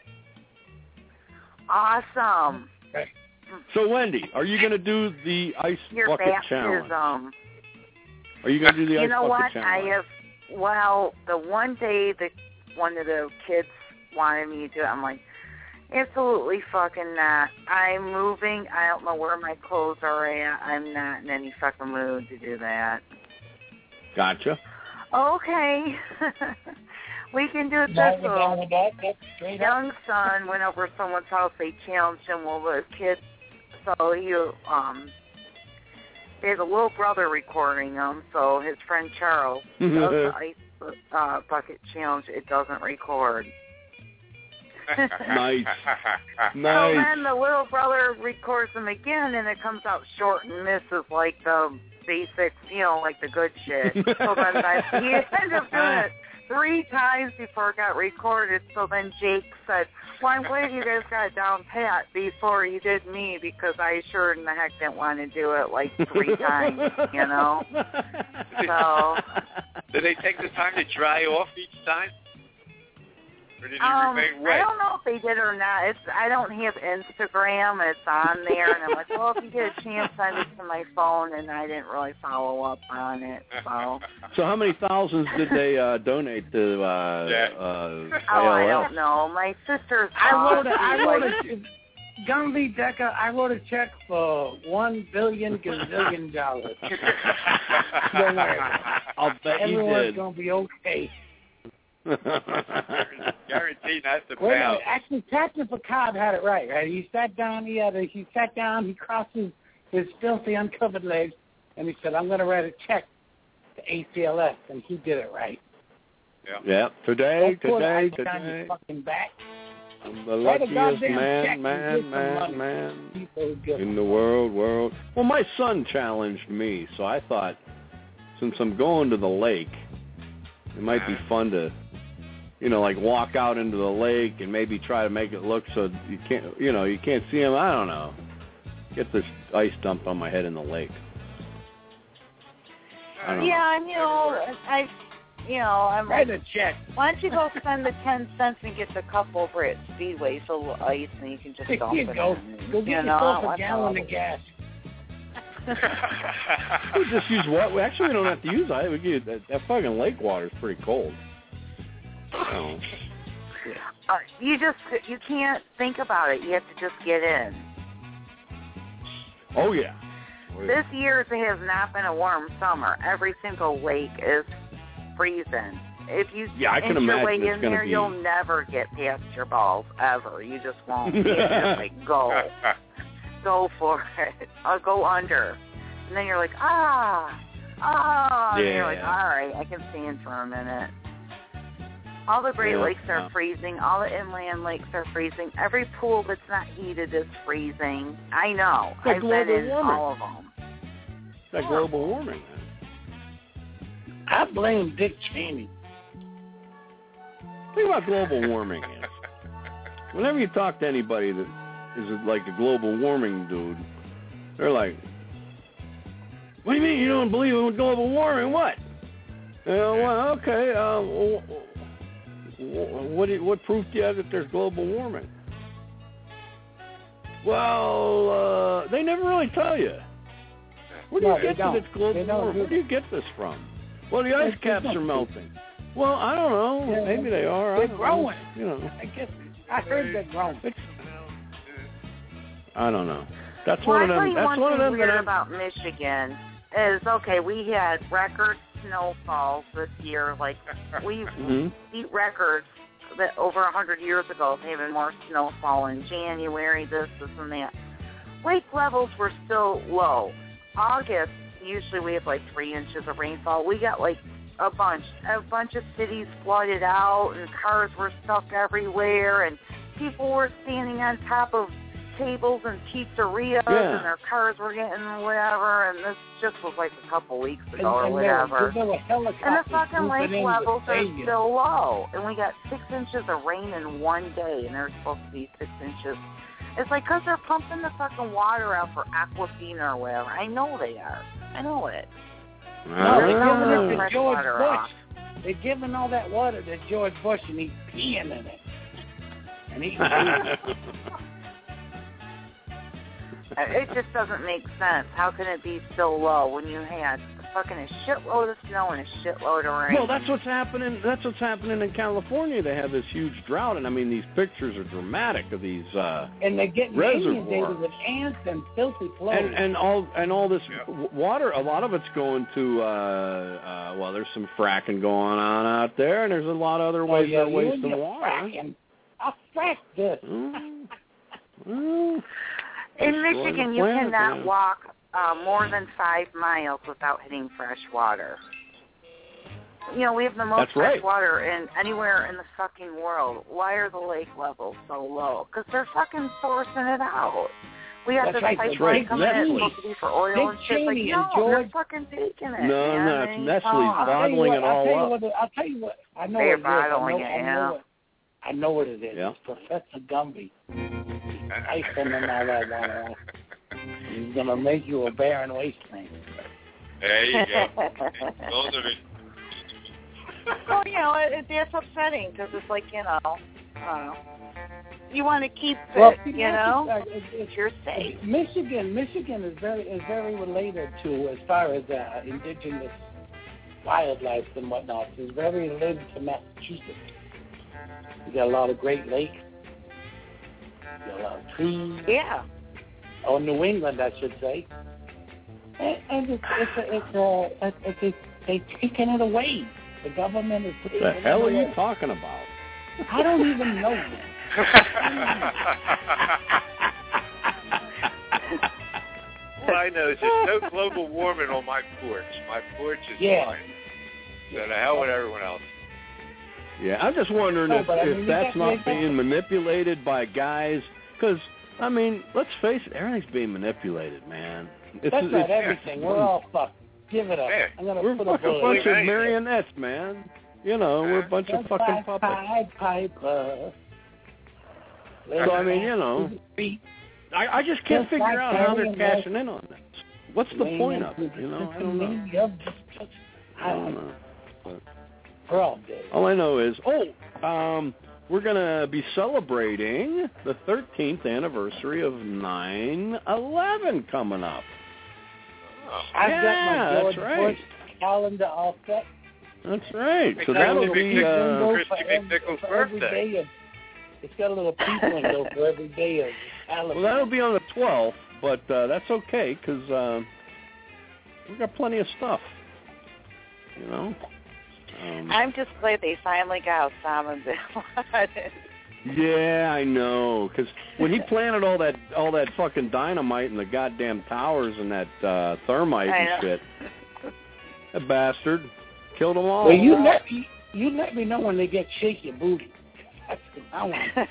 Awesome. So Wendy, are you gonna do the ice Your bucket baptism. challenge? Are you gonna do the You ice know bucket what? challenge? I have. Well, the one day that one of the kids wanted me to do it, I'm like, absolutely fucking not. I'm moving. I don't know where my clothes are at. I'm not in any fucking mood to do that. Gotcha. Okay. We can do it this way. Young son went over to someone's house. They challenged him. Well, the kid, so he, um, he has a little brother recording him. So his friend Charles does the ice uh, bucket challenge. It doesn't record. Nice. So Nice. then the little brother records him again, and it comes out short and misses like the basics, you know, like the good shit. So then I, he ended up doing it three times before it got recorded. So then Jake said, well, I'm glad you guys got it down pat before you did me, because I sure in the heck didn't want to do it like three times, you know? So. Do they take the time to dry off each time? Or did he Um, remain I wet? don't know if they did or not. It's I don't have Instagram. It's on there, and I'm like, well, if you get a chance, send it to my phone, and I didn't really follow up on it. So. So how many thousands did they uh, donate to uh, Yeah. uh, Oh, A I L S? don't know. My sister's. I wrote a, uh, I wrote like, a, Gumby Deca, I wrote a check for one billion gazillion dollars. Don't worry. I'll bet you Everyone's did. gonna be okay. Guarantee not to Wait a bounce. minute, actually, Captain Picard had it right, right? He sat down, he had a, he sat down, he crossed his, his filthy, uncovered legs, and he said, I'm going to write a check to A C L S, and he did it right. Yeah. Yeah, today, Don't put today, ice on your today. fucking back. I'm the Write a luckiest goddamn man, check and man, get some man, money. man People who give in the world, world. Well, my son challenged me, so I thought, since I'm going to the lake, it might be fun to, you know, like walk out into the lake and maybe try to make it look so you can't, you know, you can't see him. I don't know. Get this ice dumped on my head in the lake. I don't yeah, and you know, I, you know, I'm Write like, a check. why don't you go spend the ten cents and get the cup over at Speedway full of ice, and you can just There dump you it go. in. Go you get know, yourself a what's gallon all of gas. We just use what? We actually we don't have to use ice. We get, that, that fucking lake water is pretty cold. Oh. Uh, you just you can't think about it. You have to just get in. Oh yeah. This year it has not been a warm summer. Every single lake is freezing. If you Yeah, I can inch your imagine way it's in gonna there, be- you'll never get past your balls ever. You just won't. You just like go, go for it. Or go under, and then you're like ah, ah. And you're like, Yeah. all right, I can stand for a minute. All the Great Yeah. Lakes are freezing. All the inland lakes are freezing. Every pool that's not heated is freezing. I know. It's like I've been global in warming. all of them. It's like global warming. I blame Dick Cheney. Think about global warming is. Whenever you talk to anybody that is like a global warming dude, they're like, "What do you mean you don't believe in global warming? What?" Uh, well, okay. Uh, what do you, what proof do you have that there's global warming? Well, uh, they never really tell you. Where do No, you they get that don't. it's global They don't warming? do Where do you get this from? Well, the ice It's caps not are true. melting. Well, I don't know. Yeah, Maybe they are. I They're don't growing. know. You know. I guess I heard they're growing. I don't know. That's Well, one I of tell them. you That's one one of thing them weird that I, about Michigan is, okay, we had record snowfalls this year. Like, we Mhm. beat records that over a hundred years ago of having more snowfall in January, this, this, and that. Lake levels were still low. August, usually we have like three inches of rainfall. We got like a bunch. A bunch of cities flooded out, and cars were stuck everywhere, and people were standing on top of tables and pizzerias, Yeah. and their cars were getting whatever, and this just was like a couple weeks And, ago or and there, whatever. there were helicopters And the fucking swooping lake in the levels are stadium. still low, and we got six inches of rain in one day, and there's supposed to be six inches. It's like because they're pumping the fucking water out for Aquafina or whatever. I know they are. I know it. No, they're Ah. giving it to Fresh George water Bush. off. They're giving all that water to George Bush, and he's peeing in it. And he's It just doesn't make sense. How can it be so low when you had fucking a shitload of snow and a shitload of rain? Well, that's what's happening. That's what's happening in California. They have this huge drought, and I mean, these pictures are dramatic of these uh, and they're getting reservoirs. inundated with ants and filthy clothes. and and all and all this w- water. A lot of it's going to uh, uh, well, there's some fracking going on out there, and there's a lot of other Oh, ways yeah, they're you and wasting your water. fracking. I'll frack this. Mm. Mm. In Destroy Michigan, the you planet, cannot man. walk uh, more than five miles without hitting fresh water. You know, we have the most That's fresh right. water in anywhere in the fucking world. Why are the lake levels so low? Because they're fucking forcing it out. We have That's this right, that's pipeline right. coming in Nestle. supposed to be for oil Dick and shit. Like, Cheney no, and George- they're fucking taking it. No, man. no, it's They Nestle's don't. I'll tell you bottling what, it I'll all tell you up. what. I'll tell you what. I know They're what it is. I know, bottling it, I know yeah. what. I know what it is. Yeah. It's Professor Gumby. Ice and all that water off. He's gonna make you a barren wasteland. There you go. Those are the Well, you know, it, it, it's upsetting because it's like, you know, Uh, you want to keep it, well, you know? Uh, it, it, You're safe. Michigan, Michigan is very is very related to as far as uh, indigenous wildlife and whatnot. It's very related to Massachusetts. You got a lot of Great Lakes. You got a lot of trees. Yeah. Or New England, I should say. And, and it's it's a, it's a, it's a, they taking it away. The government is taking The it hell are away. you talking about? I don't even know. All I know is there's no global warming on my porch. My porch is Yeah. fine. So the hell with everyone else. Yeah, I'm just wondering No, if, but I if mean, that's you got- not you got- being manipulated by guys. Because, I mean, let's face it, everything's being manipulated, man. It's, That's it's, not everything. We're all fucked. Give it up. Yeah. I'm gonna We're put a a fucking bullet. bunch of in. marionettes, man. You know, we're a bunch of Just fucking like puppets. Pied Piper. So, I mean, you know, I, I just can't Just figure like out how they're Harry cashing in on this. What's the point of it? You know, I don't know. I don't know. We're all dead. All I know is, oh, um, we're going to be celebrating the thirteenth anniversary of nine eleven coming up. I've yeah, got my George that's right. Bush calendar all set. That's right. So Because that'll it's be... Christy Uh, Christy McNichol's for every birthday. day of, it's got a little peep window for every day of calendar. well, that'll be on the twelfth, but uh, that's okay because uh, we've got plenty of stuff, you know. Um, I'm just glad they finally got Osama bin Laden. Yeah, I know. Because when he planted all that all that fucking dynamite in the goddamn towers and that uh, thermite I and know. shit, that bastard killed them all. Well, you let me, you let me know when they get shaky booty. That's what I want.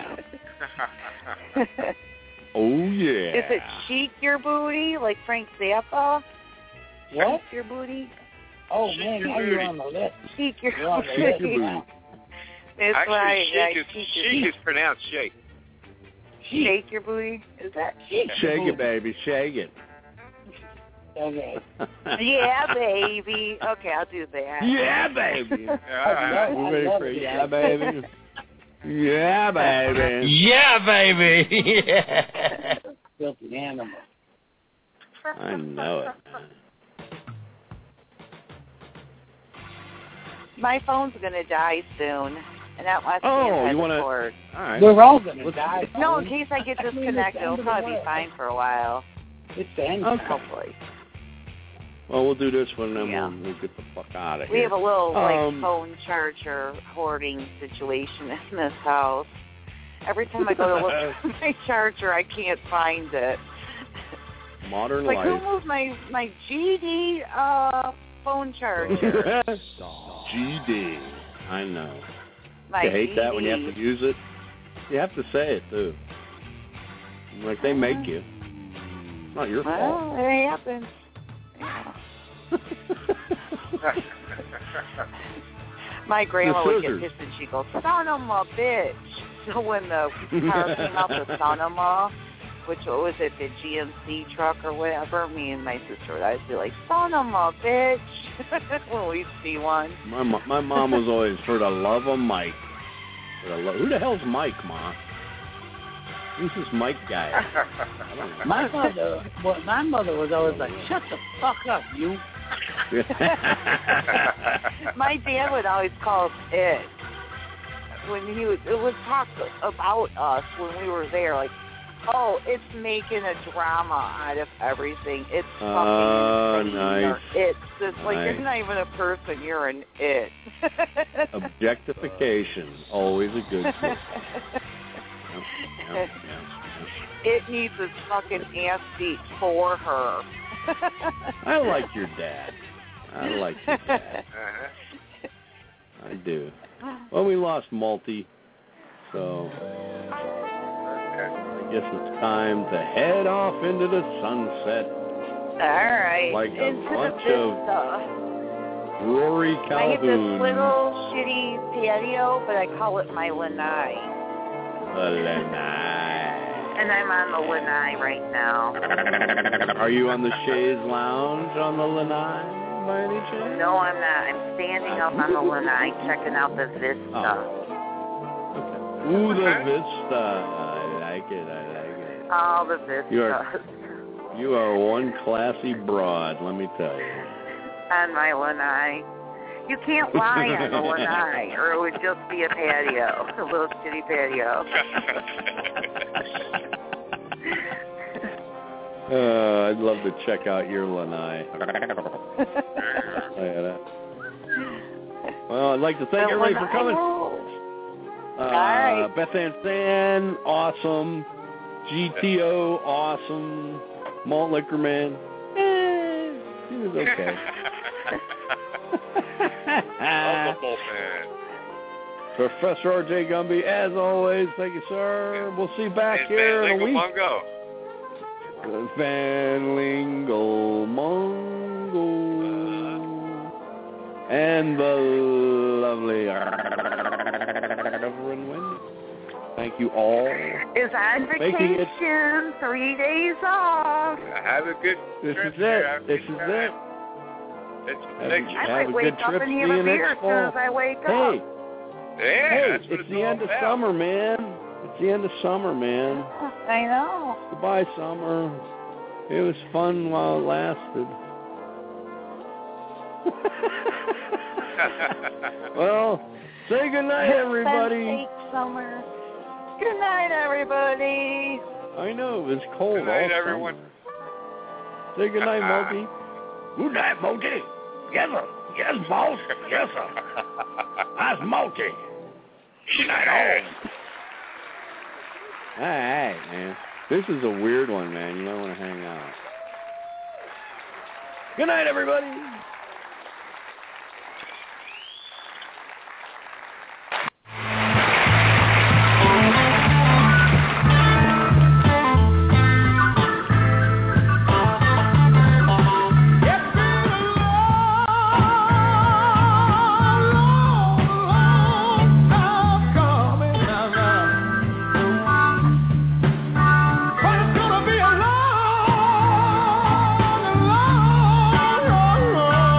Oh yeah. Is it Chic Your Booty, like Frank Zappa? What? Chic Your Booty? Oh Chic man, your now booty. you're on the list. Chic Your You're on the Booty. list. Chic your booty. That's Actually, right. chic, yeah, is, chic, chic your, is pronounced shake. shake Your Booty? Is that Shake Shake your it, baby. Shake it. Okay. Yeah, baby. Okay, I'll do that. Yeah, baby. Yeah. We're ready for yeah, baby. Yeah, baby. Yeah, baby. Yeah. Filthy animal. I know it, man. My phone's gonna die soon, and that wants Oh, me you wanna- cord. All right. We're all gonna Let's- die. No, in case I get I mean, it's the disconnected, end it'll of the probably be world. fine for a while. It's the end. Okay. Hopefully. Well, we'll do this one, and then Yeah. we'll, we'll get the fuck out of here. We have a little like Um, phone charger hoarding situation in this house. Every time I go to look for my charger, I can't find it. Modern Like, who life. moved my my G D uh phone charger? G D. I know. My You hate that G D. when you have to use it? You have to say it, too. Like, they make you. It's not your fault. Well, it happens. Yeah. My grandma The would get scissors. pissed and she'd go, son of a bitch. So when the car came out, the son of a, which, what was it, the G M C truck or whatever, me and my sister would always be like, son of a bitch, when we see one. My, mo- my mom was always for the love of Mike. For the lo- Who the hell's Mike, Ma? Who's this Mike guy? I don't know. My mother, well, my mother was always like, "Shut the fuck up, you." My dad would always call us it. When he would, it would talk about us when we were there, like, oh, it's making a drama out of everything. It's fucking Oh, insane. nice. Or It's just like, Nice. you're not even a person, you're an it. Objectification. Always a good thing. Yep, yep, yep. It needs its fucking ass beat for her. I like your dad. I like your dad. Uh-huh. I do. Well, we lost Malty, so I guess it's time to head off into the sunset All right. like a Into bunch the of vista. Rory I have this Calhoun. little shitty patio, but I call it my lanai. Lanai. And I'm on the lanai right now. Are you on the chaise lounge on the lanai by any chance? No, I'm not. I'm standing up on the lanai checking out the vista. Oh. Okay. Ooh, the Vista. I like it. I like it. Oh, the Vista. You are, you are one classy broad, let me tell you. On my lanai. You can't lie on the lanai, or it would just be a patio, a little kitty patio. uh, I'd love to check out your lanai. Well, I'd like to thank everybody for coming. Uh, right. Beth Ann Stan, awesome. G T O, awesome. Malt Liquor Man, eh, he was okay. Professor R J Gumby, as always, thank you, sir. We'll see you back and here in a week. Mongo. Van Lingle Mongo. Uh-huh. And the lovely Reverend Wendy. Thank you all. Is on vacation, three days off. Have a good this trip. Is it. This is it. It's have, next I have might a wake good up trip. and See have you a beer next as soon as fall. I wake Hey. up. Yeah, hey, that's what it's it's the all end of about. summer, man. It's the end of summer, man. I know. Goodbye, summer. It was fun while it lasted. Well, say goodnight, everybody. Fake summer. Good night, everybody. I know, it was cold Good night, all everyone. summer. Say goodnight, Multi. Good night, Multi. Yes, sir. Yes, boss. Yes, sir. That's Multi. Good night, all. All right, man. This is a weird one, man. You might want to hang out. Good night, everybody. Oh,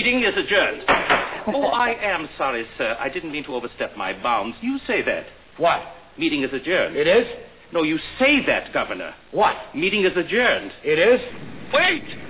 Meeting is adjourned. Oh, I am sorry, sir. I didn't mean to overstep my bounds. You say that. What? Meeting is adjourned. It is? No, you say that, Governor. What? Meeting is adjourned. It is? Wait!